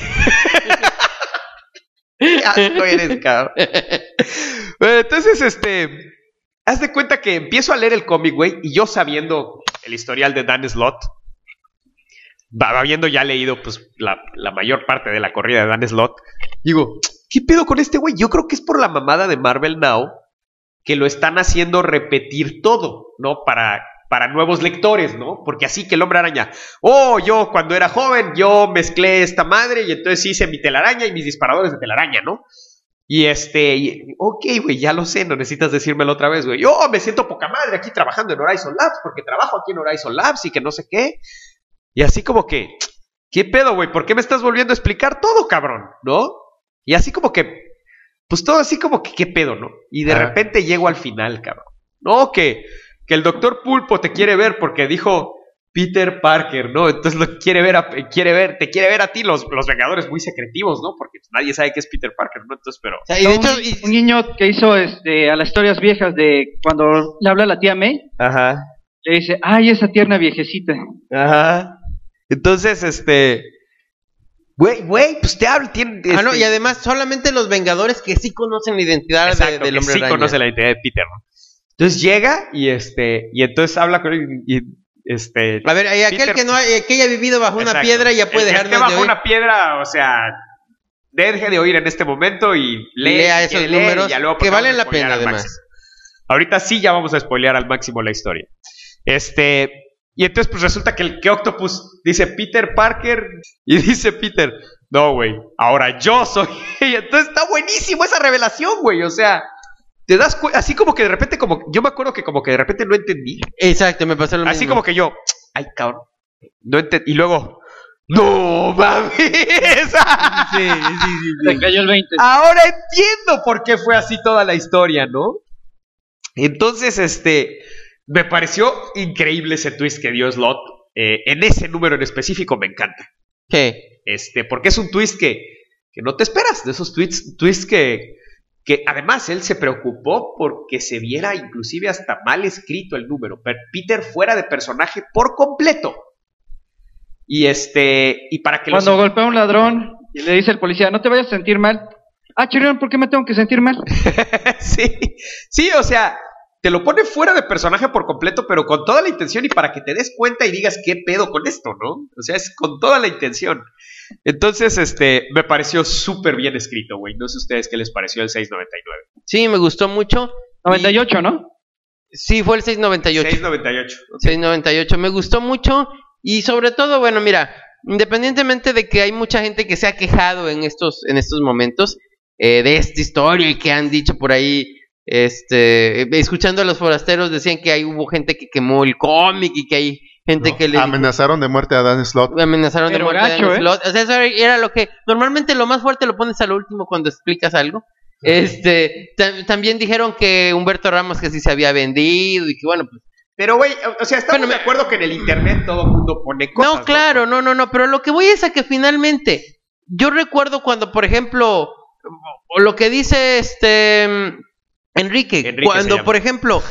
Qué asco eres, cabrón. Bueno, entonces, este. Haz de cuenta que empiezo a leer el cómic, güey, y yo sabiendo el historial de Dan Slott, va- habiendo ya leído, pues, la, la mayor parte de la corrida de Dan Slott, digo, ¿qué pedo con este güey? Yo creo que es por la mamada de Marvel Now que lo están haciendo repetir todo, ¿no? Para, para nuevos lectores, ¿no? Porque así que el Hombre Araña, oh, yo cuando era joven, yo mezclé esta madre y entonces hice mi telaraña y mis disparadores de telaraña, ¿no? Y este, y, ok, güey, ya lo sé, no necesitas decírmelo otra vez, güey. Yo me siento poca madre aquí trabajando en Horizon Labs porque trabajo aquí en Horizon Labs y que no sé qué. Y así como que, ¿qué pedo, güey? ¿Por qué me estás volviendo a explicar todo, cabrón? ¿No? Y así como que, pues todo así como que, ¿qué pedo, no? Y de Ajá. repente llego al final, cabrón. No, que, que el doctor Pulpo te quiere ver porque dijo Peter Parker, ¿no? Entonces lo quiere ver, a, quiere ver, te quiere ver a ti, los, los Vengadores muy secretivos, ¿no? Porque pues, nadie sabe que es Peter Parker, ¿no? Entonces, pero... O sea, y de hecho, un, y- un niño que hizo este a las historias viejas de cuando le habla a la tía May, Ajá. le dice, ay, esa tierna viejecita. Ajá. Entonces, este... Güey, güey, pues te hablo, tiene... ah, no, este- y además solamente los Vengadores que sí conocen la identidad de- Exacto, del que Hombre sí Araña. conoce la identidad de Peter, ¿no? Entonces llega y este... Y entonces habla con él y... Este... A ver, hay aquel Peter- que no hay- que haya vivido bajo una Exacto. piedra ya puede El que dejarnos esté bajo de oír. una piedra, o sea... Deje de oír en este momento y lee, Lea si esos quiere leer, números y ya luego que pasamos valen a la spoilear pena, al además. máximo. Ahorita sí ya vamos a spoilear al máximo la historia. Este... Y entonces pues resulta que el que Octopus dice Peter Parker y dice Peter, no, güey, ahora yo soy. Y entonces está buenísimo esa revelación, güey, o sea, te das cuenta, así como que de repente, como yo me acuerdo que como que de repente no entendí, Exacto, me pasó lo así mismo. como que yo, ay, cabrón, no entendí, y luego, no mames, Sí, sí, sí, Se cayó el veinte. ahora entiendo por qué fue así toda la historia, ¿no? Entonces, este, me pareció increíble ese twist que dio Slott. Eh, en ese número en específico me encanta. ¿Qué? Este, porque es un twist que, que no te esperas, de esos tweets, twists que, que además él se preocupó porque se viera inclusive hasta mal escrito el número. Pero Peter fuera de personaje por completo. Y este, y para que Cuando los... golpea a un ladrón y le dice el policía, no te vayas a sentir mal. Ah, Chirrión, ¿por qué me tengo que sentir mal? sí, sí, o sea, te lo pone fuera de personaje por completo, pero con toda la intención y para que te des cuenta y digas qué pedo con esto, ¿no? O sea, es con toda la intención. Entonces, este, me pareció súper bien escrito, güey. No sé ustedes qué les pareció el seiscientos noventa y nueve. Sí, me gustó mucho. noventa y ocho, ¿no? Sí, fue el seiscientos noventa y ocho. seiscientos noventa y ocho. ok. seiscientos noventa y ocho. Me gustó mucho y sobre todo, bueno, mira, independientemente de que hay mucha gente que se ha quejado en estos, en estos momentos eh, de esta historia y que han dicho por ahí, este, eh, escuchando a los forasteros decían que hay hubo gente que quemó el cómic y que hay gente ¿no? que le Amenazaron de muerte a Dan Slott. amenazaron Pero de muerte a gacho, Dan ¿eh? Slott. O sea, eso era lo que normalmente lo más fuerte lo pones a lo último cuando explicas algo. Este, tam- también dijeron que Humberto Ramos que sí se había vendido y que bueno, pues Pero, güey, o sea, estamos Bueno, de me- acuerdo que en el internet todo el mundo pone cosas. No, claro, no, no, no, pero lo que voy es a que finalmente, yo recuerdo cuando, por ejemplo, o lo que dice este mm, Enrique, Enrique se cuando, llama. por ejemplo,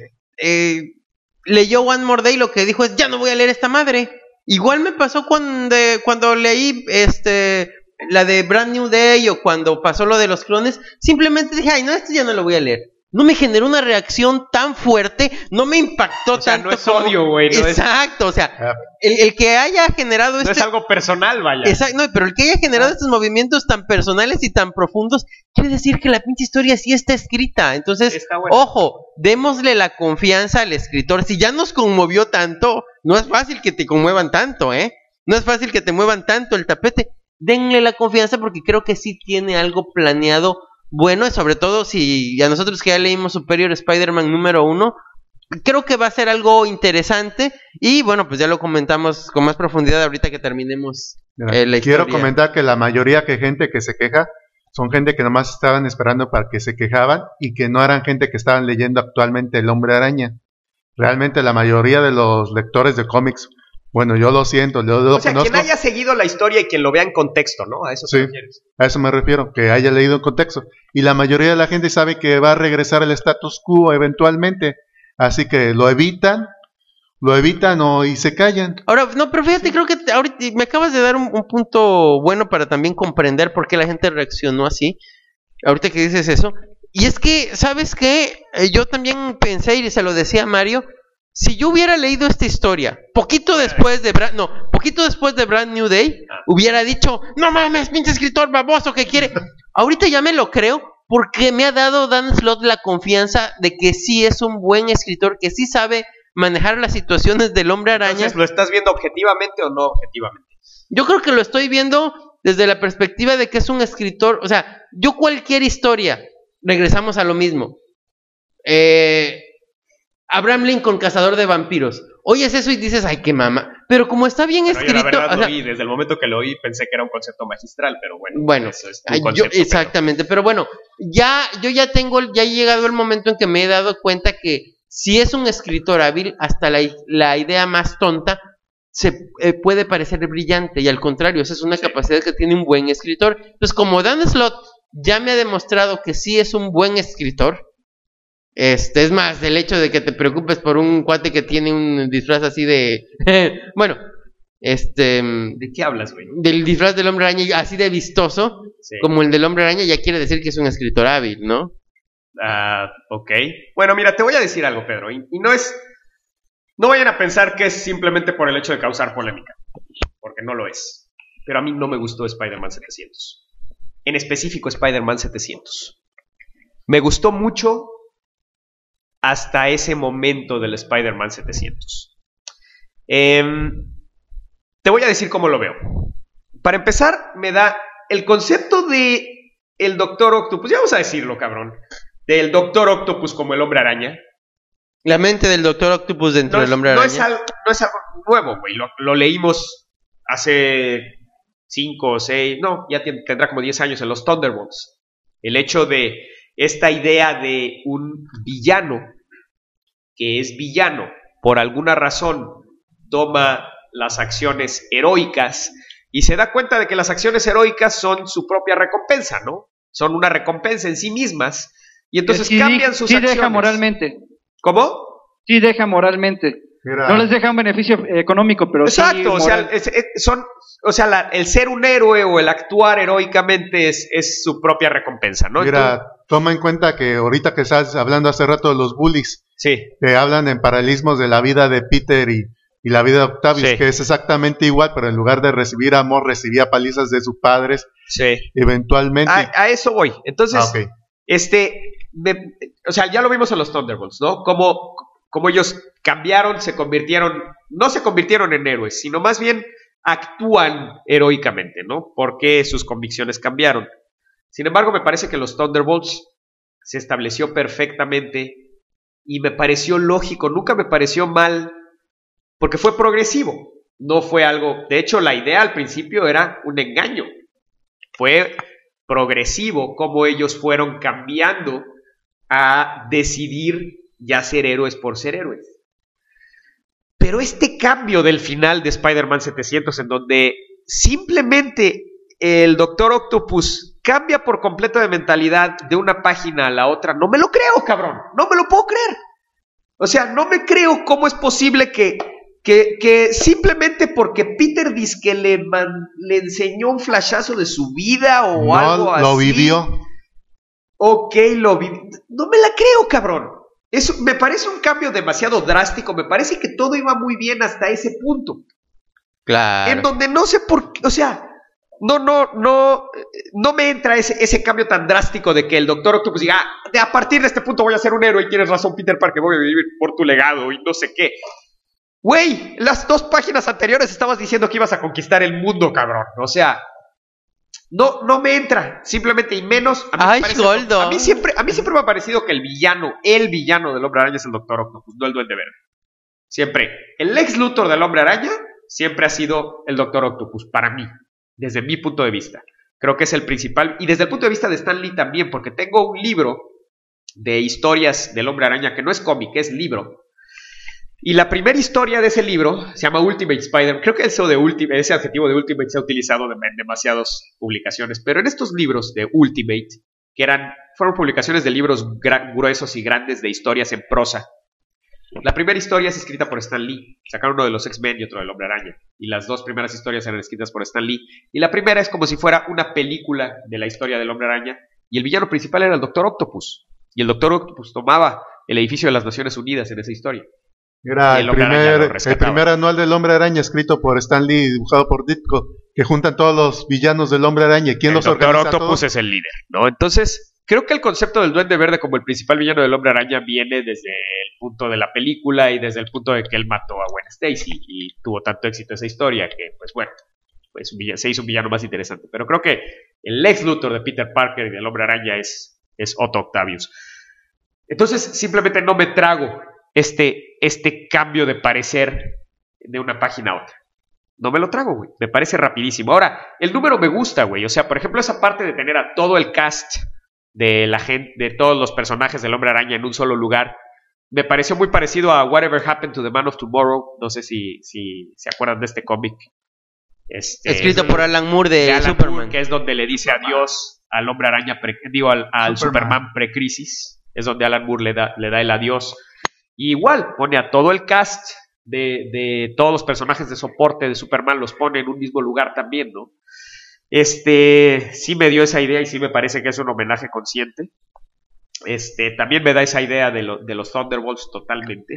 eh, leyó One More Day, lo que dijo es, ya no voy a leer esta madre. Igual me pasó cuando, cuando leí este la de Brand New Day o cuando pasó lo de los clones, simplemente dije, ay, no, esto ya no lo voy a leer. No me generó una reacción tan fuerte, no me impactó O sea, tanto no es como- odio, güey, no es- Exacto, o sea, Ah, el, el que haya generado No este... es algo personal, vaya. Exacto, no, pero el que haya generado estos movimientos tan personales y tan profundos, quiere decir que la pinche historia sí está escrita. Entonces, Está bueno. ojo, démosle la confianza al escritor. Si ya nos conmovió tanto, no es fácil que te conmuevan tanto, ¿eh? No es fácil que te muevan tanto el tapete. Denle la confianza porque creo que sí tiene algo planeado bueno, y sobre todo si a nosotros que ya leímos Superior Spider-Man número uno, creo que va a ser algo interesante y bueno, pues ya lo comentamos con más profundidad ahorita que terminemos mira, eh, la quiero historia. comentar que la mayoría que gente que se queja son gente que nomás estaban esperando para que se quejaban y que no eran gente que estaban leyendo actualmente El Hombre Araña. Realmente la mayoría de los lectores de cómics, bueno, yo lo siento, yo lo O sea, conozco. quien haya seguido la historia y quien lo vea en contexto, ¿no? A eso te Sí. refieres. A eso me refiero, que haya leído en contexto. Y la mayoría de la gente sabe que va a regresar el status quo eventualmente. Así que lo evitan, lo evitan o y se callan. Ahora, no, pero fíjate, creo que te- ahorita me acabas de dar un, un punto bueno para también comprender por qué la gente reaccionó así. Ahorita que dices eso. Y es que, ¿sabes qué? Eh, yo también pensé y se lo decía a Mario. Si yo hubiera leído esta historia, poquito después de Brand, no, poquito después de Brand New Day, hubiera dicho, no mames, pinche escritor baboso que quiere. Ahorita ya me lo creo porque me ha dado Dan Slott la confianza de que sí es un buen escritor, que sí sabe manejar las situaciones del Hombre Araña. Entonces, ¿lo estás viendo objetivamente o no objetivamente? Yo creo que lo estoy viendo desde la perspectiva de que es un escritor, o sea, yo cualquier historia, regresamos a lo mismo. Eh, Abraham Lincoln, cazador de vampiros. Oyes eso y dices, ay, qué mama. Pero como está bien Pero yo escrito, la verdad o lo sea, vi, desde el momento que lo oí pensé que era un concepto magistral, pero bueno, bueno, eso es tu ay, yo- concepto, pero- exactamente, pero bueno, ya yo ya tengo, ya he llegado el momento en que me he dado cuenta que si es un escritor hábil, hasta la, la idea más tonta se eh, puede parecer brillante y al contrario, esa es una capacidad que tiene un buen escritor. Entonces, como Dan Slott ya me ha demostrado que sí es un buen escritor, este es más, el hecho de que te preocupes por un cuate que tiene un disfraz así de, bueno, este, ¿De qué hablas, güey? del disfraz del Hombre Araña así de vistoso, Sí. como el del Hombre Araña, ya quiere decir que es un escritor hábil, ¿no? Ah, ok. Bueno, mira, te voy a decir algo, Pedro, y, y no es... No vayan a pensar que es simplemente por el hecho de causar polémica, porque no lo es. Pero a mí no me gustó Spider-Man setecientos. En específico, Spider-Man setecientos. Me gustó mucho hasta ese momento del Spider-Man setecientos. Em, te voy a decir cómo lo veo. Para empezar, me da el concepto de el Doctor Octopus, ya vamos a decirlo, cabrón, del Doctor Octopus como el Hombre Araña. La mente del Doctor Octopus dentro No, del es, Hombre no, Araña. es algo, no es algo nuevo, güey. Lo, lo leímos hace cinco o seis, no, ya tien- tendrá como diez años en los Thunderbolts. El hecho de esta idea de un villano que es villano, por alguna razón toma las acciones heroicas y se da cuenta de que las acciones heroicas son su propia recompensa, ¿no? Son una recompensa en sí mismas y entonces sí, cambian sus sí acciones. deja moralmente. ¿Cómo? Sí deja moralmente. Mira, No les deja un beneficio eh, económico, pero sí Exacto, o sea, moral. es- es- son, o sea la- el ser un héroe o el actuar heroicamente es, es su propia recompensa, ¿no? mira, Entonces, toma en cuenta que ahorita que estás hablando hace rato de los bullies, sí, te hablan en paralelismos de la vida de Peter y, y la vida de Octavius, Sí. que es exactamente igual, pero en lugar de recibir amor, recibía palizas de sus padres, sí. eventualmente. A, a eso voy. Entonces, Ah, ok. este, me- o sea, ya lo vimos en los Thunderbolts, ¿no? Como, como ellos cambiaron, se convirtieron, no se convirtieron en héroes, sino más bien actúan heroicamente, ¿no? Porque sus convicciones cambiaron. Sin embargo, me parece que los Thunderbolts se estableció perfectamente y me pareció lógico, nunca me pareció mal, porque fue progresivo, no fue algo, de hecho la idea al principio era un engaño, fue progresivo como ellos fueron cambiando a decidir ya ser héroes por ser héroes. Pero este cambio del final de Spider-Man setecientos, en donde simplemente el Doctor Octopus cambia por completo de mentalidad de una página a la otra, no me lo creo, cabrón, no me lo puedo creer. O sea, no me creo cómo es posible que, que, que simplemente porque Peter dice que le, man, le enseñó un flashazo de su vida o no, algo así. Lo vivió. Ok, lo vivió. No me la creo, cabrón. Eso me parece un cambio demasiado drástico. Me parece que todo iba muy bien hasta ese punto. Claro. En donde no sé por qué, o sea, no, no, no, no me entra ese, ese cambio tan drástico de que el Doctor Octopus diga, ah, de a partir de este punto voy a ser un héroe y tienes razón, Peter Parker, voy a vivir por tu legado y no sé qué. Güey, las dos páginas anteriores estabas diciendo que ibas a conquistar el mundo, cabrón. O sea, no, no me entra, simplemente y menos. A mí, Ay, me parece, Goldo. a mí siempre, a mí siempre me ha parecido que el villano, el villano del Hombre Araña es el Doctor Octopus, no el Duende Verde. Siempre. El Lex Luthor del Hombre Araña siempre ha sido el Doctor Octopus, para mí, desde mi punto de vista. Creo que es el principal, y desde el punto de vista de Stan Lee también, porque tengo un libro de historias del Hombre Araña, que no es cómic, es libro. Y la primera historia de ese libro se llama Ultimate Spider-Man. Creo que eso de Ultimate, ese adjetivo de Ultimate se ha utilizado en demasiadas publicaciones, pero en estos libros de Ultimate, que eran, fueron publicaciones de libros gruesos y grandes de historias en prosa. La primera historia es escrita por Stan Lee. Sacaron uno de los X-Men y otro del Hombre Araña. Y las dos primeras historias eran escritas por Stan Lee. Y la primera es como si fuera una película de la historia del Hombre Araña. Y el villano principal era el Doctor Octopus. Y el Doctor Octopus tomaba el edificio de las Naciones Unidas en esa historia. Era el, el, primer, el primer anual del Hombre Araña escrito por Stan Lee y dibujado por Ditko, que juntan todos los villanos del Hombre Araña. ¿Quién el los Doctor organiza Octopus todos? Es el líder, ¿no? Entonces, creo que el concepto del Duende Verde como el principal villano del Hombre Araña viene desde el punto de la película y desde el punto de que él mató a Gwen Stacy y tuvo tanto éxito esa historia que, pues bueno, pues un villano, se hizo un villano más interesante. Pero creo que el Lex Luthor de Peter Parker y del Hombre Araña es, es Otto Octavius. Entonces, simplemente no me trago este, este cambio de parecer de una página a otra. No me lo trago, güey. Me parece rapidísimo. Ahora, el número me gusta, güey. O sea, por ejemplo, esa parte de tener a todo el cast de la gente, de todos los personajes del Hombre Araña en un solo lugar, me pareció muy parecido a Whatever Happened to the Man of Tomorrow. No sé si, si se acuerdan de este cómic. Este, Escrito por Alan Moore de, de Alan Superman. Moore, que es donde le dice adiós al Hombre Araña, pre, digo, al, al Superman, Superman pre-crisis. Es donde Alan Moore le da, le da el adiós. Y igual, pone a todo el cast de, de todos los personajes de soporte de Superman, los pone en un mismo lugar también, ¿no? Este, sí me dio esa idea y sí me parece que es un homenaje consciente. Este, también me da esa idea de, lo, de los Thunderbolts totalmente.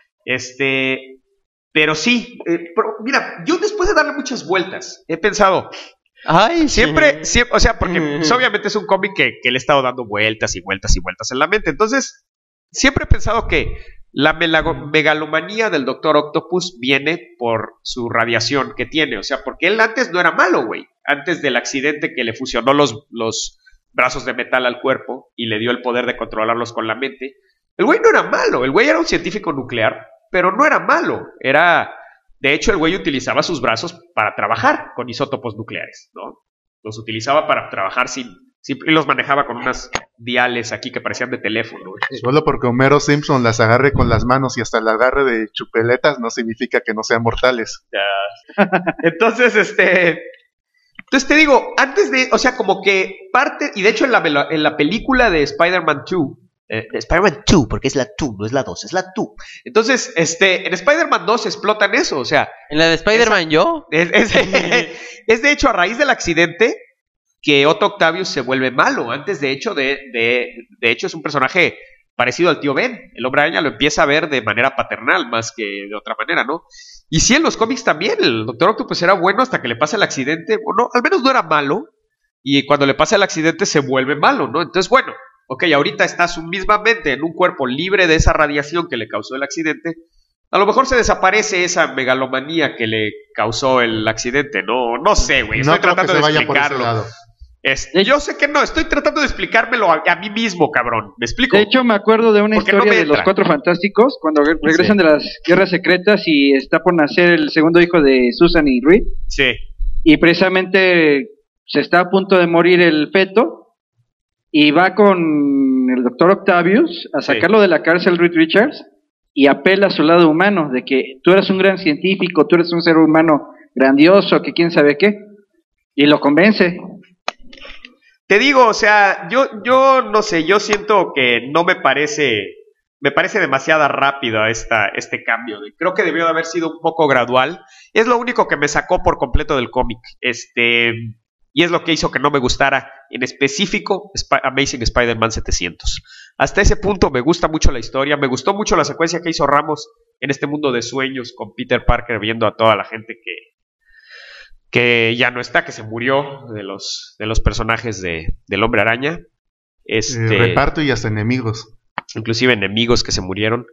Este, pero sí, eh, pero mira, yo después de darle muchas vueltas, he pensado... Ay, siempre, siempre, o sea, porque pues, obviamente es un cómic que, que le he estado dando vueltas y vueltas y vueltas en la mente. Entonces, siempre he pensado que la megalomanía del Doctor Octopus viene por su radiación que tiene. O sea, porque él antes no era malo, güey. Antes del accidente que le fusionó los, los brazos de metal al cuerpo y le dio el poder de controlarlos con la mente, el güey no era malo. El güey era un científico nuclear, pero no era malo. Era... De hecho, el güey utilizaba sus brazos para trabajar con isótopos nucleares, ¿no? Los utilizaba para trabajar sin... sin y los manejaba con unas diales aquí que parecían de teléfono. Solo porque Homero Simpson las agarre con las manos y hasta la agarre de chupeletas no significa que no sean mortales. Ya. Entonces, este... Entonces te digo, antes de... O sea, como que parte... Y de hecho en la, en la película de Spider-Man dos... Eh, Spider-Man dos, porque es la dos, no es la dos, es la dos. Entonces, este, en Spider-Man dos explotan eso, o sea... ¿En la de Spider-Man yo? Es, es, es de hecho a raíz del accidente que Otto Octavius se vuelve malo. Antes, de hecho, de, de, de hecho es un personaje parecido al tío Ben. El Hombre Araña lo empieza a ver de manera paternal más que de otra manera, ¿no? Y sí, en los cómics también, el Doctor Octopus era bueno hasta que le pasa el accidente. O no, al menos no era malo. Y cuando le pasa el accidente se vuelve malo, ¿no? Entonces, bueno... Ok, ahorita está su misma mente en un cuerpo libre de esa radiación que le causó el accidente. A lo mejor se desaparece esa megalomanía que le causó el accidente. No, no sé, güey. Estoy no creo tratando que se de vaya por ese explicarlo. lado. Este, yo sé que no, estoy tratando de explicármelo a, a mí mismo, cabrón. ¿Me explico? De hecho, me acuerdo de una Porque historia no de los Cuatro Fantásticos, cuando re- regresan Sí. de las guerras secretas y está por nacer el segundo hijo de Susan y Reed. Sí. Y precisamente se está a punto de morir el feto. Y va con el doctor Octavius a sacarlo Sí. de la cárcel Reed Richards. y apela a su lado humano, de que tú eres un gran científico, tú eres un ser humano grandioso, que quién sabe qué, y lo convence. Te digo, o sea, yo, yo no sé, yo siento que no me parece, me parece demasiado rápido esta, este cambio. Creo que debió de haber sido un poco gradual. Es lo único que me sacó por completo del cómic. Este, y es lo que hizo que no me gustara, en específico, Sp- Amazing Spider-Man setecientos. Hasta ese punto me gusta mucho la historia, me gustó mucho la secuencia que hizo Ramos en este mundo de sueños con Peter Parker viendo a toda la gente que, que ya no está, que se murió de los, de los personajes de, del Hombre Araña. Este, Eh, reparto y hasta enemigos. Inclusive enemigos que se murieron.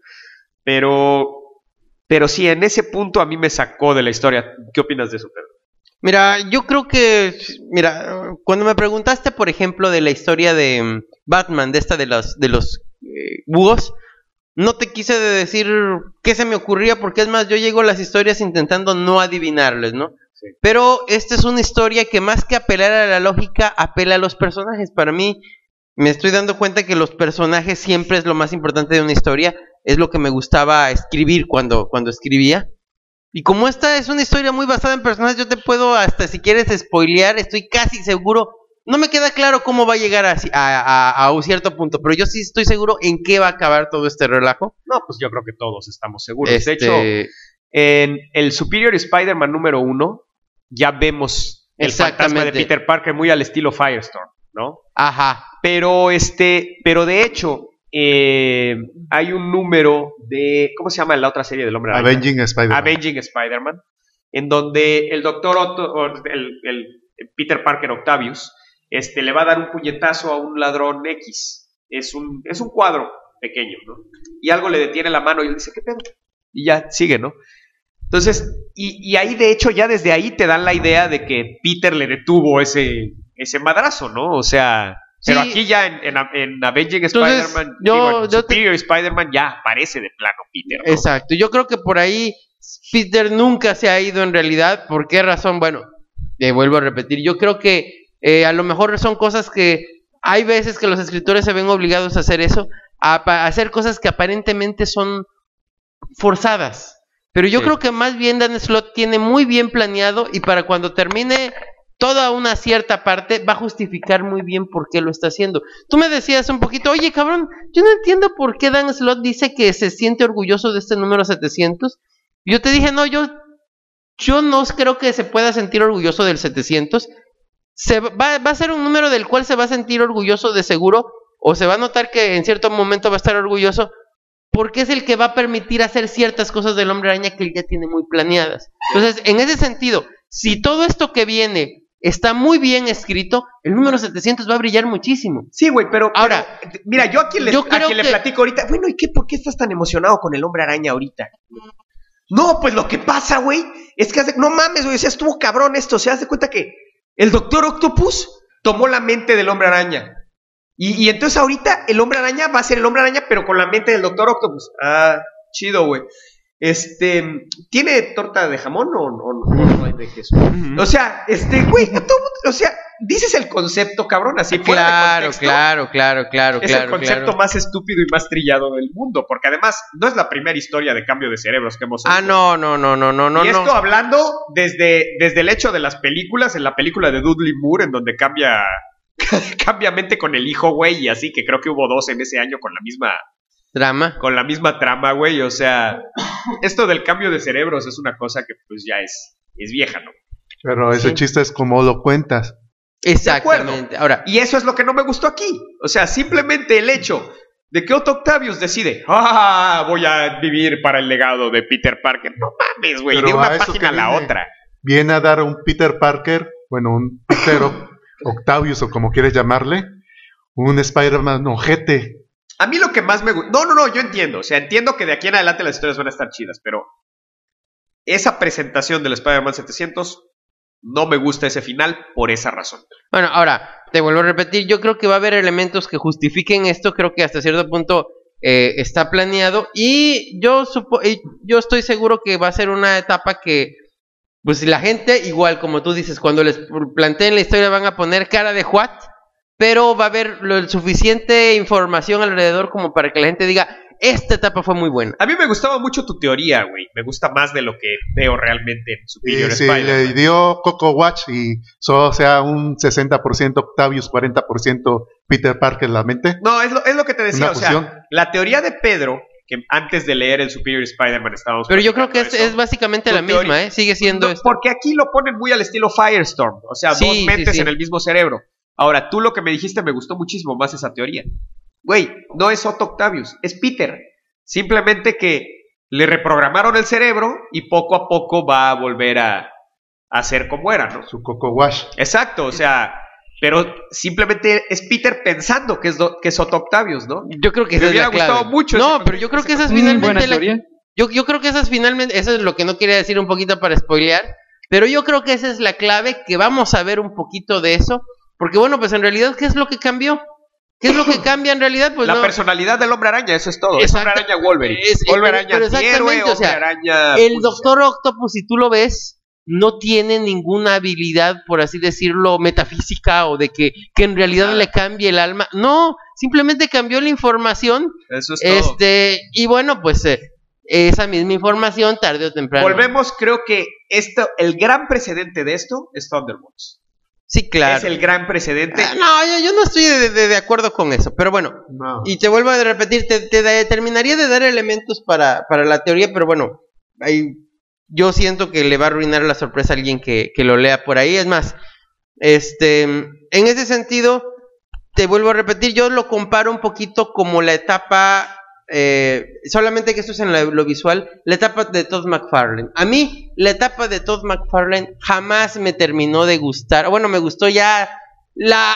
Pero, pero sí, en ese punto a mí me sacó de la historia. ¿Qué opinas de eso, Pedro? Mira, yo creo que, mira, cuando me preguntaste, por ejemplo, de la historia de mm, Batman, de esta de los, de los eh, búhos, no te quise de decir qué se me ocurría, porque es más, yo llego a las historias intentando no adivinarles, ¿no? Sí. Pero esta es una historia que más que apelar a la lógica, apela a los personajes. Para mí, me estoy dando cuenta que los personajes siempre es lo más importante de una historia, es lo que me gustaba escribir cuando, cuando escribía. Y como esta es una historia muy basada en personajes, yo te puedo, hasta si quieres spoilear, estoy casi seguro, no me queda claro cómo va a llegar a, a, a, a un cierto punto, pero yo sí estoy seguro en qué va a acabar todo este relajo. No, pues yo creo que todos estamos seguros. Este... De hecho, en el Superior Spider-Man número uno, ya vemos el fantasma de Peter Parker muy al estilo Firestorm, ¿no? Ajá. Pero, este, pero de hecho, eh, hay un número de, ¿cómo se llama la otra serie del Hombre Araña? Avenging Spider-Man. Avenging Spider-Man, en donde el doctor Otto, el, el Peter Parker Octavius, este, le va a dar un puñetazo a un ladrón X. Es un, es un cuadro pequeño, ¿no? Y algo le detiene la mano y él dice, ¿qué pedo? Y ya, sigue, ¿no? Entonces, y, y ahí de hecho ya desde ahí te dan la idea de que Peter le detuvo ese, ese madrazo, ¿no? O sea, sí. Pero aquí ya en, en, en Avenging Entonces, Spider-Man, yo, digo, en yo Superior te... Spider-Man ya aparece de plano Peter, ¿no? Exacto, yo creo que por ahí Peter nunca se ha ido en realidad. ¿Por qué razón? Bueno, te vuelvo a repetir, yo creo que eh, a lo mejor son cosas que hay veces que los escritores se ven obligados a hacer eso, a, a hacer cosas que aparentemente son forzadas. Pero yo Sí. creo que más bien Dan Slott tiene muy bien planeado, y para cuando termine toda una cierta parte va a justificar muy bien por qué lo está haciendo. Tú me decías un poquito, oye cabrón, yo no entiendo por qué Dan Slott dice que se siente orgulloso de este número setecientos. Yo te dije, no, yo, yo no creo que se pueda sentir orgulloso del setecientos. Se va, va a ser un número del cual se va a sentir orgulloso de seguro, o se va a notar que en cierto momento va a estar orgulloso, porque es el que va a permitir hacer ciertas cosas del Hombre Araña que él ya tiene muy planeadas. Entonces, en ese sentido, si todo esto que viene está muy bien escrito, el número setecientos va a brillar muchísimo. Sí, güey, pero, Ahora, pero, mira, yo a quien, le, yo a creo quien le que- platico ahorita, bueno, ¿y qué? ¿Por qué estás tan emocionado con el Hombre Araña ahorita? No, pues lo que pasa, güey, es que hace, no mames, güey, o sea, estuvo cabrón esto, se hace cuenta que el Doctor Octopus tomó la mente del Hombre Araña. Y, y entonces ahorita el Hombre Araña va a ser el Hombre Araña, pero con la mente del Doctor Octopus. Ah, chido, güey. Este, ¿tiene torta de jamón o, o- o no hay de queso? O sea, este, güey, todo mundo- o sea, dices el concepto, cabrón, así fuera de Claro, contexto. claro, claro, claro, Es claro, el concepto claro. más estúpido y más trillado del mundo, porque además no es la primera historia de cambio de cerebros que hemos Ah, oído. no, no, no, no, no, no. Y esto no. hablando desde, desde el hecho de las películas, en la película de Dudley Moore, en donde cambia, cambia mente con el hijo, güey, y así, que creo que hubo dos en ese año con la misma, Drama. con la misma trama, güey, o sea, esto del cambio de cerebros es una cosa que pues ya es, es vieja, ¿no? Pero ese Sí. chiste es como lo cuentas. Exactamente. Ahora, Y eso es lo que no me gustó aquí, o sea, simplemente el hecho de que Otto Octavius decide, ah, voy a vivir para el legado de Peter Parker, no mames, güey, Pero de una a eso página a que la viene. otra. Viene a dar un Peter Parker, bueno, un Peter O- Octavius o como quieres llamarle, un Spider-Man ojete. A mí lo que más me gusta... No, no, no, yo entiendo. O sea, entiendo que de aquí en adelante las historias van a estar chidas, pero esa presentación del Spider-Man setecientos no me gusta ese final por esa razón. bueno, ahora, te vuelvo a repetir, yo creo que va a haber elementos que justifiquen esto, creo que hasta cierto punto eh, está planeado, y yo supo y yo estoy seguro que va a ser una etapa que, pues la gente, igual como tú dices, cuando les planteen la historia van a poner cara de what, pero va a haber lo el suficiente información alrededor como para que la gente diga, esta etapa fue muy buena. A mí me gustaba mucho tu teoría, güey. Me gusta más de lo que veo realmente en Superior Y si Spider-Man. le dio Coco Watch y solo sea un sesenta por ciento Octavius, cuarenta por ciento Peter Parker en la mente. No, es lo, es lo que te decía. Una O sea, fusión. la teoría de Pedro, que antes de leer el Superior Spider-Man estábamos... Pero yo creo que es, platicando es básicamente Tu la misma, teoría- ¿eh? Sigue siendo No, esto. porque aquí lo ponen muy al estilo Firestorm. O sea, Sí, dos sí, mentes sí. en el mismo cerebro. Ahora, tú lo que me dijiste me gustó muchísimo más esa teoría. Güey, no es Otto Octavius, es Peter. Simplemente que le reprogramaron el cerebro y poco a poco va a volver a, a ser como era, ¿no? Su Coco Watch. Exacto, o sea, pero simplemente es Peter pensando que es, do- que es Otto Octavius, ¿no? Yo creo que Me esa es hubiera la clave. gustado mucho No, ese- pero yo creo que esa es Mm, finalmente buena la... teoría. Yo, yo creo que esa es finalmente... Eso es lo que no quería decir un poquito para spoilear. Pero yo creo que esa es la clave, que vamos a ver un poquito de eso. Porque bueno, pues en realidad, ¿qué es lo que cambió? ¿Qué es lo que cambia en realidad? Pues la no... personalidad del Hombre Araña, eso es todo. Exacto. Es Hombre Araña Wolverine. Es- Hombre pero- Araña pero antihéroe, exactamente, o sea, Hombre Araña... El pues, Doctor Octopus, si tú lo ves, no tiene ninguna habilidad, por así decirlo, metafísica o de que, que en realidad Ah. le cambie el alma. No, simplemente cambió la información. Eso es todo. Este, y bueno, pues eh, esa misma información tarde o temprano. Volvemos, creo que esto, el gran precedente de esto es Thunderbolts. Sí, claro. Es el gran precedente. Ah, no, yo, yo no estoy de, de- de acuerdo con eso, pero bueno. No. Y te vuelvo a repetir, te, te da- terminaría de dar elementos para, para la teoría, pero bueno, ahí, yo siento que le va a arruinar la sorpresa a alguien que, que lo lea por ahí. Es más, este, en ese sentido, te vuelvo a repetir, yo lo comparo un poquito como la etapa, eh, solamente que esto es en la- lo visual, la etapa de Todd McFarlane. A mí, la etapa de Todd McFarlane jamás me terminó de gustar. Bueno, me gustó ya la...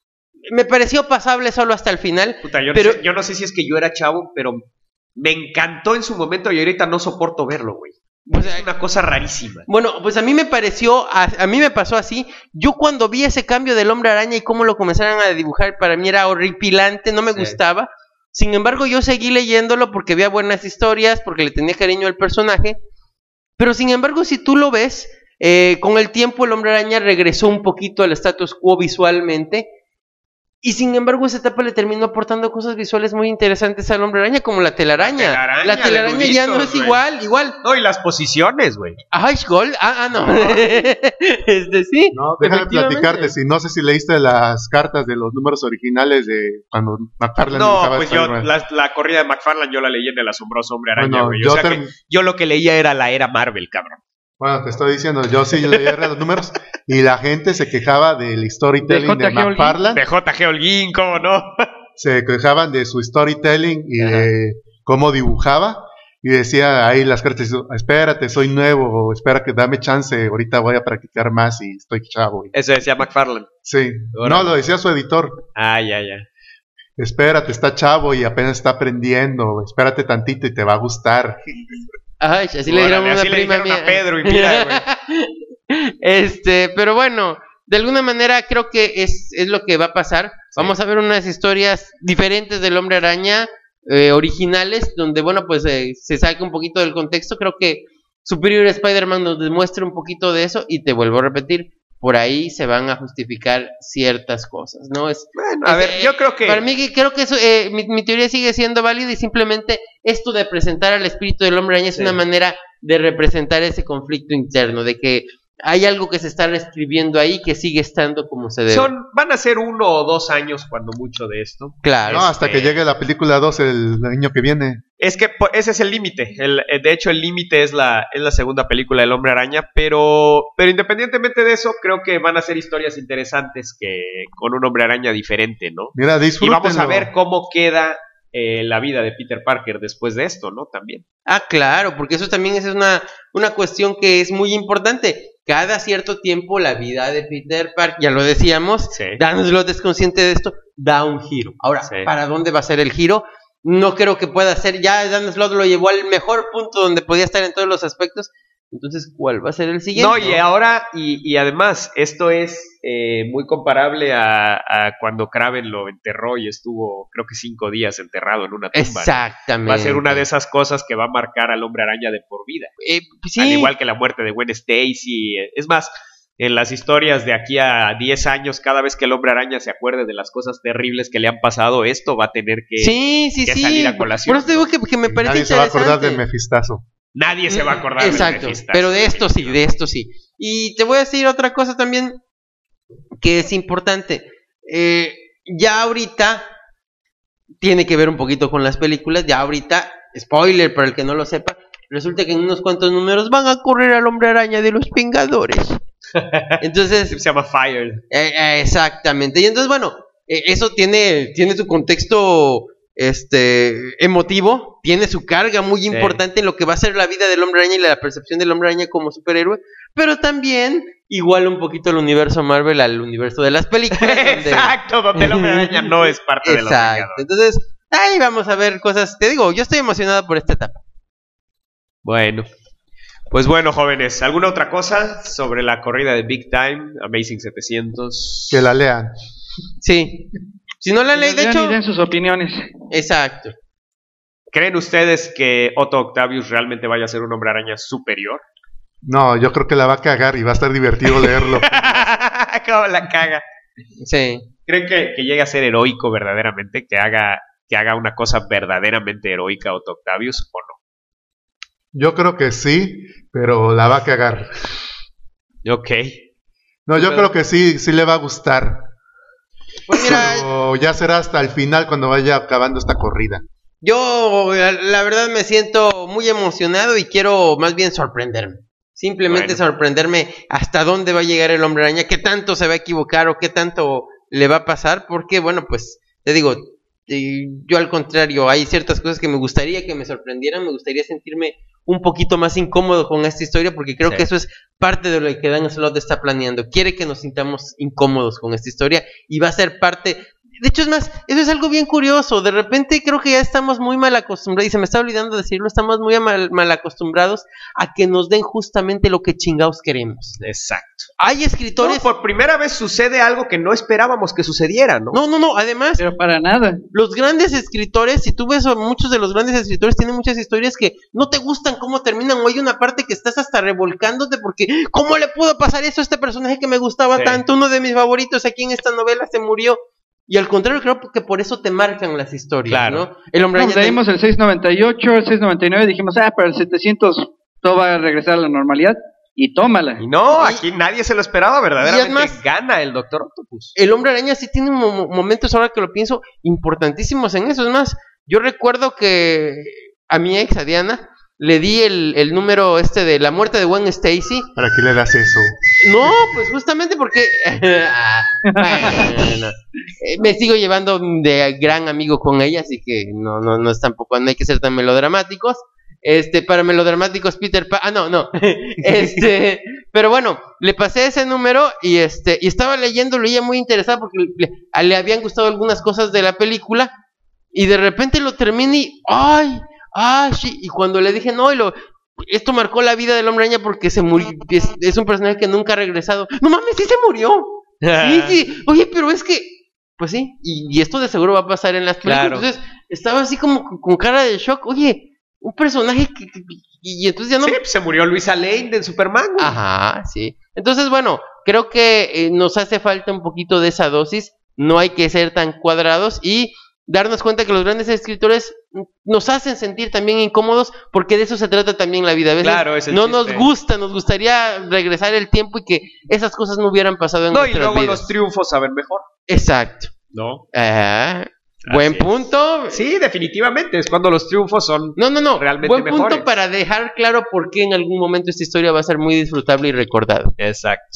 Me pareció pasable solo hasta el final. Puta, yo, pero- no sé, yo no sé si es que yo era chavo, pero me encantó en su momento y ahorita no soporto verlo, güey. O sea, Es una cosa rarísima. bueno, pues a mí me pareció, a, a mí me pasó así. Yo cuando vi ese cambio del Hombre Araña y cómo lo comenzaron a dibujar, para mí era horripilante, no me Sí. gustaba. Sin embargo, yo seguí leyéndolo porque había buenas historias, porque le tenía cariño al personaje. Pero sin embargo, si tú lo ves, eh, con el tiempo el Hombre Araña regresó un poquito al status quo visualmente. Y sin embargo, esa etapa le terminó aportando cosas visuales muy interesantes al Hombre Araña, como la telaraña. La telaraña La de telaraña ya no nuditos, es güey. igual, igual. No, y las posiciones, güey. Ah, Gold. Ah, ah, no. este sí. No, déjame efectivamente. platicarte, si no sé si leíste las cartas de los números originales de cuando McFarlane No, dibujaba pues yo, Spider-Man. la, la corrida de McFarlane yo la leí en El Asombroso Hombre Araña, Bueno, güey. yo O sea term- que yo lo que leía era la era Marvel, cabrón. Bueno, te estoy diciendo, yo sí leía los números y la gente se quejaba del storytelling De de, J G. McFarlane, De J G. Holguín, ¿cómo no? se quejaban de su storytelling y de cómo dibujaba y decía ahí las cartas, espérate, soy nuevo, o espera que dame chance, ahorita voy a practicar más y estoy chavo. Y- Eso decía McFarlane. Sí, no, lo decía su editor. Ah, ya, ya. Espérate, está chavo y apenas está aprendiendo. Espérate tantito y te va a gustar. Ay, así le Órale, dieron una así le prima dijeron mía. a Pedro y mira, güey. Este, pero bueno, de alguna manera creo que es, es lo que va a pasar. Vamos a ver unas historias diferentes del Hombre Araña, eh, originales, donde, bueno, pues eh, se saca un poquito del contexto. Creo que Superior Spider-Man nos demuestra un poquito de eso, y te vuelvo a repetir, por ahí se van a justificar ciertas cosas, ¿no? Es, Bueno, a es, ver, eh, yo creo que... Para mí que- creo que eso, eh, mi, mi teoría sigue siendo válida, y simplemente esto de presentar al espíritu del Hombre Araña es Sí. una manera de representar ese conflicto interno, de que hay algo que se está reescribiendo ahí que sigue estando como se debe. Son, van a ser uno o dos años cuando mucho de esto. Claro. No, hasta Este- que llegue la película dos el año que viene. Es que po- ese es el límite. El- eh, de hecho, el límite es la, es la segunda película del Hombre Araña. Pero, pero independientemente de eso, creo que van a ser historias interesantes que con un Hombre Araña diferente, ¿no? Mira, Y disfrútenlo. vamos a ver cómo queda eh, la vida de Peter Parker después de esto, ¿no? También. Ah, claro, porque eso también es una, una cuestión que es muy importante. Cada cierto tiempo la vida de Peter Parker, ya lo decíamos, Sí. Dan Slott es consciente de esto, da un giro. Ahora, Sí. ¿para dónde va a ser el giro? No creo que pueda ser, ya Dan Slott lo llevó al mejor punto donde podía estar en todos los aspectos. Entonces, ¿cuál va a ser el siguiente? No, y ahora, y, y además, esto es eh, muy comparable a, a cuando Kraven lo enterró y estuvo, creo que cinco días enterrado en una tumba, ¿no? Exactamente. Va a ser una de esas cosas que va a marcar al Hombre Araña de por vida. Eh, sí. Al igual que la muerte de Gwen Stacy. eh, Es más, en las historias de aquí a diez años, cada vez que el Hombre Araña se acuerde de las cosas terribles que le han pasado, esto va a tener que, sí, sí, que sí. salir a colación. Por eso te digo que, que me parece Nadie se va a acordar interesante. de Mephistazo. Nadie se va a acordar Exacto, de Mephisto. pero de esto sí, de esto sí. Y te voy a decir otra cosa también que es importante. Eh, ya ahorita tiene que ver un poquito con las películas. Ya ahorita, spoiler para el que no lo sepa, resulta que en unos cuantos números van a correr al Hombre Araña de los Vengadores. Entonces, Se llama Fire. eh, eh, exactamente. Y entonces, bueno, eh, eso tiene, tiene su contexto este emotivo, tiene su carga muy importante en lo que va a ser la vida del Hombre Araña y la percepción del Hombre Araña como superhéroe, pero también iguala un poquito el universo Marvel al universo de las películas. Donde... Exacto, donde el Hombre Araña no es parte de los Exacto. Vengadores. Entonces, ahí vamos a ver cosas. Te digo, yo estoy emocionado por esta etapa. Bueno, pues bueno, jóvenes, ¿alguna otra cosa sobre la corrida de Big Time, Amazing setecientos? Que la lean. Sí. Si no la leí, de Ya hecho. ni den sus opiniones. Exacto. ¿Creen ustedes que Otto Octavius realmente vaya a ser un Hombre Araña superior? No, yo creo que la va a cagar y va a estar divertido leerlo. ¿Cómo la caga? Sí. ¿Creen que, que llegue a ser heroico verdaderamente? ¿Que haga, que haga una cosa verdaderamente heroica Otto Octavius o no? Yo creo que sí, pero la va a cagar. Ok. No, yo creo que sí, sí le va a gustar. Pues mira, Pero ya será hasta el final cuando vaya acabando esta corrida. yo la, la verdad me siento muy emocionado y quiero más bien sorprenderme. Simplemente Bueno. sorprenderme hasta dónde va a llegar el Hombre Araña, qué tanto se va a equivocar o qué tanto le va a pasar, porque bueno, pues te digo, eh, yo al contrario, hay ciertas cosas que me gustaría que me sorprendieran, me gustaría sentirme un poquito más incómodo con esta historia, porque creo Sí. que eso es parte de lo que Dan Slott está planeando. Quiere que nos sintamos incómodos con esta historia y va a ser parte. De hecho, es más, eso es algo bien curioso. De repente creo que ya estamos muy mal acostumbrados, y se me está olvidando decirlo, estamos muy mal, mal acostumbrados a que nos den justamente lo que chingados queremos. Exacto. Hay escritores... No, por primera vez sucede algo que no esperábamos que sucediera, ¿no? No, no, no, además... Pero para nada. Los grandes escritores, si tú ves a muchos de los grandes escritores, tienen muchas historias que no te gustan cómo terminan, o hay una parte que estás hasta revolcándote porque ¿cómo le pudo pasar eso a este personaje que me gustaba Sí. tanto? Uno de mis favoritos aquí en esta novela se murió. Y al contrario, creo que por eso te marcan las historias, Claro. ¿no? El Hombre No, Araña leímos el seiscientos noventa y ocho, el seiscientos noventa y nueve, dijimos, ah, para el setecientos todo va a regresar a la normalidad. Y tómala. Y no, Y- aquí nadie se lo esperaba, verdaderamente y además- gana el Doctor Octopus. El Hombre Araña sí tiene mo- momentos, ahora que lo pienso, importantísimos en eso. Es más, yo recuerdo que a mi ex, a Diana, le di el, el número este de la muerte de Gwen Stacy. ¿Para qué le das eso? No, pues justamente porque Ah, bueno, eh, me sigo llevando de gran amigo con ella, así que no, no, no es tampoco, no hay que ser tan melodramáticos. Este, para melodramáticos, Peter Pan, ah, no, no, este, pero bueno, le pasé ese número y este, y estaba leyéndolo y ella muy interesada porque le, le habían gustado algunas cosas de la película y de repente lo terminé y, ay, ay, sí, y cuando le dije no, y lo, esto marcó la vida del Hombre Araña porque se murió, es, es un personaje que nunca ha regresado, no mames, sí se murió, sí, sí, oye, pero es que, pues sí, y, y esto de seguro va a pasar en las películas, Claro. entonces estaba así como con, con cara de shock, oye, un personaje que, que- y, y entonces ya no... Sí, pues se murió Luisa Lane de Superman, güey. Ajá, sí. Entonces, bueno, creo que eh, nos hace falta un poquito de esa dosis, no hay que ser tan cuadrados y darnos cuenta que los grandes escritores mm, nos hacen sentir también incómodos porque de eso se trata también la vida. A veces Claro, es el no chiste. nos gusta, nos gustaría regresar el tiempo y que esas cosas no hubieran pasado en No, y nuestras luego vidas. los triunfos saben mejor, Exacto. ¿no? Ajá. Buen Así es. punto. Sí, definitivamente, es cuando los triunfos son... No, no, no. Realmente Buen mejores. punto para dejar claro por qué en algún momento esta historia va a ser muy disfrutable y recordada. Exacto.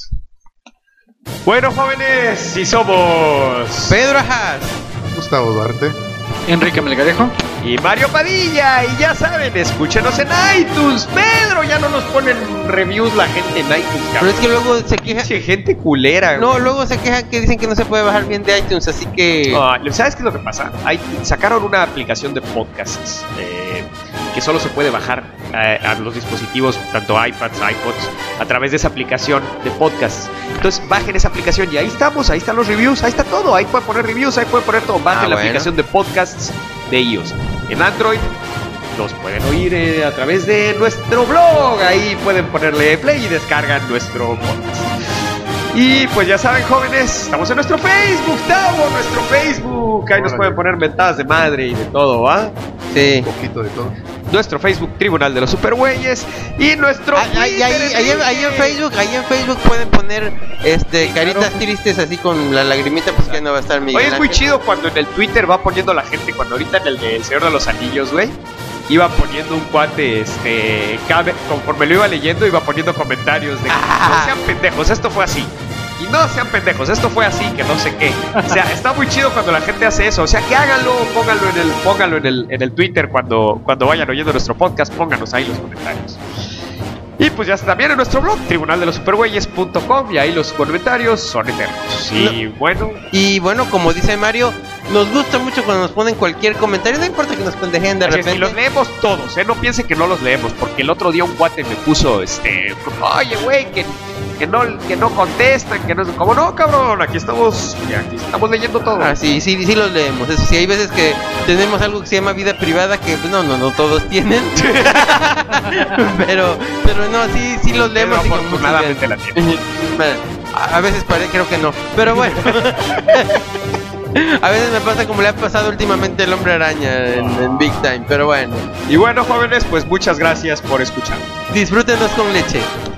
Bueno, jóvenes, si somos... Pedro Ajas. Gustavo Duarte. Enrique Melgarejo. Y Mario Padilla, y ya saben, escúchenos en iTunes. Pedro, ya no nos ponen reviews la gente en iTunes, Pero cabrón. es que luego se queja. Pinche gente culera, No, güey. luego se quejan que dicen que no se puede bajar bien de iTunes, así que. Ah, ¿sabes qué es lo que pasa? Hay, sacaron una aplicación de podcasts eh, que solo se puede bajar eh, a los dispositivos, tanto iPads, iPods, a través de esa aplicación de podcasts. Entonces bajen esa aplicación y ahí estamos, ahí están los reviews, ahí está todo, ahí pueden poner reviews, ahí pueden poner todo. Bajen Ah, la bueno. aplicación de podcasts de iOS. En Android nos pueden oír eh, a través de nuestro blog, ahí pueden ponerle play y descargan nuestro podcast. Y pues ya saben, jóvenes, estamos en nuestro Facebook, Tavo, nuestro Facebook. Ahí nos Órale. pueden poner mentadas de madre y de todo, ¿va? Sí. Un poquito de todo. Nuestro Facebook, Tribunal de los Supergüeyes. Y nuestro Ahí, ahí, Twitter, ahí, ahí en- ahí en Facebook, ahí en Facebook pueden poner este caritas tristes así con la lagrimita, pues que no va a estar Miguel Oye, es muy Ángel. chido cuando en el Twitter va poniendo la gente, cuando ahorita en el de El Señor de los Anillos, güey, iba poniendo un cuate, este, cabe- conforme lo iba leyendo, iba poniendo comentarios de que Ah. no sean pendejos, esto fue así. Y no sean pendejos, esto fue así, que no sé qué. O sea, está muy chido cuando la gente hace eso. O sea, que háganlo, pónganlo en el, pónganlo en el, en el Twitter cuando, cuando vayan oyendo nuestro podcast, pónganos ahí los comentarios. Y pues ya está también en nuestro blog, tribunal de los supergüeyes punto com, y ahí los comentarios son eternos. Y bueno, Y bueno, como dice Mario, nos gusta mucho cuando nos ponen cualquier comentario, no importa que nos pendejen de así es, y los repente. leemos todos, ¿eh? No piensen que no los leemos, porque el otro día un cuate me puso, este, oye, güey, que, que, no, que no contestan, que no... ¿Cómo no, cabrón? Aquí estamos, y aquí estamos leyendo todo. Ah, sí, sí, sí los leemos. Eso sí, hay veces que tenemos algo que se llama vida privada que pues, no, no, no todos tienen. pero, pero no, sí, sí los leemos. Pero y con mucho afortunadamente la tienen. Bueno, a a veces pare, creo que no, pero bueno. A veces me pasa como le ha pasado últimamente el Hombre Araña en, en Big Time, pero bueno. Y bueno, jóvenes, pues muchas gracias por escuchar. Disfrútenos con leche.